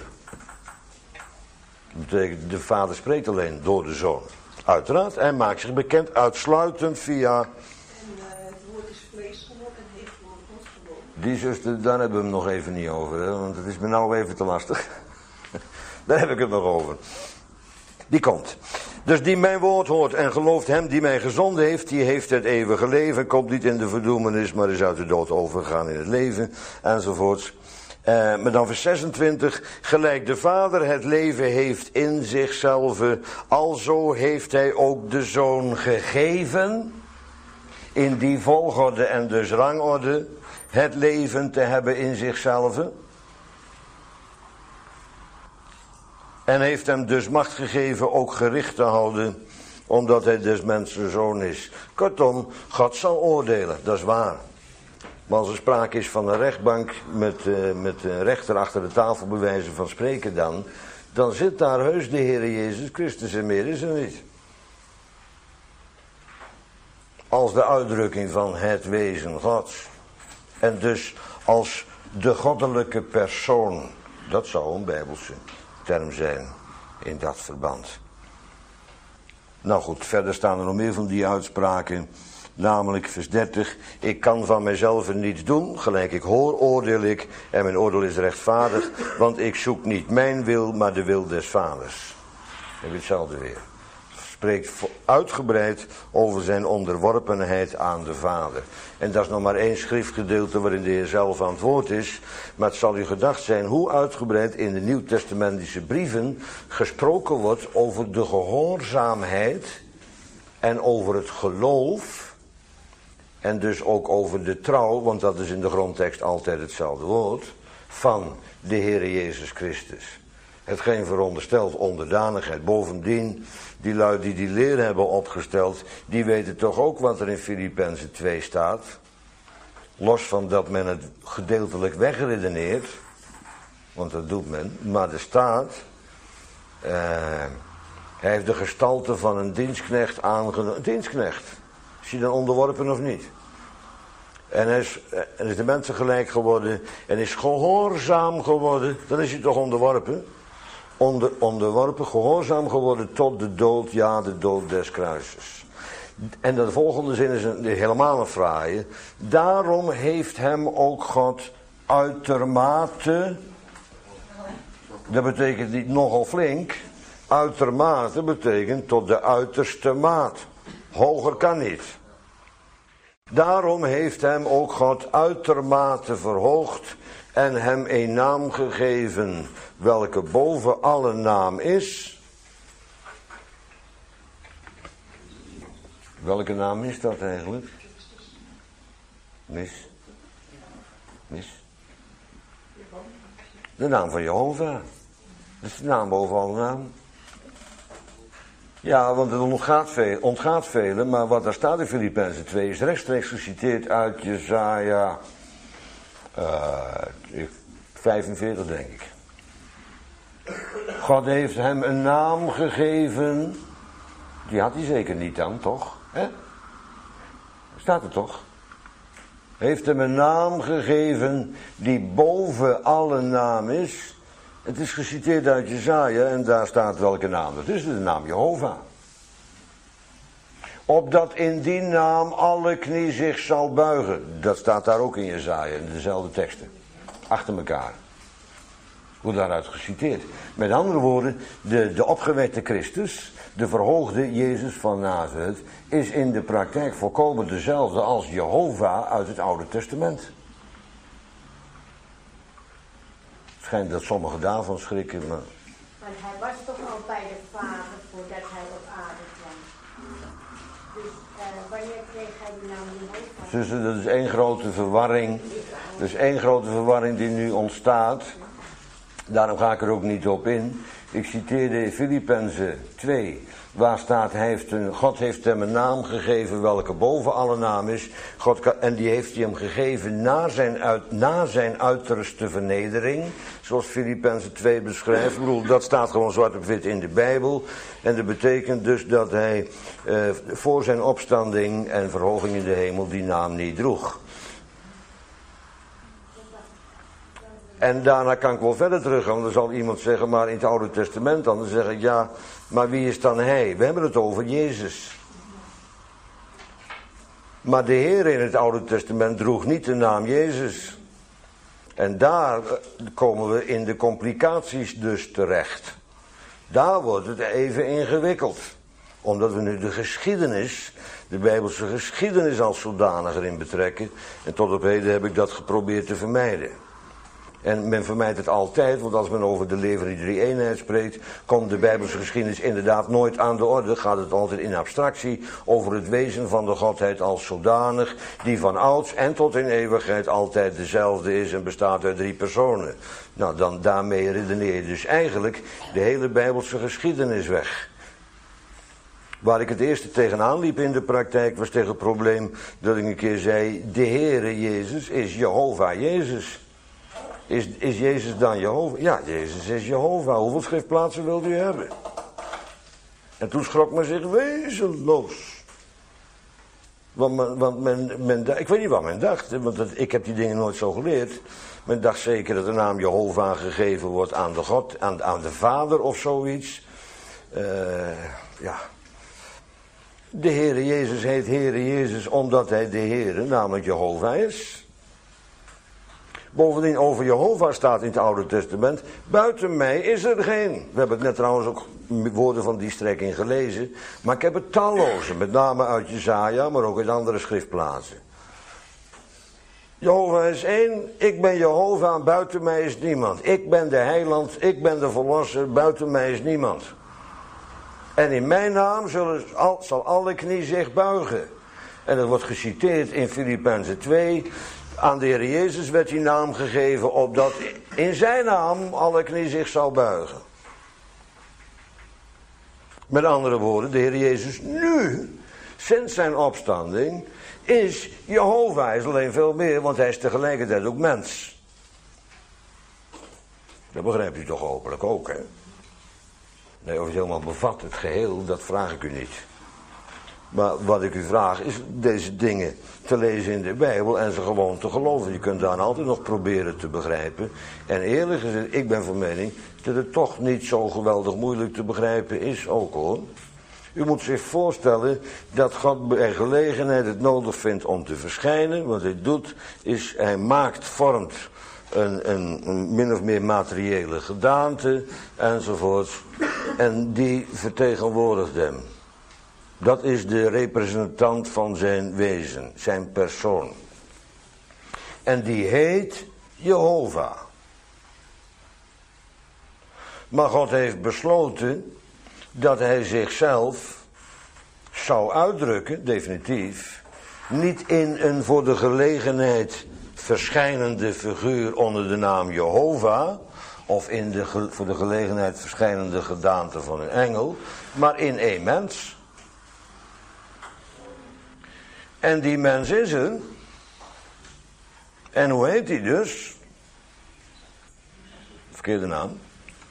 Speaker 1: Dat betekent, de Vader spreekt alleen door de Zoon. Uiteraard, hij maakt zich bekend uitsluitend via...
Speaker 6: En het woord is vlees geworden en heeft voor ons geworden.
Speaker 1: Die zuster, daar hebben we hem nog even niet over, hè, want het is me nou even te lastig. Daar heb ik het nog over. Die komt. Dus die mijn woord hoort en gelooft hem die mij gezonden heeft, die heeft het eeuwige leven, komt niet in de verdoemenis, maar is uit de dood overgegaan in het leven, enzovoorts. Maar dan vers 26, gelijk de Vader het leven heeft in zichzelf, alzo heeft hij ook de Zoon gegeven, in die volgorde en dus rangorde, het leven te hebben in zichzelf. En heeft hem dus macht gegeven ook gericht te houden, omdat hij des mensen zoon is. Kortom, God zal oordelen, dat is waar. Maar als er sprake is van een rechtbank met een rechter achter de tafel bij wijze van spreken dan zit daar heus de Heer Jezus Christus en meer is er niet. Als de uitdrukking van het wezen Gods. En dus als de goddelijke persoon. Dat zou een Bijbelse term zijn in dat verband. Nou goed, verder staan er nog meer van die uitspraken. Namelijk vers 30. Ik kan van mijzelf niets doen. Gelijk ik hoor, oordeel ik. En mijn oordeel is rechtvaardig. Want ik zoek niet mijn wil, maar de wil des vaders. En hetzelfde weer. Spreekt uitgebreid over zijn onderworpenheid aan de Vader. En dat is nog maar één schriftgedeelte waarin de Heer zelf aan het woord is. Maar het zal u gedacht zijn hoe uitgebreid in de Nieuwtestamentische brieven gesproken wordt over de gehoorzaamheid en over het geloof. En dus ook over de trouw, want dat is in de grondtekst altijd hetzelfde woord, van de Heer Jezus Christus. Hetgeen veronderstelt onderdanigheid. Bovendien, die lui die leer hebben opgesteld, die weten toch ook wat er in Filippenzen 2 staat. Los van dat men het gedeeltelijk wegredeneert, want dat doet men, maar er staat, hij heeft de gestalte van een dienstknecht aangenomen. Dienstknecht. Is hij dan onderworpen of niet? En hij is de mensen gelijk geworden en is gehoorzaam geworden. Dan is hij toch onderworpen? Onderworpen, gehoorzaam geworden tot de dood, ja, de dood des kruises. En de volgende zin is helemaal een fraaie. Daarom heeft hem ook God uitermate, dat betekent niet nogal flink, uitermate betekent tot de uiterste maat. Hoger kan niet. Daarom heeft hem ook God uitermate verhoogd en hem een naam gegeven, welke boven alle naam is. Welke naam is dat eigenlijk? Mis. De naam van Jehovah. Dat is de naam boven alle naam. Ja, want het ontgaat velen, maar wat daar staat in Filippenzen 2 is rechtstreeks geciteerd uit Jesaja 45, denk ik. God heeft hem een naam gegeven. Die had hij zeker niet dan, toch? Staat er toch? Heeft hem een naam gegeven die boven alle naam is. Het is geciteerd uit Jesaja en daar staat welke naam. Dat is de naam Jehovah. Opdat in die naam alle knie zich zal buigen. Dat staat daar ook in Jesaja, in dezelfde teksten. Achter elkaar. Wordt daaruit geciteerd. Met andere woorden, de opgewekte Christus, de verhoogde Jezus van Nazareth, is in de praktijk volkomen dezelfde als Jehovah uit het Oude Testament. Het schijnt dat sommigen daarvan schrikken, maar...
Speaker 7: Want hij was toch al bij de Vader voordat hij op aarde kwam. Dus wanneer kreeg hij die naam Jehovah?
Speaker 1: Dus dat is één grote verwarring. Dus één grote verwarring die nu ontstaat. Daarom ga ik er ook niet op in. Ik citeerde Filippenzen 2. Waar staat, God heeft hem een naam gegeven welke boven alle naam is. En die heeft hij hem gegeven na zijn uiterste vernedering. Zoals Filippenzen 2 beschrijft. Ik bedoel, dat staat gewoon zwart op wit in de Bijbel. En dat betekent dus dat hij voor zijn opstanding en verhoging in de hemel die naam niet droeg. En daarna kan ik wel verder terug gaan, want dan zal iemand zeggen, maar in het Oude Testament dan zeg ik, ja, maar wie is dan hij? We hebben het over Jezus. Maar de Heer in het Oude Testament droeg niet de naam Jezus. En daar komen we in de complicaties dus terecht. Daar wordt het even ingewikkeld. Omdat we nu de geschiedenis, de Bijbelse geschiedenis als zodanig erin betrekken. En tot op heden heb ik dat geprobeerd te vermijden. En men vermijdt het altijd, want als men over de levende drie-eenheid spreekt, komt de Bijbelse geschiedenis inderdaad nooit aan de orde. Gaat het altijd in abstractie over het wezen van de Godheid als zodanig, die van ouds en tot in eeuwigheid altijd dezelfde is en bestaat uit 3 personen. Nou, dan daarmee redeneer je dus eigenlijk de hele Bijbelse geschiedenis weg. Waar ik het eerste tegenaan liep in de praktijk was tegen het probleem dat ik een keer zei, de Heere Jezus is Jehovah Jezus. Is Jezus dan Jehovah? Ja, Jezus is Jehovah. Hoeveel schriftplaatsen wilt u hebben? En toen schrok men zich wezenloos. Want ik weet niet wat men dacht, want ik heb die dingen nooit zo geleerd. Men dacht zeker dat de naam Jehovah gegeven wordt aan de God, aan de Vader of zoiets. Ja. De Heere Jezus heet Heere Jezus omdat hij de Heere, namelijk Jehovah is. Bovendien over Jehovah staat in het Oude Testament, buiten mij is er geen. We hebben het net trouwens ook woorden van die strekking gelezen. Maar ik heb het talloze, met name uit Jesaja, maar ook uit andere schriftplaatsen. Jehovah is één, ik ben Jehovah, buiten mij is niemand. Ik ben de heiland, ik ben de verlosser, buiten mij is niemand. En in mijn naam zal alle knie zich buigen. En dat wordt geciteerd in Filippenzen 2... Aan de Heer Jezus werd die naam gegeven, opdat in zijn naam alle knie zich zal buigen. Met andere woorden, de Heer Jezus nu, sinds zijn opstanding, is Jehovah. Hij is alleen veel meer, want hij is tegelijkertijd ook mens. Dat begrijpt u toch hopelijk ook, hè? Nee, of het helemaal bevat, het geheel, dat vraag ik u niet. Maar wat ik u vraag is deze dingen te lezen in de Bijbel en ze gewoon te geloven. Je kunt daar altijd nog proberen te begrijpen. En eerlijk gezegd, ik ben van mening dat het toch niet zo geweldig moeilijk te begrijpen is ook hoor. U moet zich voorstellen dat God bij gelegenheid het nodig vindt om te verschijnen. Wat hij doet is, hij vormt een min of meer materiële gedaante enzovoort. En die vertegenwoordigt hem. Dat is de representant van zijn wezen, zijn persoon. En die heet Jehovah. Maar God heeft besloten dat hij zichzelf zou uitdrukken, definitief, niet in een voor de gelegenheid verschijnende figuur onder de naam Jehovah, of in de voor de gelegenheid verschijnende gedaante van een engel, maar in één mens. En die mens is er. En hoe heet hij dus? Verkeerde naam.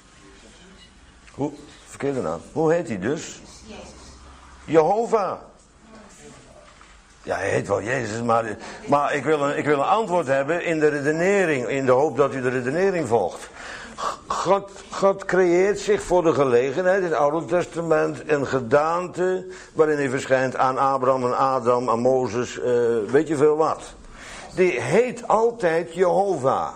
Speaker 1: Verkeerde naam. Hoe heet hij dus? Jehovah. Ja, hij heet wel Jezus, maar ik wil een antwoord hebben in de redenering, in de hoop dat u de redenering volgt. God creëert zich voor de gelegenheid in het Oude Testament een gedaante waarin hij verschijnt aan Abraham en Adam, aan Mozes, weet je veel wat. Die heet altijd Jehovah.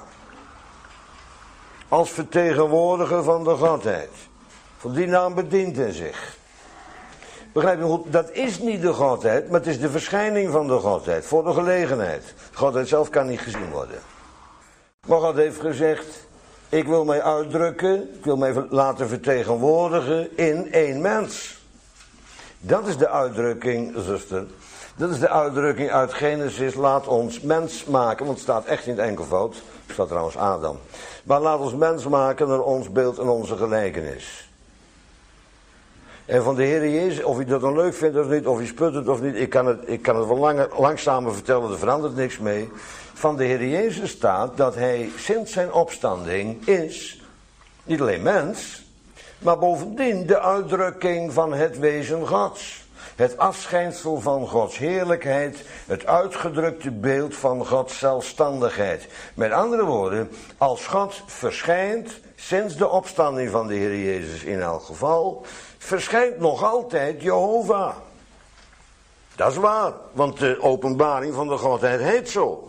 Speaker 1: Als vertegenwoordiger van de Godheid. Van die naam bedient hij zich. Begrijp je goed? Dat is niet de Godheid, maar het is de verschijning van de Godheid. Voor de gelegenheid. De Godheid zelf kan niet gezien worden. Maar God heeft gezegd, ik wil mij uitdrukken, ik wil mij laten vertegenwoordigen in één mens. Dat is de uitdrukking, zuster. Dat is de uitdrukking uit Genesis, laat ons mens maken. Want het staat echt in het enkelvoud. Het staat trouwens Adam. Maar laat ons mens maken naar ons beeld en onze gelijkenis. En van de Heer Jezus, of u dat dan leuk vindt of niet, of u sput het of niet, ik kan het wel langzamer vertellen, er verandert niks mee. Van de Heer Jezus staat dat hij sinds zijn opstanding is, niet alleen mens, maar bovendien de uitdrukking van het wezen Gods. Het afschijnsel van Gods heerlijkheid, het uitgedrukte beeld van Gods zelfstandigheid. Met andere woorden, als God verschijnt, sinds de opstanding van de Heer Jezus in elk geval, verschijnt nog altijd Jehovah. Dat is waar, want de openbaring van de Godheid heet zo.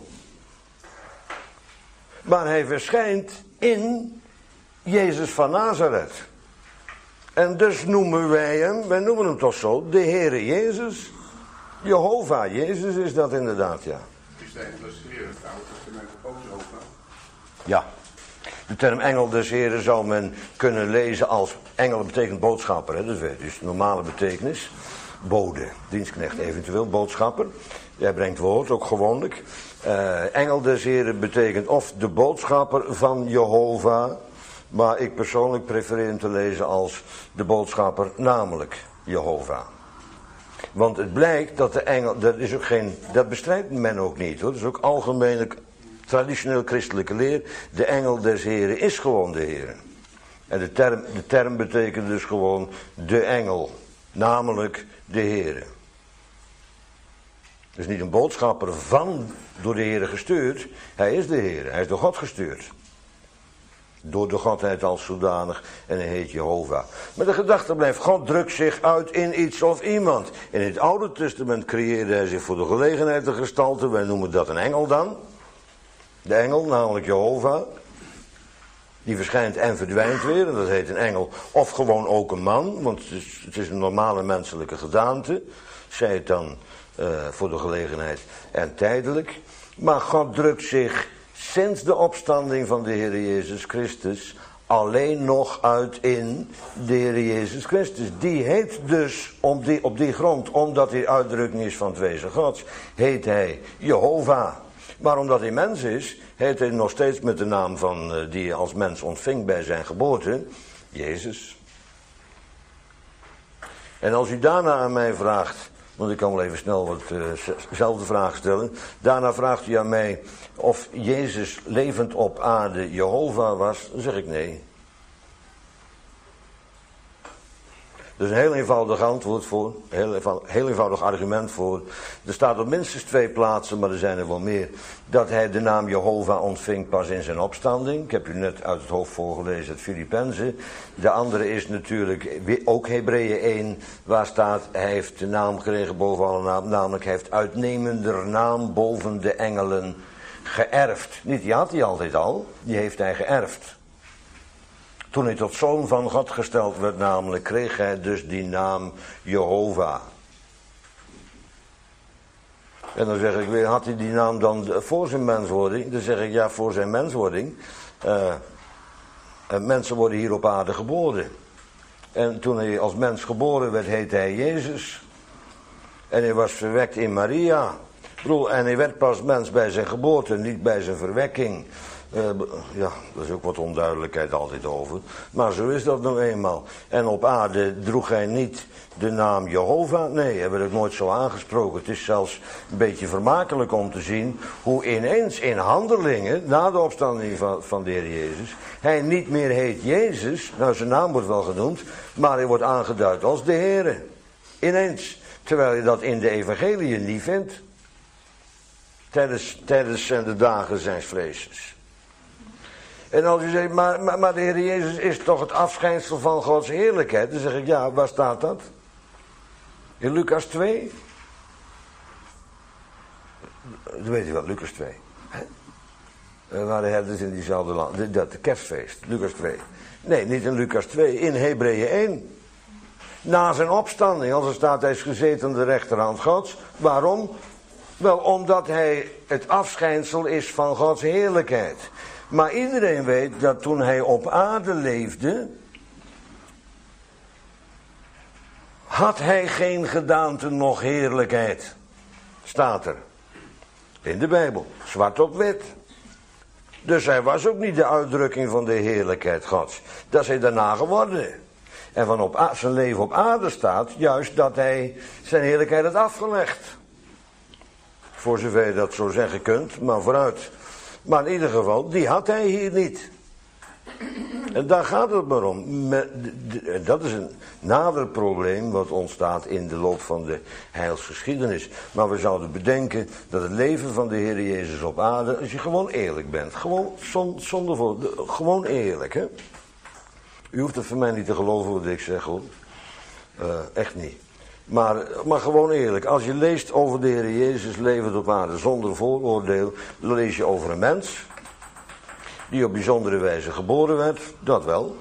Speaker 1: Maar hij verschijnt in Jezus van Nazareth. En dus noemen wij hem toch zo, de Heere Jezus. Jehovah, Jezus is dat inderdaad, ja.
Speaker 8: Is de engel des Heren het Oude Testament ook Jehovah?
Speaker 1: Ja. De term engel des Heren zou men kunnen lezen als, engel betekent boodschapper, hè, dat weet je, dus normale betekenis. Bode, dienstknecht eventueel, boodschapper. Jij brengt woord, ook gewoonlijk. Engel des Heren betekent of de boodschapper van Jehovah. Maar ik persoonlijk prefereer hem te lezen als de boodschapper, namelijk Jehovah. Want het blijkt dat de engel, dat bestrijdt men ook niet hoor. Dat is ook algemene, traditioneel christelijke leer. De engel des Heren is gewoon de Heer. En de term betekent dus gewoon de engel, namelijk de Heer. Dus niet een boodschapper door de Heer gestuurd. Hij is de Heer, hij is door God gestuurd. Door de Godheid als zodanig en hij heet Jehovah. Maar de gedachte blijft, God drukt zich uit in iets of iemand. In het Oude Testament creëerde hij zich voor de gelegenheid een gestalte. Wij noemen dat een engel dan. De engel, namelijk Jehovah. Die verschijnt en verdwijnt weer en dat heet een engel. Of gewoon ook een man, want het is een normale menselijke gedaante. Zij het dan voor de gelegenheid en tijdelijk. Maar God drukt zich sinds de opstanding van de Heer Jezus Christus alleen nog uit in de Heer Jezus Christus. Die heet dus op die grond, omdat hij uitdrukking is van het wezen Gods, heet hij Jehovah. Maar omdat hij mens is, heet hij nog steeds met de naam van die hij als mens ontving bij zijn geboorte, Jezus. En als u daarna aan mij vraagt, want ik kan wel even snel dezelfde vraag stellen. Daarna vraagt u aan mij of Jezus levend op aarde Jehovah was. Dan zeg ik nee. Er is een heel eenvoudig antwoord voor, heel eenvoudig argument voor. Er staat op minstens 2 plaatsen, maar er zijn er wel meer, dat hij de naam Jehovah ontving pas in zijn opstanding. Ik heb u net uit het hoofd voorgelezen uit Filippenzen. De andere is natuurlijk ook Hebreeën 1, waar staat, hij heeft de naam gekregen boven alle naam, namelijk hij heeft uitnemender naam boven de engelen geërfd. Niet, die had hij altijd al, die heeft hij geërfd. Toen hij tot zoon van God gesteld werd namelijk, kreeg hij dus die naam Jehovah. En dan zeg ik, had hij die naam dan voor zijn menswording? Dan zeg ik, ja, voor zijn menswording. Mensen worden hier op aarde geboren. En toen hij als mens geboren werd, heette hij Jezus. En hij was verwekt in Maria. En hij werd pas mens bij zijn geboorte, niet bij zijn verwekking. Ja, daar is ook wat onduidelijkheid altijd over. Maar zo is dat nou eenmaal. En op aarde droeg hij niet de naam Jehovah. Nee, hij werd ook nooit zo aangesproken. Het is zelfs een beetje vermakelijk om te zien hoe ineens in Handelingen, na de opstanding van de Heer Jezus, hij niet meer heet Jezus. Nou, zijn naam wordt wel genoemd, maar hij wordt aangeduid als de Heere. Ineens. Terwijl je dat in de evangeliën niet vindt. Tijdens de dagen zijns vleesjes. En als u zegt, maar de Heer Jezus is toch het afschijnsel van Gods heerlijkheid? Dan zeg ik, ja, waar staat dat? In Lucas 2? Dan weet je wat, Lucas 2. Waar de herders in diezelfde land, dat kerstfeest, Lucas 2. Nee, niet in Lucas 2, in Hebreeën 1. Na zijn opstanding, als er staat, hij is gezeten aan de rechterhand Gods. Waarom? Wel, omdat hij het afschijnsel is van Gods heerlijkheid. Maar iedereen weet dat toen hij op aarde leefde, had hij geen gedaante noch heerlijkheid. Staat er. In de Bijbel. Zwart op wit. Dus hij was ook niet de uitdrukking van de heerlijkheid Gods. Dat is hij daarna geworden. En van zijn leven op aarde staat juist dat hij zijn heerlijkheid had afgelegd. Voor zover je dat zo zeggen kunt, maar vooruit. Maar in ieder geval, die had hij hier niet. En daar gaat het maar om. Dat is een nader probleem wat ontstaat in de loop van de heilsgeschiedenis. Maar we zouden bedenken dat het leven van de Heer Jezus op aarde, als je gewoon eerlijk bent, gewoon zonder voor, gewoon eerlijk, hè. U hoeft het van mij niet te geloven wat ik zeg, hoor. Echt niet. Maar gewoon eerlijk, als je leest over de Heer Jezus levend op aarde zonder vooroordeel, dan lees je over een mens die op bijzondere wijze geboren werd, dat wel.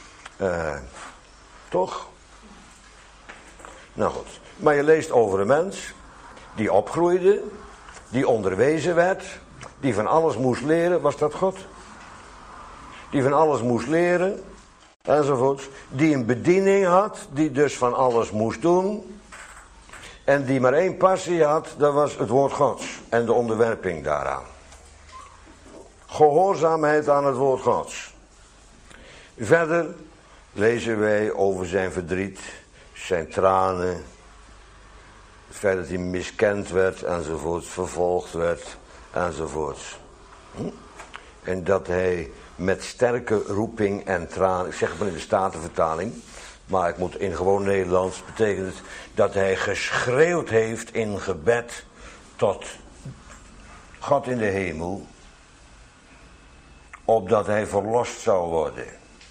Speaker 1: Toch? Nou goed. Maar je leest over een mens die opgroeide, die onderwezen werd, die van alles moest leren. Was dat God? Die van alles moest leren, enzovoort. Die een bediening had, die dus van alles moest doen. En die maar één passie had, dat was het woord Gods en de onderwerping daaraan. Gehoorzaamheid aan het woord Gods. Verder lezen wij over zijn verdriet, zijn tranen, het feit dat hij miskend werd enzovoort, vervolgd werd enzovoort. En dat hij met sterke roeping en tranen, ik zeg het maar in de Statenvertaling, maar ik moet in gewoon Nederlands, betekent het dat hij geschreeuwd heeft in gebed tot God in de hemel, opdat hij verlost zou worden.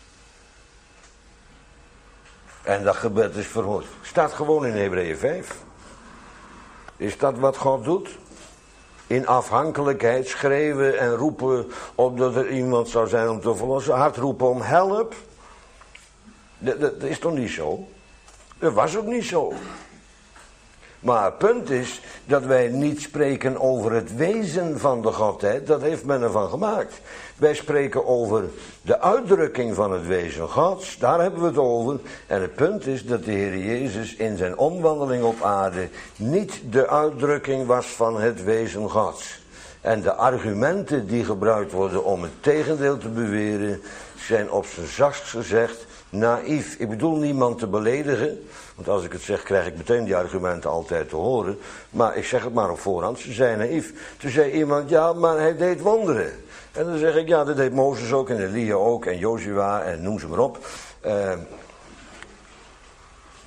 Speaker 1: En dat gebed is verhoord. Staat gewoon in Hebreeën 5. Is dat wat God doet? In afhankelijkheid schreeuwen en roepen opdat er iemand zou zijn om te verlossen. Hard roepen om help. Dat is toch niet zo? Dat was ook niet zo. Maar het punt is dat wij niet spreken over het wezen van de Godheid. Dat heeft men ervan gemaakt. Wij spreken over de uitdrukking van het wezen Gods. Daar hebben we het over. En het punt is dat de Heer Jezus in zijn omwandeling op aarde niet de uitdrukking was van het wezen Gods. En de argumenten die gebruikt worden om het tegendeel te beweren, zijn op zijn zachtst gezegd naïef. Ik bedoel niemand te beledigen, want als ik het zeg krijg ik meteen die argumenten altijd te horen. Maar ik zeg het maar op voorhand, ze zijn naïef. Toen zei iemand, ja, maar hij deed wonderen. En dan zeg ik, ja, dat deed Mozes ook en Elia ook en Jozua en noem ze maar op.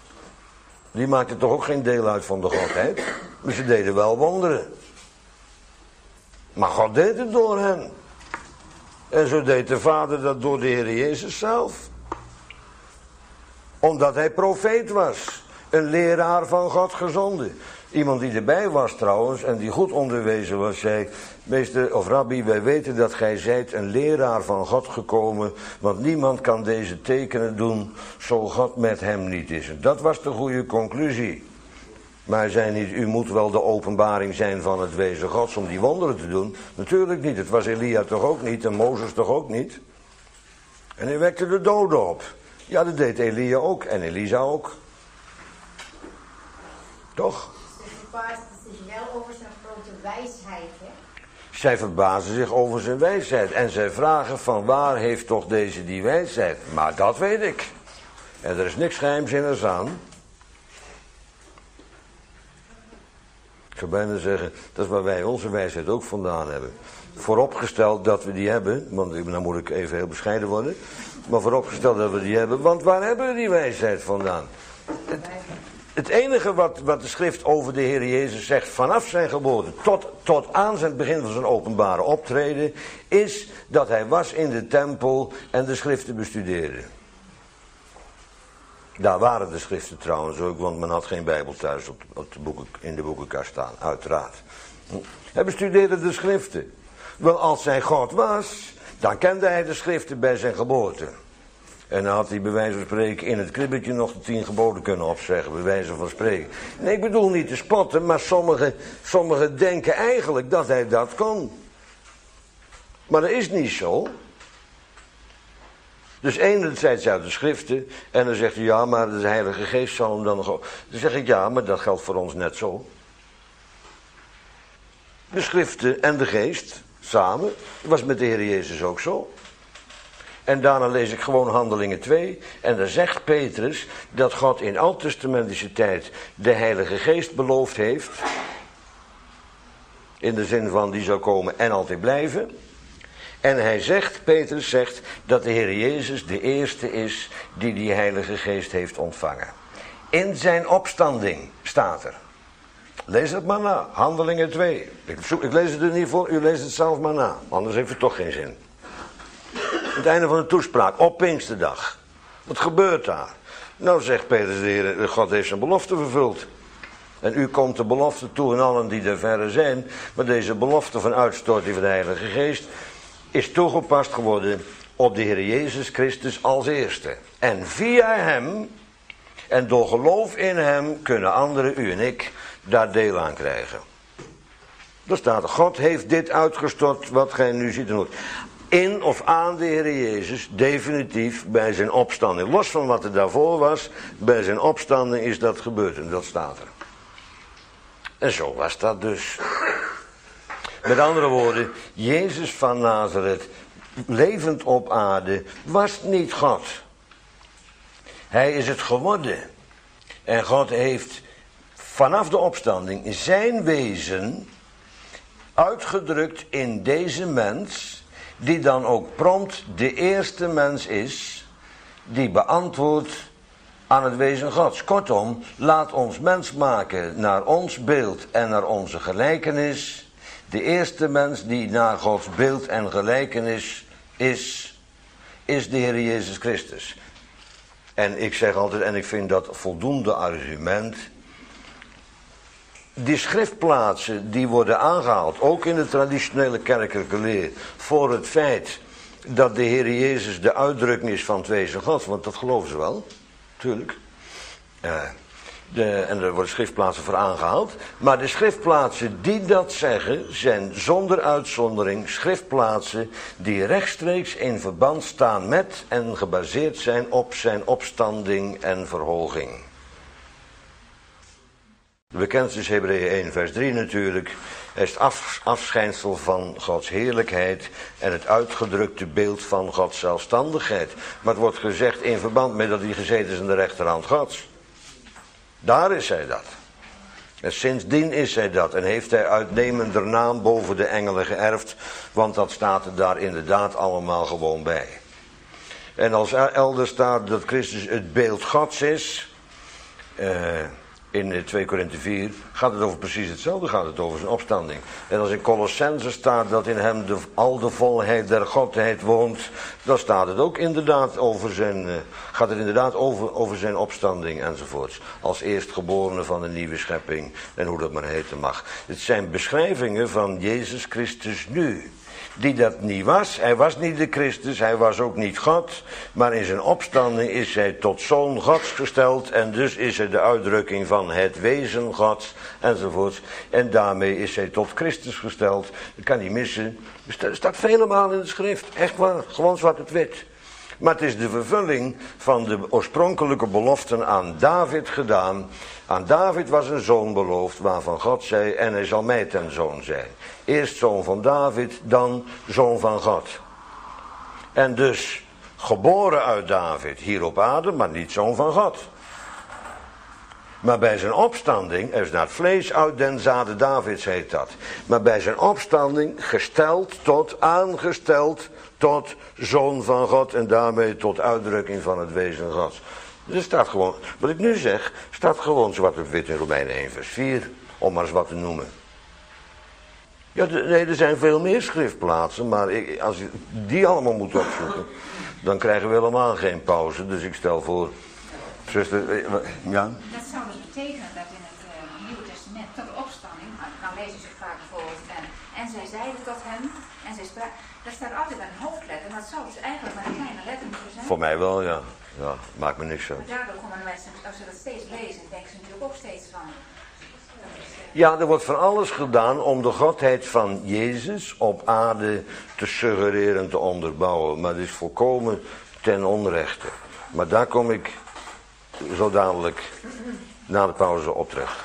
Speaker 1: Die maakten toch ook geen deel uit van de Godheid. Maar ze deden wel wonderen. Maar God deed het door hen. En zo deed de Vader dat door de Heer Jezus zelf. Omdat hij profeet was. Een leraar van God gezonden. Iemand die erbij was trouwens en die goed onderwezen was, zei: meester of rabbi, wij weten dat gij zijt een leraar van God gekomen, want niemand kan deze tekenen doen zo God met hem niet is. En dat was de goede conclusie. Maar hij zei niet: u moet wel de openbaring zijn van het wezen Gods om die wonderen te doen. Natuurlijk niet, het was Elia toch ook niet en Mozes toch ook niet. En hij wekte de doden op. Ja, dat deed Elia ook en Elisa ook. Toch?
Speaker 7: Ze verbaasden zich wel over zijn grote wijsheid, hè?
Speaker 1: Zij verbazen zich over zijn wijsheid. En zij vragen van waar heeft toch deze die wijsheid? Maar dat weet ik. En er is niks geheimzinnigs aan. Ik zou bijna zeggen, dat is waar wij onze wijsheid ook vandaan hebben. Vooropgesteld dat we die hebben, want dan moet ik even heel bescheiden worden. Maar vooropgesteld dat we die hebben, want waar hebben we die wijsheid vandaan? Het enige wat de schrift over de Heer Jezus zegt vanaf zijn geboorte tot aan het begin van zijn openbare optreden, is dat hij was in de tempel en de schriften bestudeerde. Daar waren de schriften trouwens ook, want men had geen Bijbel thuis in de boekenkast staan, uiteraard. Hij bestudeerde de schriften. Wel, als hij God was, dan kende hij de schriften bij zijn geboorte. En dan had hij bij wijze van spreken in het kribbetje nog de 10 geboden kunnen opzeggen, bij wijze van spreken. Nee, ik bedoel niet te spotten, maar sommigen denken eigenlijk dat hij dat kon. Maar dat is niet zo. Dus enerzijds uit de schriften, en dan zegt hij, ja, maar de Heilige Geest zal hem dan nog... Dan zeg ik, ja, maar dat geldt voor ons net zo. De schriften en de geest, samen, dat was met de Heer Jezus ook zo. En daarna lees ik gewoon Handelingen 2. En dan zegt Petrus dat God in oud-testamentische tijd de Heilige Geest beloofd heeft. In de zin van die zou komen en altijd blijven. En hij zegt, Petrus zegt, dat de Heer Jezus de eerste is die Heilige Geest heeft ontvangen. In zijn opstanding staat er. Lees het maar na, Handelingen 2. Ik lees het er niet voor, u leest het zelf maar na. Anders heeft het toch geen zin. Het einde van de toespraak, op Pinksterdag. Wat gebeurt daar? Nou zegt Petrus, de Heer, God heeft zijn belofte vervuld. En u komt de belofte toe aan allen die er verre zijn. Maar deze belofte van uitstorting van de Heilige Geest is toegepast geworden op de Heer Jezus Christus als eerste. En via hem en door geloof in hem kunnen anderen, u en ik, daar deel aan krijgen. Daar staat er, God heeft dit uitgestort wat gij nu ziet en hoort. In of aan de Heer Jezus, definitief bij zijn opstanding. Los van wat er daarvoor was, bij zijn opstanding is dat gebeurd en dat staat er. En zo was dat dus. Met andere woorden, Jezus van Nazareth, levend op aarde, was niet God. Hij is het geworden. En God heeft vanaf de opstanding zijn wezen uitgedrukt in deze mens, die dan ook prompt de eerste mens is, die beantwoordt aan het wezen Gods. Kortom, laat ons mens maken naar ons beeld en naar onze gelijkenis. De eerste mens die naar Gods beeld en gelijkenis is de Heer Jezus Christus. En ik zeg altijd, en ik vind dat voldoende argument, die schriftplaatsen die worden aangehaald, ook in de traditionele kerkelijke leer, voor het feit dat de Heer Jezus de uitdrukking is van het wezen Gods, want dat geloven ze wel, tuurlijk. En er worden schriftplaatsen voor aangehaald. Maar de schriftplaatsen die dat zeggen, zijn zonder uitzondering schriftplaatsen die rechtstreeks in verband staan met en gebaseerd zijn op zijn opstanding en verhoging. De bekendste is Hebreeën 1 vers 3 natuurlijk. Hij is het afschijnsel van Gods heerlijkheid en het uitgedrukte beeld van Gods zelfstandigheid. Maar het wordt gezegd in verband met dat hij gezeten is aan de rechterhand Gods. Daar is hij dat. En sindsdien is hij dat. En heeft hij uitnemender naam boven de engelen geërfd. Want dat staat er daar inderdaad allemaal gewoon bij. En als elders staat dat Christus het beeld Gods is. In 2 Korinthe 4 gaat het over precies hetzelfde, gaat het over zijn opstanding. En als in Colossense staat dat in hem al de volheid der Godheid woont, dan staat het ook inderdaad over gaat het inderdaad over zijn opstanding enzovoorts. Als eerstgeborene van de nieuwe schepping en hoe dat maar heten mag. Het zijn beschrijvingen van Jezus Christus nu. Die dat niet was. Hij was niet de Christus, hij was ook niet God. Maar in zijn opstanding is hij tot zoon Gods gesteld. En dus is hij de uitdrukking van het wezen Gods enzovoort. En daarmee is hij tot Christus gesteld. Dat kan niet missen. Er staat vele malen in de schrift. Echt waar, gewoon zwart op wit. Maar het is de vervulling van de oorspronkelijke beloften aan David gedaan. Aan David was een zoon beloofd waarvan God zei, en hij zal mij ten zoon zijn. Eerst zoon van David, dan zoon van God. En dus geboren uit David, hier op aarde, maar niet zoon van God. Maar bij zijn opstanding, er is naar het vlees uit den zade Davids heet dat. Maar bij zijn opstanding aangesteld tot zoon van God en daarmee tot uitdrukking van het wezen Gods. Dus staat gewoon, wat ik nu zeg, staat gewoon zwart op wit in Romeinen 1 vers 4, om maar eens wat te noemen. Ja, nee, er zijn veel meer schriftplaatsen, maar als je die allemaal moet opzoeken, dan krijgen we helemaal geen pauze. Dus ik stel voor, zuster, ja?
Speaker 9: Dat zou dus betekenen dat in het Nieuwe Testament tot de opstanding, dan lezen ze vaak bijvoorbeeld, en zij zeiden tot hem, en zij spraken, daar staat altijd een hoofdletter, maar het zou dus eigenlijk maar een kleine letter moeten zijn.
Speaker 1: Voor mij wel, ja. Ja, maakt me niks uit.
Speaker 9: Maar daardoor komen de mensen, als ze dat steeds lezen, denken ze natuurlijk ook steeds van.
Speaker 1: Ja, er wordt van alles gedaan om de godheid van Jezus op aarde te suggereren en te onderbouwen. Maar het is volkomen ten onrechte. Maar daar kom ik zo dadelijk na de pauze op terug.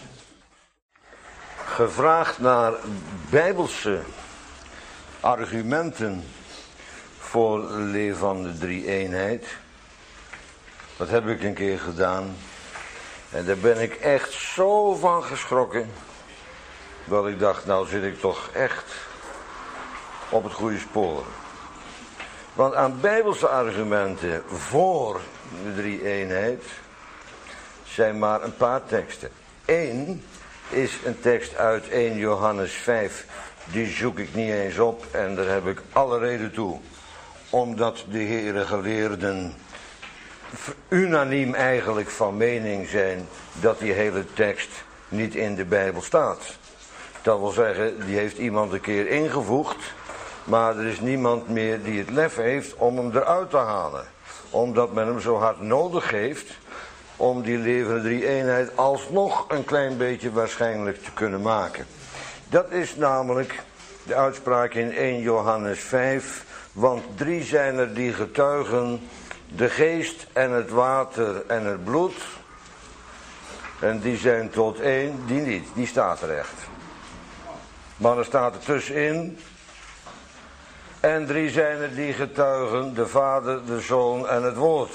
Speaker 1: Gevraagd naar bijbelse argumenten voor de leer van de drie-eenheid. Dat heb ik een keer gedaan. En daar ben ik echt zo van geschrokken. Dat ik dacht, nou zit ik toch echt op het goede spoor. Want aan bijbelse argumenten voor de drie-eenheid zijn maar een paar teksten. Eén is een tekst uit 1 Johannes 5. Die zoek ik niet eens op en daar heb ik alle reden toe. Omdat de heren geleerden unaniem eigenlijk van mening zijn dat die hele tekst niet in de Bijbel staat. Dat wil zeggen, die heeft iemand een keer ingevoegd, maar er is niemand meer die het lef heeft om hem eruit te halen. Omdat men hem zo hard nodig heeft om die levende drie-eenheid alsnog een klein beetje waarschijnlijk te kunnen maken. Dat is namelijk de uitspraak in 1 Johannes 5, want 3 zijn er die getuigen, de geest en het water en het bloed. En die zijn tot 1, die niet, die staat er echt. Maar er staat er tussenin. En 3 zijn er die getuigen, de Vader, de Zoon en het Woord.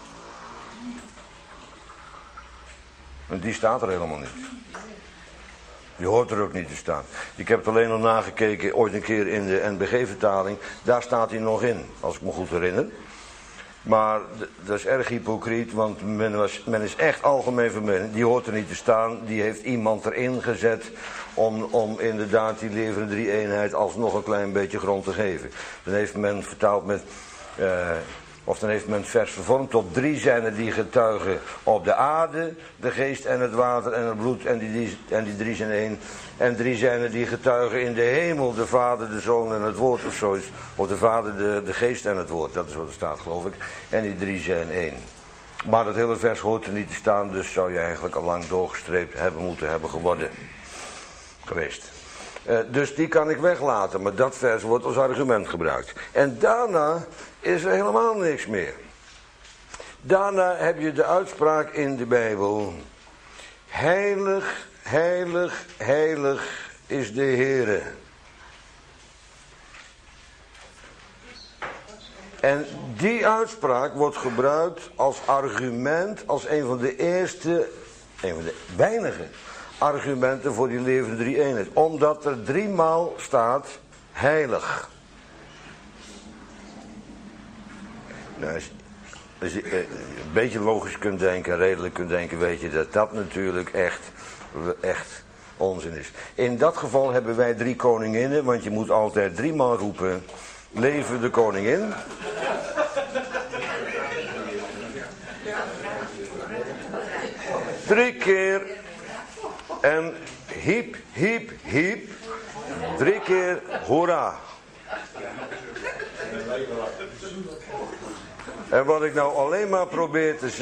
Speaker 1: En die staat er helemaal niet. Die hoort er ook niet te staan. Ik heb het alleen nog nagekeken, ooit een keer in de NBG-vertaling. Daar staat hij nog in, als ik me goed herinner. Maar dat is erg hypocriet, want men is echt algemeen van mening. Die hoort er niet te staan, die heeft iemand erin gezet om inderdaad die levende drie-eenheid alsnog een klein beetje grond te geven. Dan heeft men vertaald met, dan heeft men het vers vervormd tot 3 zijn er die getuigen op de aarde, de geest en het water en het bloed en die 3 zijn 1. En 3 zijn er die getuigen in de hemel, de Vader, de Zoon en het Woord of zoiets. Of de Vader, de geest en het Woord, dat is wat er staat geloof ik. En die 3 zijn 1. Maar dat hele vers hoort er niet te staan, dus zou je eigenlijk al lang doorgestreept moeten hebben geworden. Geweest. Dus die kan ik weglaten, maar dat vers wordt als argument gebruikt. En daarna is er helemaal niks meer. Daarna heb je de uitspraak in de Bijbel. Heilig, heilig, heilig is de Heere. En die uitspraak wordt gebruikt als argument, als een van de weinige argumenten voor die levende drie-eenheid. Omdat er 3 maal staat heilig. Nou, als je een beetje logisch kunt denken, redelijk kunt denken, weet je dat dat natuurlijk echt onzin is. In dat geval hebben wij 3 koninginnen, want je moet altijd 3 maal roepen, leven de koningin. Drie keer en hiep, hiep, hiep. 3 keer hoera. En wat ik nou alleen maar probeer te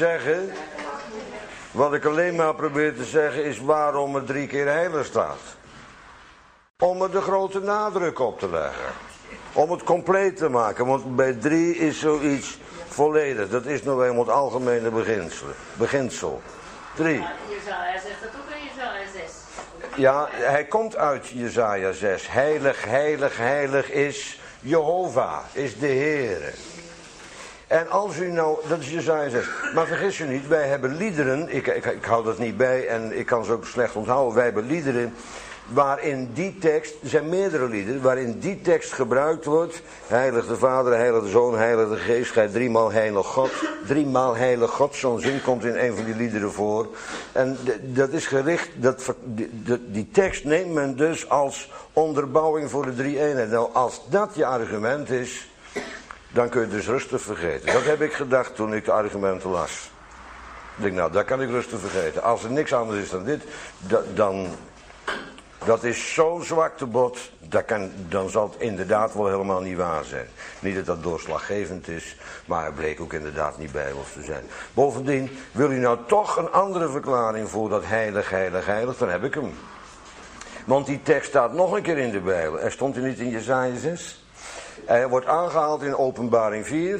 Speaker 1: zeggen, is waarom er 3 keer heilig staat. Om er de grote nadruk op te leggen. Om het compleet te maken, want bij 3 is zoiets volledig. Dat is nou eenmaal het algemene beginsel. 3.
Speaker 9: Jesaja zegt dat ook in Jesaja 6.
Speaker 1: Ja, hij komt uit Jesaja 6. Heilig, heilig, heilig is Jehovah, is de Heere. En als u nou, dat is Jesaja 6. Maar vergis u niet, wij hebben liederen, ik hou dat niet bij en ik kan ze ook slecht onthouden. Wij hebben liederen waarin die tekst, er zijn meerdere liederen, waarin die tekst gebruikt wordt. Heilig de Vader, heilig de Zoon, heilig de Geest, gij 3 maal heilig God. 3 maal heilig God, zo'n zin komt in een van die liederen voor. En dat is gericht, die tekst neemt men dus als onderbouwing voor de 3-eenheid. Nou, als dat je argument is, dan kun je het dus rustig vergeten. Dat heb ik gedacht toen ik de argumenten las. Ik denk, nou, dat kan ik rustig vergeten. Als er niks anders is dan dit, dan... Dat is zo'n zwaktebod, dan zal het inderdaad wel helemaal niet waar zijn. Niet dat dat doorslaggevend is, maar het bleek ook inderdaad niet bijbels te zijn. Bovendien, wil u nou toch een andere verklaring voor dat heilig, heilig, heilig, dan heb ik hem. Want die tekst staat nog een keer in de Bijbel. Er stond hij niet in Jesaja 6. Hij wordt aangehaald in Openbaring 4.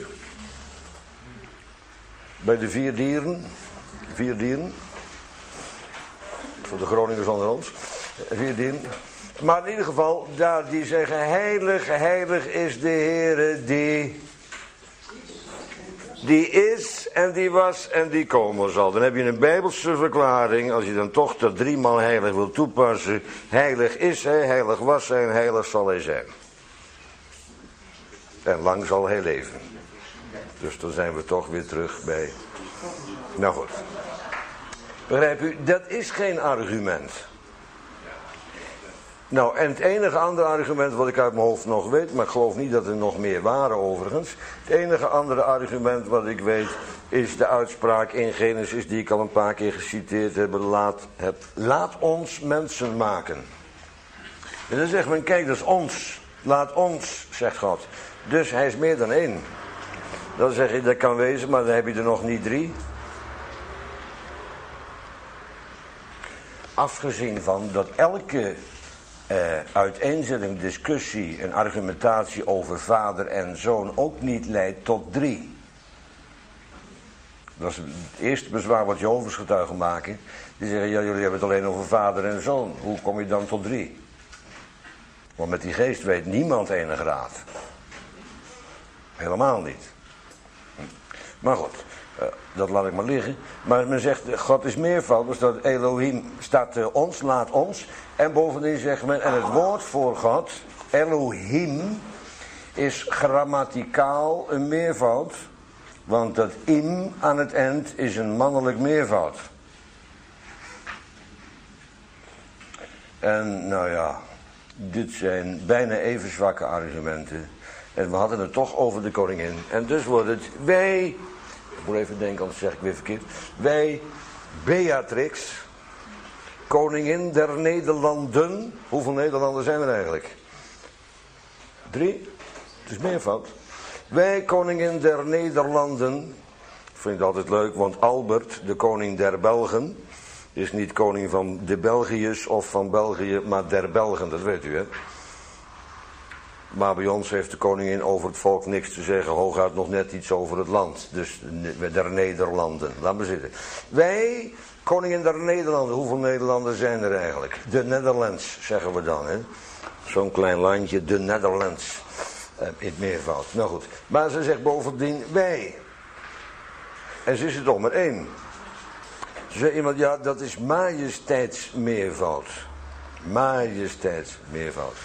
Speaker 1: Bij de 4 dieren. 4 dieren. Voor de Groningers onder ons. 4 dieren. Maar in ieder geval, daar die zeggen, heilig, heilig is de Heere die is en die was en die komen zal. Dan heb je een Bijbelse verklaring, als je dan toch dat 3 maal heilig wil toepassen. Heilig is hij, heilig was hij en heilig zal hij zijn. En lang zal hij leven. Dus dan zijn we toch weer terug bij... Nou goed. Begrijp u, dat is geen argument. Nou, en het enige andere argument wat ik uit mijn hoofd nog weet, maar ik geloof niet dat er nog meer waren overigens. Het enige andere argument wat ik weet is de uitspraak in Genesis die ik al een paar keer geciteerd heb. Laat ons mensen maken. En dan zegt men, kijk, dat is ons. Laat ons, zegt God. Dus hij is meer dan 1. Dan zeg je, dat kan wezen, maar dan heb je er nog niet 3. Afgezien van dat elke uiteenzetting, discussie en argumentatie over vader en zoon ook niet leidt tot 3. Dat is het eerste bezwaar wat Jehovah's getuigen maken. Die zeggen, ja, jullie hebben het alleen over vader en zoon. Hoe kom je dan tot 3? Want met die geest weet niemand enige raad. Helemaal niet. Maar goed, dat laat ik maar liggen. Maar men zegt, God is meervoud, dus dat Elohim staat ons, laat ons. En bovendien zegt men, en het woord voor God, Elohim, is grammaticaal een meervoud. Want dat im aan het eind is een mannelijk meervoud. En nou ja, dit zijn bijna even zwakke argumenten. En we hadden het toch over de koningin. En dus wordt het, wij, ik moet even denken, anders zeg ik weer verkeerd. Wij, Beatrix, koningin der Nederlanden. Hoeveel Nederlanden zijn er eigenlijk? 3? Het is meervoud. Wij, koningin der Nederlanden. Ik vind het altijd leuk, want Albert, de koning der Belgen, is niet koning van de Belgiërs of van België, maar der Belgen, dat weet u hè. Maar bij ons heeft de koningin over het volk niks te zeggen, hooguit nog net iets over het land. Dus der Nederlanden, laat maar zitten. Wij, koningin der Nederlanden, hoeveel Nederlanden zijn er eigenlijk? De Netherlands, zeggen we dan hè. Zo'n klein landje, de Netherlands. In het meervoud. Nou goed. Maar ze zegt bovendien wij. En ze is het toch maar 1. Ze zegt iemand, ja, dat is majesteitsmeervoud. Majesteitsmeervoud.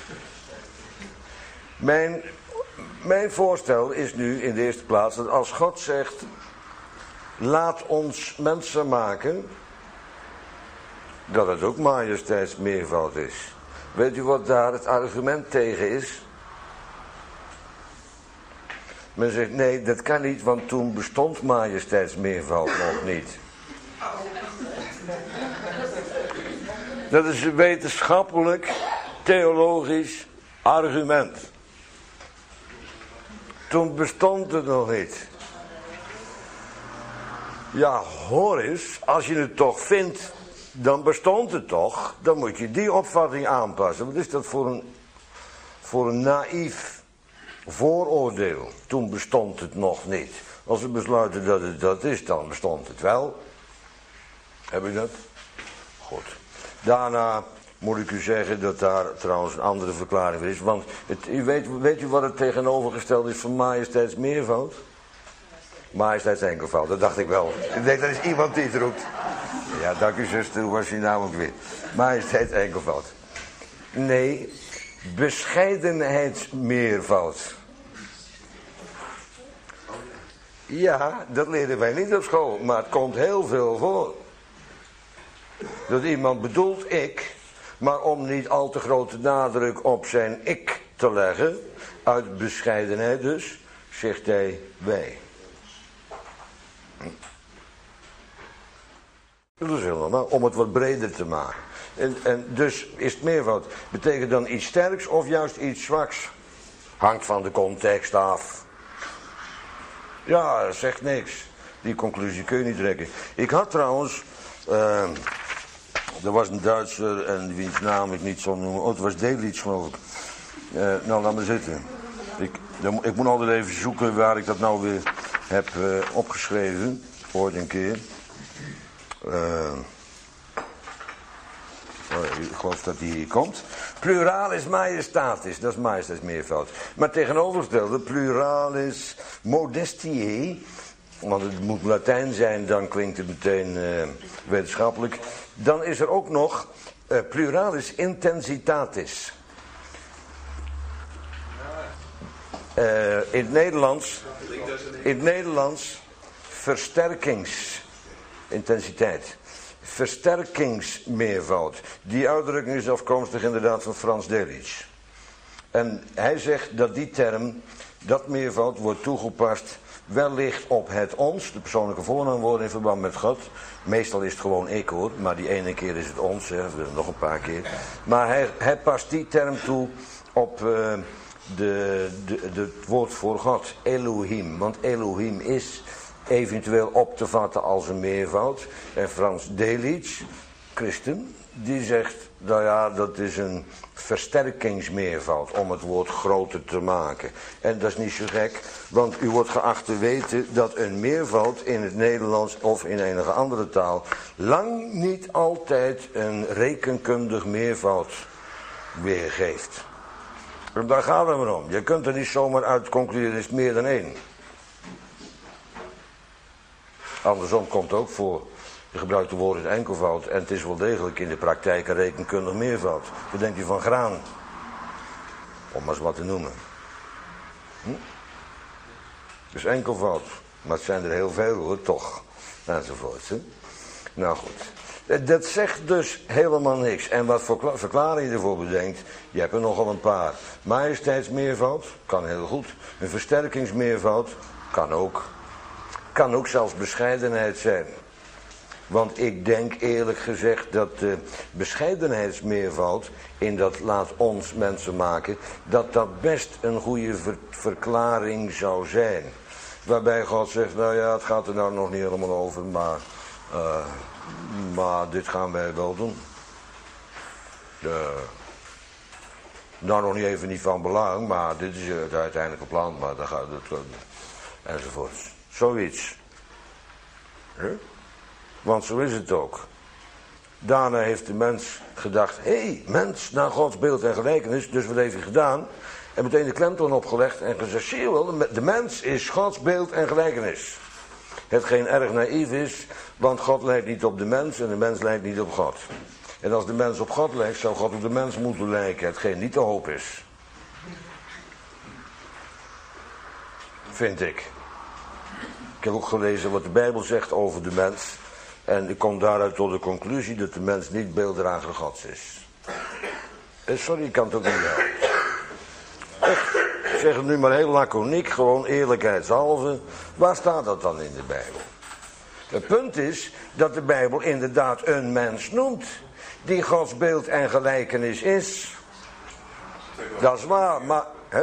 Speaker 1: Mijn voorstel is nu in de eerste plaats dat als God zegt laat ons mensen maken, dat het ook majesteitsmeervoud is. Weet u wat daar het argument tegen is? Men zegt, nee, dat kan niet, want toen bestond majesteitsmeervoud nog niet. Dat is een wetenschappelijk, theologisch argument. Toen bestond het nog niet. Ja, hoor eens, als je het toch vindt, dan bestond het toch. Dan moet je die opvatting aanpassen. Wat is dat voor een naïef vooroordeel? Toen bestond het nog niet. Als we besluiten dat het dat is, dan bestond het wel. Heb ik dat? Goed. Daarna moet ik u zeggen dat daar trouwens een andere verklaring voor is. Want weet u wat het tegenovergestelde is van majesteitsmeervoud? Majesteitsenkelvoud, dat dacht ik wel. Ik denk, dat is iemand die het roept. Ja, dank u zuster, hoe was je nou ook weer? Majesteitsenkelvoud. Nee, bescheidenheidsmeervoud. Ja, dat leren wij niet op school, maar het komt heel veel voor. Dat iemand bedoelt ik, maar om niet al te grote nadruk op zijn ik te leggen, uit bescheidenheid dus, zegt hij wij. Dat is heel normaal, om het wat breder te maken. En dus is het meervoud. Betekent dan iets sterks of juist iets zwaks? Hangt van de context af. Ja, dat zegt niks. Die conclusie kun je niet trekken. Ik had trouwens, er was een Duitser en wiens naam ik niet zal noemen. Oh, het was Delitzsch geloof ik. Nou, laat maar zitten. Ik moet altijd even zoeken waar ik dat nou weer heb opgeschreven. Ooit een keer. Ik geloof dat die hier komt. Pluralis majestatis, dat is majesteitsmeervoud. Maar tegenovergestelde, pluralis modestiae, want het moet Latijn zijn, dan klinkt het meteen wetenschappelijk. Dan is er ook nog pluralis intensitatis. In het Nederlands versterkingsintensiteit. Versterkingsmeervoud. Die uitdrukking is afkomstig inderdaad van Frans Delitzsch. En hij zegt dat die term, dat meervoud, wordt toegepast wellicht op het ons, de persoonlijke voornaamwoorden in verband met God. Meestal is het gewoon ik hoor, maar die ene keer is het ons, hè, nog een paar keer. Maar hij past die term toe op het woord voor God, Elohim. Want Elohim is eventueel op te vatten als een meervoud. En Frans Delitzsch, christen, die zegt, nou ja, dat is een versterkingsmeervoud om het woord groter te maken. En dat is niet zo gek, want u wordt geacht te weten dat een meervoud in het Nederlands of in enige andere taal lang niet altijd een rekenkundig meervoud weergeeft. En daar gaat het maar om. Je kunt er niet zomaar uit concluderen, er is meer dan één. Andersom komt ook voor. Je gebruikt het woord in enkelvoud en het is wel degelijk in de praktijk een rekenkundig meervoud. Wat denkt u van graan? Om maar eens wat te noemen. Dus enkelvoud. Maar het zijn er heel veel hoor, toch. Enzovoort. Hè? Nou goed. Dat zegt dus helemaal niks. En wat voor verklaring je ervoor bedenkt, je hebt er nogal een paar. Majesteitsmeervoud, kan heel goed. Een versterkingsmeervoud, kan ook. Kan ook zelfs bescheidenheid zijn. Want ik denk eerlijk gezegd dat de bescheidenheidsmeervoud in dat laat ons mensen maken, dat best een goede verklaring zou zijn. Waarbij God zegt, nou ja, het gaat er nou nog niet helemaal over, maar dit gaan wij wel doen. Nou nog niet even niet van belang, maar dit is het uiteindelijke plan, maar dan gaat het enzovoorts. Zoiets. Huh? Want zo is het ook. Daarna heeft de mens gedacht, hé, mens naar Gods beeld en gelijkenis, dus wat heeft hij gedaan? En meteen de klemtoon opgelegd en gezegd, zie je wel, de mens is Gods beeld en gelijkenis. Hetgeen erg naïef is, want God lijkt niet op de mens en de mens lijkt niet op God. En als de mens op God lijkt, zou God op de mens moeten lijken, hetgeen niet de hoop is. Vind ik. Ik heb ook gelezen wat de Bijbel zegt over de mens. En ik kom daaruit tot de conclusie dat de mens niet beelddrager Gods is. Sorry, ik kan het ook niet helpen. Echt, ik zeg het nu maar heel laconiek, gewoon eerlijkheidshalve. Waar staat dat dan in de Bijbel? Het punt is dat de Bijbel inderdaad een mens noemt. Die Gods beeld en gelijkenis is. Dat is waar, maar... Hè?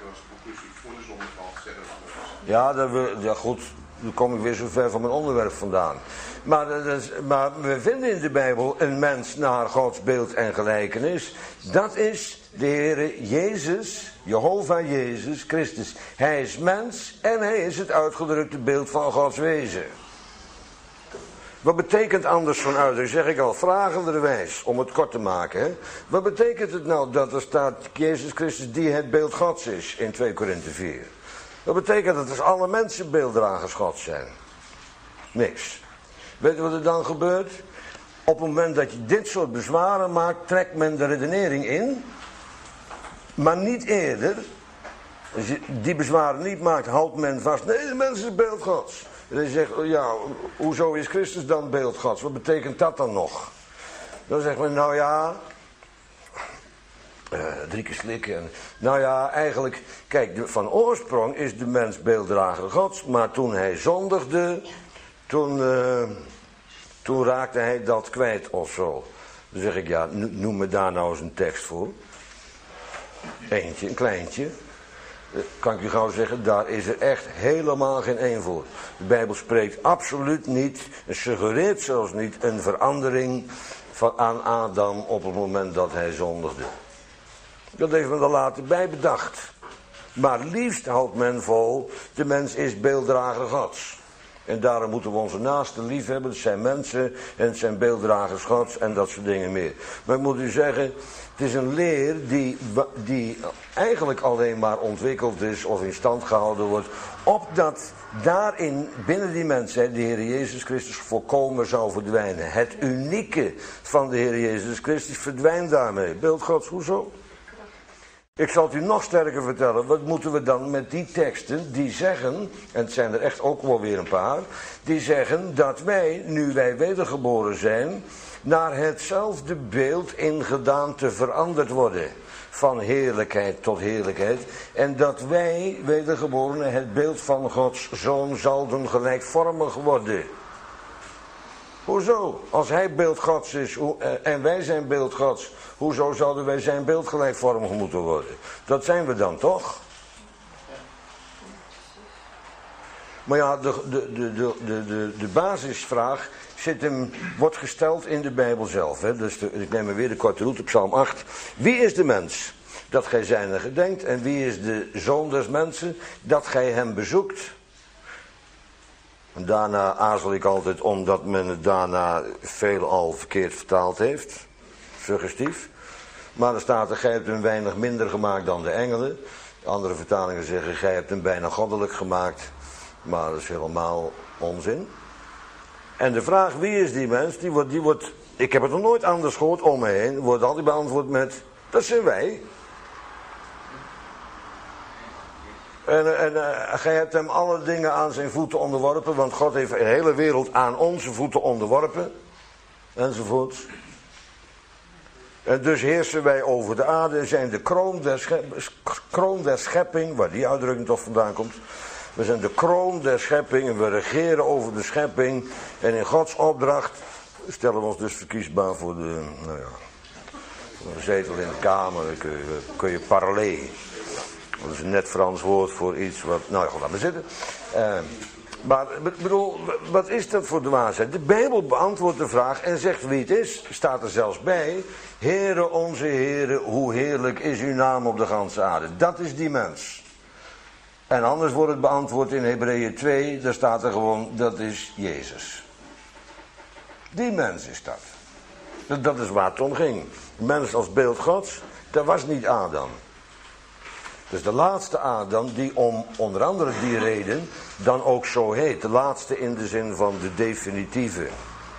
Speaker 1: Ja, goed, dan kom ik weer zo ver van mijn onderwerp vandaan. Maar we vinden in de Bijbel een mens naar Gods beeld en gelijkenis. Dat is de Heere Jezus, Jehovah Jezus Christus. Hij is mens en hij is het uitgedrukte beeld van Gods wezen. Wat betekent anders van uitdrukking? Zeg ik al, vragenderwijs, om het kort te maken. Hè? Wat betekent het nou dat er staat Jezus Christus die het beeld Gods is in 2 Korinthe 4? Dat betekent dat dus alle mensen beelddragers Gods zijn. Niks. Weet je wat er dan gebeurt? Op het moment dat je dit soort bezwaren maakt, trekt men de redenering in. Maar niet eerder. Als je die bezwaren niet maakt, houdt men vast. Nee, de mens is beeld Gods. En dan zegt, ja, hoezo is Christus dan beeld Gods? Wat betekent dat dan nog? Dan zegt men, nou ja... 3 keer slikken. Nou ja, eigenlijk... Kijk, van oorsprong is de mens beelddrager Gods. Maar toen hij zondigde... Toen raakte hij dat kwijt of zo. Dan zeg ik, ja, noem me daar nou eens een tekst voor. Eentje, een kleintje. Kan ik u gauw zeggen, daar is er echt helemaal geen één voor. De Bijbel spreekt absoluut niet, en suggereert zelfs niet, een verandering aan Adam op het moment dat hij zondigde. Dat heeft men er later bij bedacht. Maar liefst houdt men vol, de mens is beelddrager Gods. En daarom moeten we onze naasten lief hebben. Het zijn mensen en het zijn beelddragers Gods en dat soort dingen meer. Maar ik moet u zeggen, het is een leer die eigenlijk alleen maar ontwikkeld is of in stand gehouden wordt. Opdat daarin, binnen die mensheid, de Heer Jezus Christus volkomen zou verdwijnen. Het unieke van de Heer Jezus Christus verdwijnt daarmee. Beeld Gods, hoezo? Ik zal het u nog sterker vertellen, wat moeten we dan met die teksten die zeggen, en het zijn er echt ook wel weer een paar, die zeggen dat wij, nu wij wedergeboren zijn, naar hetzelfde beeld in gedaante veranderd worden. Van heerlijkheid tot heerlijkheid. En dat wij, wedergeborenen, het beeld van Gods Zoon zouden gelijkvormig worden. Hoezo? Als hij beeld Gods is en wij zijn beeld Gods, hoezo zouden wij zijn beeld gelijkvormig moeten worden? Dat zijn we dan toch? Maar ja, de basisvraag wordt gesteld in de Bijbel zelf. Hè? Dus ik neem weer de korte route, Psalm 8. Wie is de mens? Dat gij zijner gedenkt. En wie is de zoon des mensen? Dat gij hem bezoekt. En daarna aarzel ik altijd omdat men het daarna veelal verkeerd vertaald heeft. Suggestief. Maar er staat er, gij hebt hem weinig minder gemaakt dan de engelen. Andere vertalingen zeggen, gij hebt hem bijna goddelijk gemaakt. Maar dat is helemaal onzin. En de vraag, wie is die mens? Die wordt, ik heb het nog nooit anders gehoord om me heen. Wordt altijd beantwoord met, dat zijn wij. En gij hebt hem alle dingen aan zijn voeten onderworpen. Want God heeft de hele wereld aan onze voeten onderworpen. Enzovoorts. En dus heersen wij over de aarde en zijn de kroon der schepping, waar die uitdrukking toch vandaan komt. We zijn de kroon der schepping en we regeren over de schepping. En in Gods opdracht stellen we ons dus verkiesbaar voor de zetel in de kamer. Dan kun je parler. Dat is een net Frans woord voor iets wat... Nou ja, goed, laat maar zitten. Maar ik bedoel, wat is dat voor dwaasheid? De Bijbel beantwoordt de vraag en zegt wie het is. Staat er zelfs bij. Heere onze Heere, hoe heerlijk is uw naam op de ganse aarde. Dat is die mens. En anders wordt het beantwoord in Hebreeën 2. Daar staat er gewoon, dat is Jezus. Die mens is dat. Dat is waar het om ging. Mens als beeld Gods, dat was niet Adam. Dus de laatste Adam die om onder andere die reden dan ook zo heet. De laatste in de zin van de definitieve.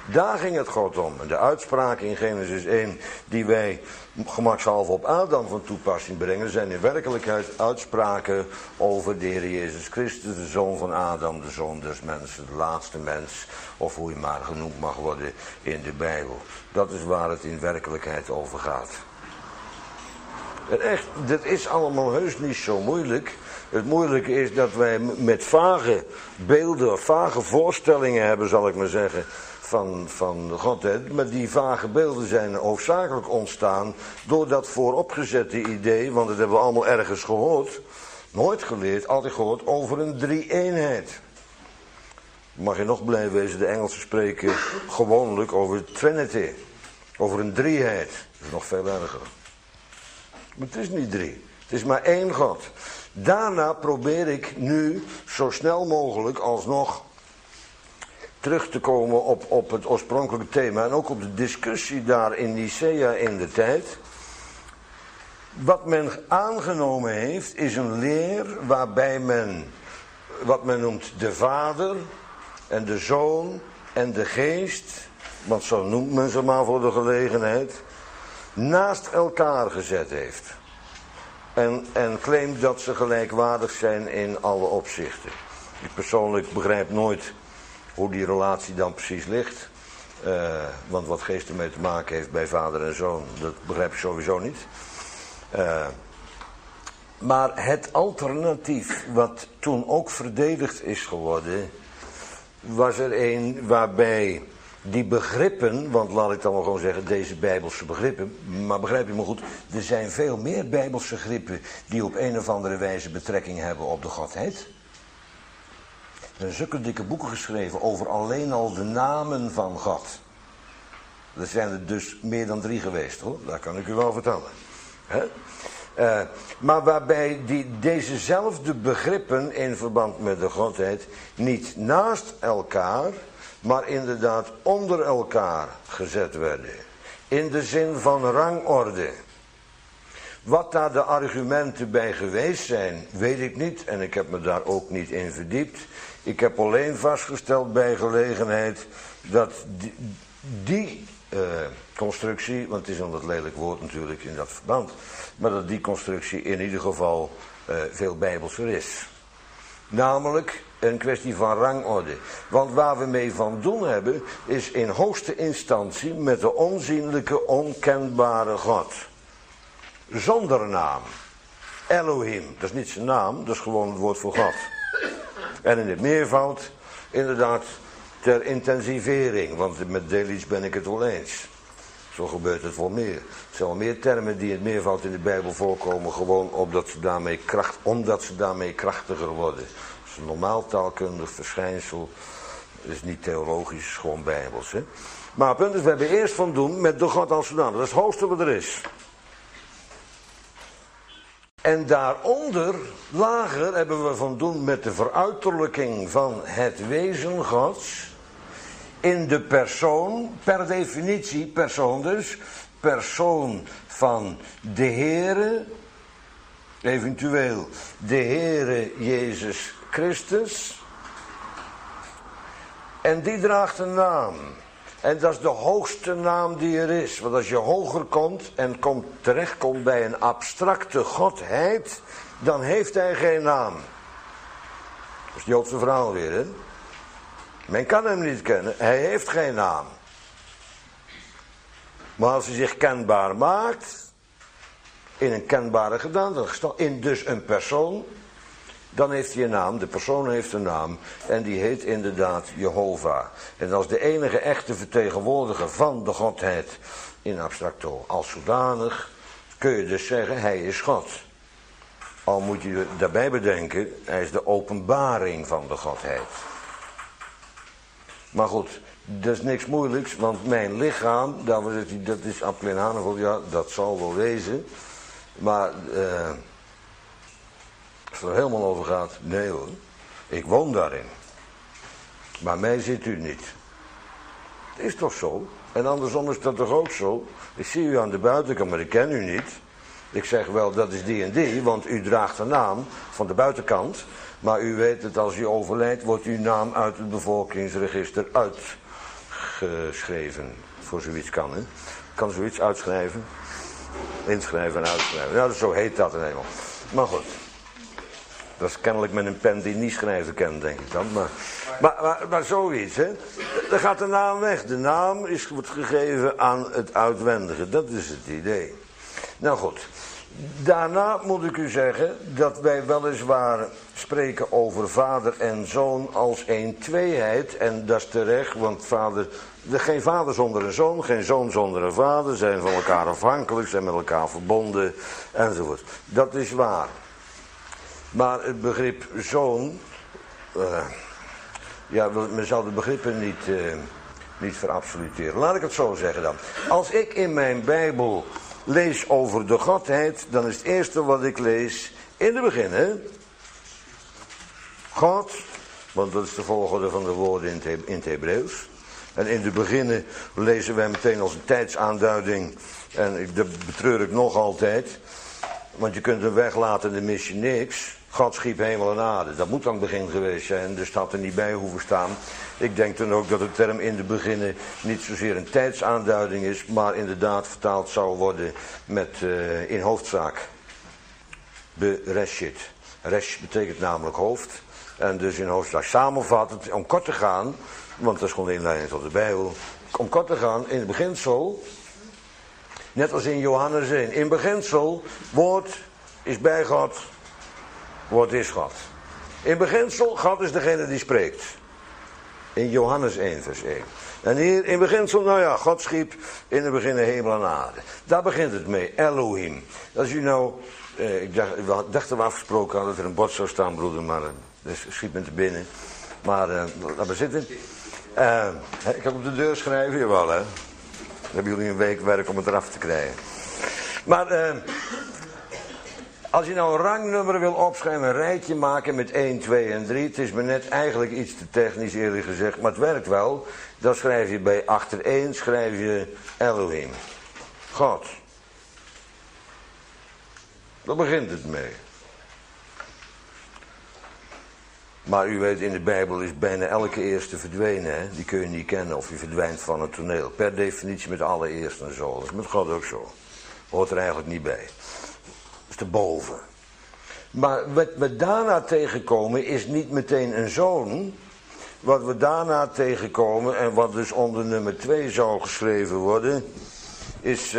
Speaker 1: Daar ging het God om. En de uitspraken in Genesis 1 die wij gemakshalve op Adam van toepassing brengen, zijn in werkelijkheid uitspraken over de Heer Jezus Christus, de zoon van Adam, de zoon des mensen, de laatste mens, of hoe hij maar genoemd mag worden in de Bijbel. Dat is waar het in werkelijkheid over gaat. En echt, dit is allemaal heus niet zo moeilijk. Het moeilijke is dat wij met vage beelden, vage voorstellingen hebben, zal ik maar zeggen, van de Godheid. Maar die vage beelden zijn hoofdzakelijk ontstaan door dat vooropgezette idee, want dat hebben we allemaal ergens gehoord, nooit geleerd, altijd gehoord, over een drie-eenheid. Mag je nog blij wezen, de Engelsen spreken gewoonlijk over Trinity, over een drieheid. Dat is nog veel erger. Maar het is niet drie, het is maar één God. Daarna probeer ik nu zo snel mogelijk alsnog terug te komen op het oorspronkelijke thema en ook op de discussie daar in Nicea in de tijd. Wat men aangenomen heeft is een leer waarbij men wat men noemt de Vader en de Zoon en de Geest, want zo noemt men ze maar voor de gelegenheid, naast elkaar gezet heeft. En claimt dat ze gelijkwaardig zijn in alle opzichten. Ik persoonlijk begrijp nooit hoe die relatie dan precies ligt. Want wat geest ermee te maken heeft bij vader en zoon, dat begrijp ik sowieso niet. Maar het alternatief, wat toen ook verdedigd is geworden, was er een waarbij die begrippen, want laat ik dan wel gewoon zeggen, deze bijbelse begrippen, maar begrijp je me goed, er zijn veel meer bijbelse begrippen die op een of andere wijze betrekking hebben op de Godheid. Er zijn zulke dikke boeken geschreven over alleen al de namen van God. Er zijn er dus meer dan 3 geweest hoor, dat kan ik u wel vertellen. Maar waarbij dezezelfde begrippen in verband met de Godheid niet naast elkaar, maar inderdaad onder elkaar gezet werden. In de zin van rangorde. Wat daar de argumenten bij geweest zijn, weet ik niet. En ik heb me daar ook niet in verdiept. Ik heb alleen vastgesteld bij gelegenheid dat die constructie, want het is een wat lelijk woord natuurlijk in dat verband, maar dat die constructie in ieder geval veel bijbelser is. Namelijk een kwestie van rangorde. Want waar we mee van doen hebben, is in hoogste instantie met de onzienlijke, onkenbare God. Zonder naam. Elohim, dat is niet zijn naam, dat is gewoon het woord voor God. En in het meervoud, inderdaad, ter intensivering, want met Delitzsch ben ik het wel eens. Zo gebeurt het wel meer. Er zijn wel meer termen die in het meervoud in de Bijbel voorkomen, gewoon omdat ze daarmee krachtiger worden. Dat is een normaal taalkundig verschijnsel, dat is niet theologisch, is gewoon bijbels. Hè? Maar het punt is, we hebben eerst van doen met de God als zodanig. Dat is het hoogste wat er is. En daaronder, lager, hebben we van doen met de veruiterlijking van het wezen Gods. In de persoon, per definitie persoon dus, persoon van de Heere, eventueel de Heere Jezus Christus. En die draagt een naam. En dat is de hoogste naam die er is. Want als je hoger komt en terechtkomt bij een abstracte godheid, dan heeft hij geen naam. Dat is het Joodse verhaal weer, hè. Men kan hem niet kennen, hij heeft geen naam. Maar als hij zich kenbaar maakt, in een kenbare gedaante, in dus een persoon, dan heeft hij een naam, de persoon heeft een naam, en die heet inderdaad Jehovah. En dat is de enige echte vertegenwoordiger van de Godheid in abstracto. Als zodanig kun je dus zeggen, hij is God. Al moet je daarbij bedenken, hij is de openbaring van de Godheid. Maar goed, dat is niks moeilijks, want mijn lichaam, dat is Appelin Hanevel, ja, dat zal wel wezen. Maar als het er helemaal over gaat, nee hoor, ik woon daarin. Maar mij ziet u niet. Het is toch zo? En andersom is dat toch ook zo? Ik zie u aan de buitenkant, maar ik ken u niet. Ik zeg wel, dat is die en die, want u draagt de naam van de buitenkant. Maar u weet het, als u overlijdt, wordt uw naam uit het bevolkingsregister uitgeschreven. Voor zoiets kan, hè. Kan zoiets uitschrijven. Inschrijven en uitschrijven. Ja, zo heet dat in Nederland. Maar goed. Dat is kennelijk met een pen die niet schrijven kent, denk ik dan. Maar zoiets, hè. Dan gaat de naam weg. De naam wordt gegeven aan het uitwendige. Dat is het idee. Nou goed. Daarna moet ik u zeggen dat wij weliswaar spreken over vader en zoon als één tweeheid. En dat is terecht, want geen vader zonder een zoon, geen zoon zonder een vader, zijn van elkaar afhankelijk, zijn met elkaar verbonden, enzovoort. Dat is waar. Maar het begrip zoon, men zal de begrippen niet verabsoluteren. Laat ik het zo zeggen dan. Als ik in mijn Bijbel lees over de Godheid, dan is het eerste wat ik lees in het begin, hè? God, want dat is de volgorde van de woorden in het Hebreeuws. En in de beginnen lezen wij meteen als een tijdsaanduiding. En dat betreur ik nog altijd. Want je kunt hem weglaten en dan mis je niks. God schiep hemel en aarde. Dat moet aan het begin geweest zijn. Dus dat er niet bij hoeven staan. Ik denk dan ook dat de term in de beginnen niet zozeer een tijdsaanduiding is. Maar inderdaad vertaald zou worden met in hoofdzaak. Bereshit. Resh betekent namelijk hoofd. En dus in hoofdzaak samenvattend. Om kort te gaan. Want dat is gewoon de inleiding tot de Bijbel. Om kort te gaan in het beginsel. Net als in Johannes 1. In beginsel. Woord is bij God. Woord is God. In beginsel. God is degene die spreekt. In Johannes 1 vers 1. En hier in beginsel. Nou ja. God schiep in het begin hemel en aarde. Daar begint het mee. Elohim. Als u nou. Ik dacht dat we afgesproken hadden dat er een bord zou staan broeder. Maar dat schiet me te binnen. Maar laten we zitten. Ik heb op de deur schrijven, jawel hè. Dan hebben jullie een week werk om het eraf te krijgen. Maar als je nou een rangnummer wil opschrijven, een rijtje maken met 1, 2 en 3. Het is me net eigenlijk iets te technisch eerlijk gezegd, maar het werkt wel. Dan schrijf je bij achter 1 schrijf je Elohim. God. Daar begint het mee. Maar u weet, in de Bijbel is bijna elke eerste verdwenen. Hè? Die kun je niet kennen of die verdwijnt van het toneel. Per definitie met alle eersten en zo. Dat is met God ook zo. Hoort er eigenlijk niet bij. Dat is te boven. Maar wat we daarna tegenkomen is niet meteen een zoon. Wat we daarna tegenkomen en wat dus onder nummer 2 zou geschreven worden. Is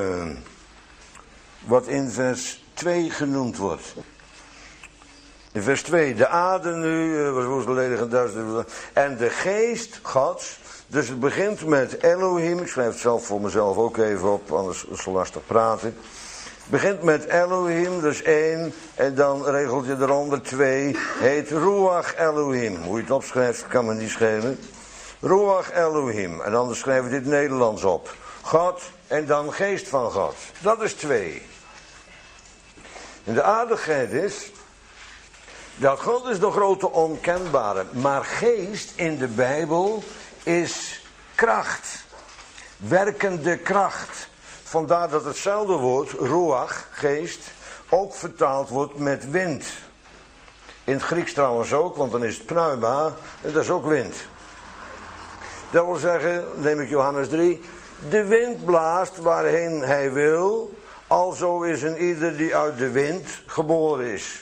Speaker 1: wat in vers 2 genoemd wordt. In vers 2, de aarde nu, was woezeledig en duister. En de geest Gods. Dus het begint met Elohim. Ik schrijf het zelf voor mezelf ook even op, anders is het zo lastig praten. Het begint met Elohim, dus 1. En dan regelt je eronder 2. Heet Ruach Elohim. Hoe je het opschrijft, kan me niet schelen. Ruach Elohim. En anders schrijven we dit Nederlands op. God en dan geest van God. Dat is 2. En de aardigheid is. Dat God is de grote onkenbare. Maar geest in de Bijbel is kracht. Werkende kracht. Vandaar dat hetzelfde woord, ruach, geest, ook vertaald wordt met wind. In het Grieks trouwens ook, want dan is het pneuma en dat is ook wind. Dat wil zeggen, neem ik Johannes 3, de wind blaast waarheen hij wil, alzo is een ieder die uit de wind geboren is.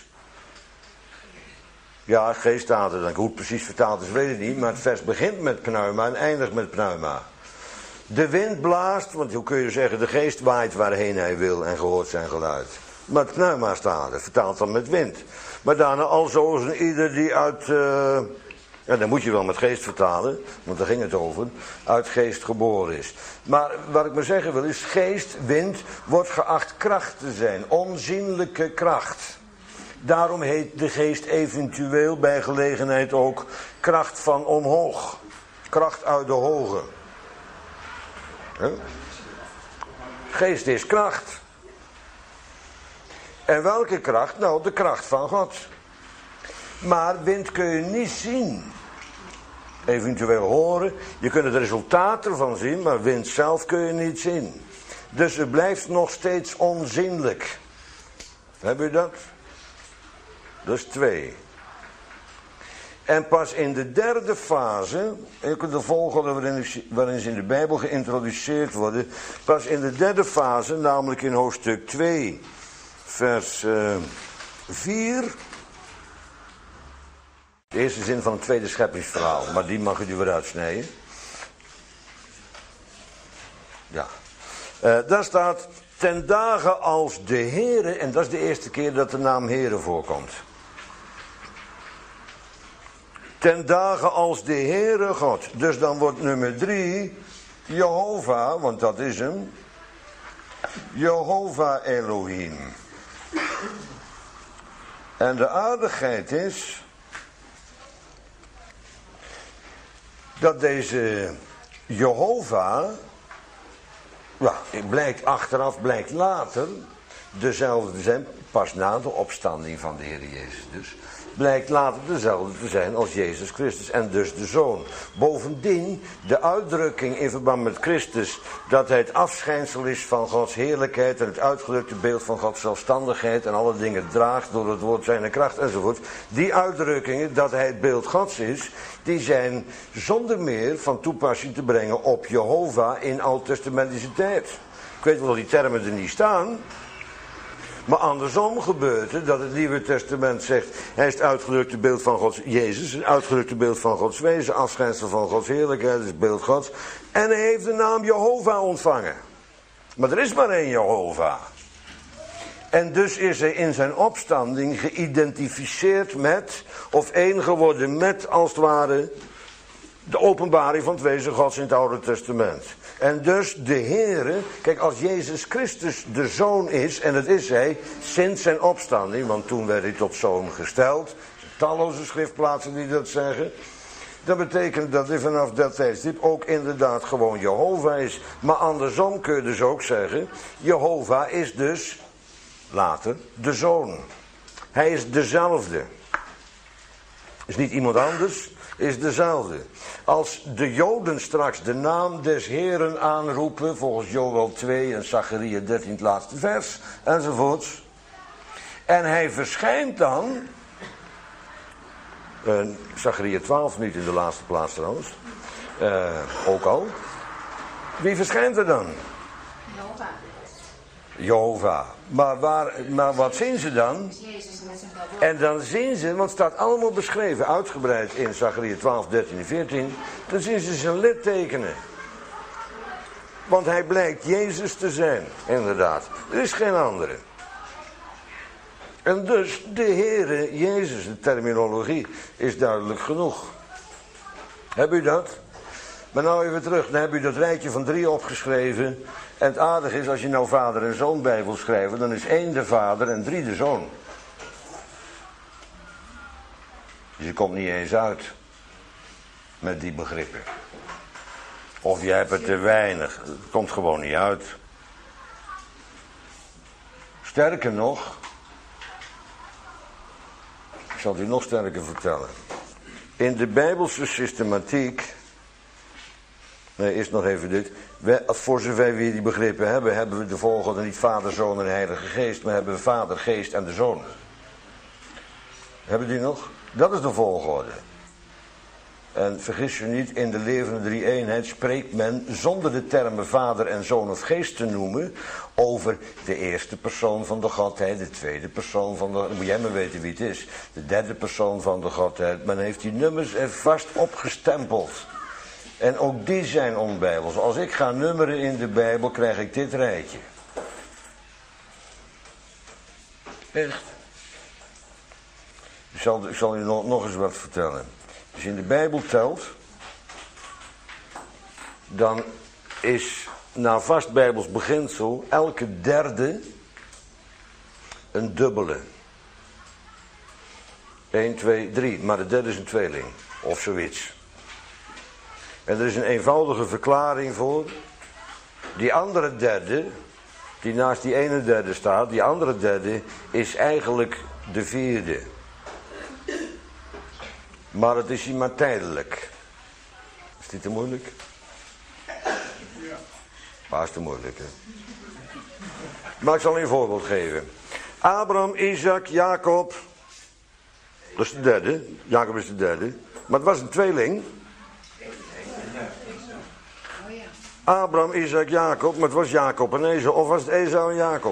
Speaker 1: Ja, geest staat er dan. Hoe het precies vertaald is, weet ik niet. Maar het vers begint met pneuma en eindigt met pneuma. De wind blaast, want hoe kun je zeggen, de geest waait waarheen hij wil en gehoort zijn geluid. Maar het pneuma staat er, vertaald dan met wind. Maar daarna alzo is een ieder die uit, ja dan moet je wel met geest vertalen, want daar ging het over, uit geest geboren is. Maar wat ik maar zeggen wil is, geest, wind, wordt geacht kracht te zijn, onzienlijke kracht. Daarom heet de geest eventueel bij gelegenheid ook kracht van omhoog. Kracht uit de hoge. Huh? Geest is kracht. En welke kracht? Nou, de kracht van God. Maar wind kun je niet zien. Eventueel horen. Je kunt het resultaat ervan zien, maar wind zelf kun je niet zien. Dus het blijft nog steeds onzienlijk. Heb je dat? Dat is 2. En pas in de derde fase, ook de volgorde waarin ze in de Bijbel geïntroduceerd worden, pas in de derde fase, namelijk in hoofdstuk 2, vers 4... De eerste zin van het tweede scheppingsverhaal, maar die mag u weer uitsnijden. Ja. Daar staat, ten dagen als de Heere, en dat is de eerste keer dat de naam Heere voorkomt. Ten dagen als de Heere God. Dus dan wordt nummer 3 Jehovah, want dat is hem. Jehovah Elohim. En de aardigheid is dat deze Jehovah, ja, blijkt later dezelfde te zijn, pas na de opstanding van de Heer Jezus dus, blijkt later dezelfde te zijn als Jezus Christus en dus de Zoon. Bovendien, de uitdrukking in verband met Christus, dat hij het afschijnsel is van Gods heerlijkheid en het uitgedrukte beeld van Gods zelfstandigheid en alle dingen draagt door het woord zijn kracht enzovoort. Die uitdrukkingen, dat hij het beeld Gods is, die zijn zonder meer van toepassing te brengen op Jehovah in oud-testamentische tijd. Ik weet wel dat die termen er niet staan. Maar andersom gebeurt het dat het Nieuwe Testament zegt, hij is het uitgedrukte beeld van Gods Jezus, het uitgedrukte beeld van Gods wezen, afschijnsel van Gods heerlijkheid, het beeld Gods. En hij heeft de naam Jehovah ontvangen. Maar er is maar één Jehovah. En dus is hij in zijn opstanding geïdentificeerd met, of één geworden met, als het ware, de openbaring van het wezen Gods in het Oude Testament. En dus de Heere, kijk, als Jezus Christus de Zoon is, en dat is hij, sinds zijn opstanding, want toen werd hij tot Zoon gesteld, talloze schriftplaatsen die dat zeggen, dat betekent dat hij vanaf dat tijdstip ook inderdaad gewoon Jehovah is. Maar andersom kun je dus ook zeggen, Jehovah is dus later de Zoon. Hij is dezelfde. Is niet iemand anders, is dezelfde. Als de Joden straks de naam des Heeren aanroepen, volgens Joel 2 en Zachariah 13 het laatste vers, enzovoorts. En hij verschijnt dan, Zachariah 12 niet in de laatste plaats trouwens, ook al. Wie verschijnt er dan? Jehovah. Maar wat zien ze dan? En dan zien ze, want het staat allemaal beschreven, uitgebreid in Zachariah 12, 13 en 14. Dan zien ze zijn littekenen. Want hij blijkt Jezus te zijn, inderdaad. Er is geen andere. En dus de Heere Jezus, de terminologie, is duidelijk genoeg. Heb u dat? Maar nou even terug, dan heb u dat rijtje van 3 opgeschreven. En het aardige is, als je nou vader en zoon bij wil schrijven, dan is 1 de vader en 3 de zoon. Dus je komt niet eens uit met die begrippen. Of jij hebt het te weinig. Het komt gewoon niet uit. Sterker nog, ik zal het u nog sterker vertellen. In de Bijbelse systematiek, nee, eerst nog even dit. Voor zover we die begrippen hebben, hebben we de volgorde niet Vader, Zoon en Heilige Geest, maar hebben we Vader, Geest en de Zoon. Hebben die nog? Dat is de volgorde. En vergis je niet, in de levende drie-eenheid spreekt men, zonder de termen Vader en Zoon of Geest te noemen, over de eerste persoon van de Godheid, de tweede persoon van de... Dan moet jij maar weten wie het is. De derde persoon van de Godheid. Men heeft die nummers er vast opgestempeld. En ook die zijn onbijbels. Als ik ga nummeren in de Bijbel, krijg ik dit rijtje. Echt. Ik zal u nog eens wat vertellen. Als je in de Bijbel telt, dan is naar vast Bijbels beginsel elke derde een dubbele. 1, 2, 3, maar de derde is een tweeling. Of zoiets. En er is een eenvoudige verklaring voor. Die andere derde, die naast die ene derde staat, die andere derde is eigenlijk de vierde. Maar het is hier maar tijdelijk. Is dit te moeilijk? Ja. Maar is te moeilijk, hè? Maar ik zal je een voorbeeld geven. Abraham, Isaac, Jacob. Dat is de derde. Jacob is de derde. Maar het was een tweeling. Abraham, Isaac, Jacob. Maar het was Jacob en Esau. Of was het Esau en Jacob?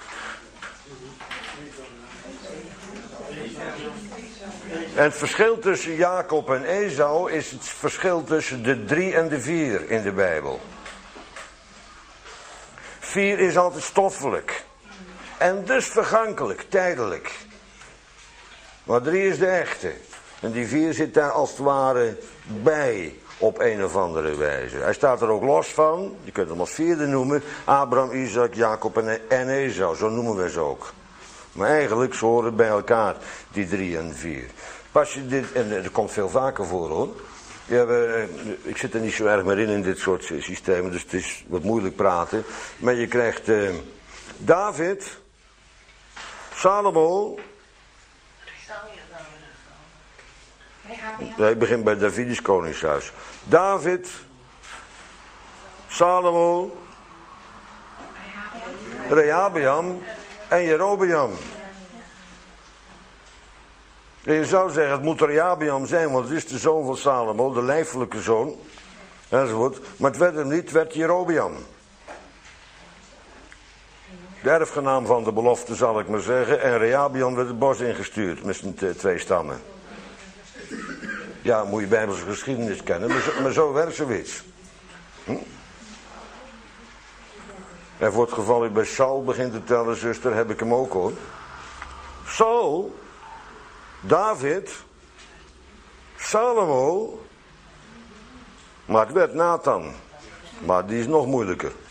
Speaker 1: En het verschil tussen Jacob en Esau is het verschil tussen de 3 en de 4 in de Bijbel. 4 is altijd stoffelijk. En dus vergankelijk, tijdelijk. Maar 3 is de echte. En die 4 zit daar als het ware bij op een of andere wijze. Hij staat er ook los van. Je kunt hem als 4e noemen. Abraham, Isaac, Jacob en Esau. Zo noemen we ze ook. Maar eigenlijk ze horen bij elkaar, die 3 en 4. Pas je dit, en dat komt veel vaker voor hoor. Ik zit er niet zo erg meer in dit soort systemen, dus het is wat moeilijk praten. Maar je krijgt David, Salomo. Ik begin bij Davidisch koningshuis. David, Salomo, Rehabeam en Jerobeam. En je zou zeggen, het moet Rehabeam zijn, want het is de zoon van Salomo, de lijfelijke zoon, enzovoort. Maar het werd hem niet, het werd Jerobeam. De erfgenaam van de belofte, zal ik maar zeggen. En Rehabeam werd het bos ingestuurd met zijn 2 stammen. Ja, moet je Bijbelse geschiedenis kennen, maar zo werkt zoiets. En voor het geval u bij Saul begint te tellen, zuster, heb ik hem ook hoor. Saul, David, Salomo, maar het werd Nathan. Maar die is nog moeilijker.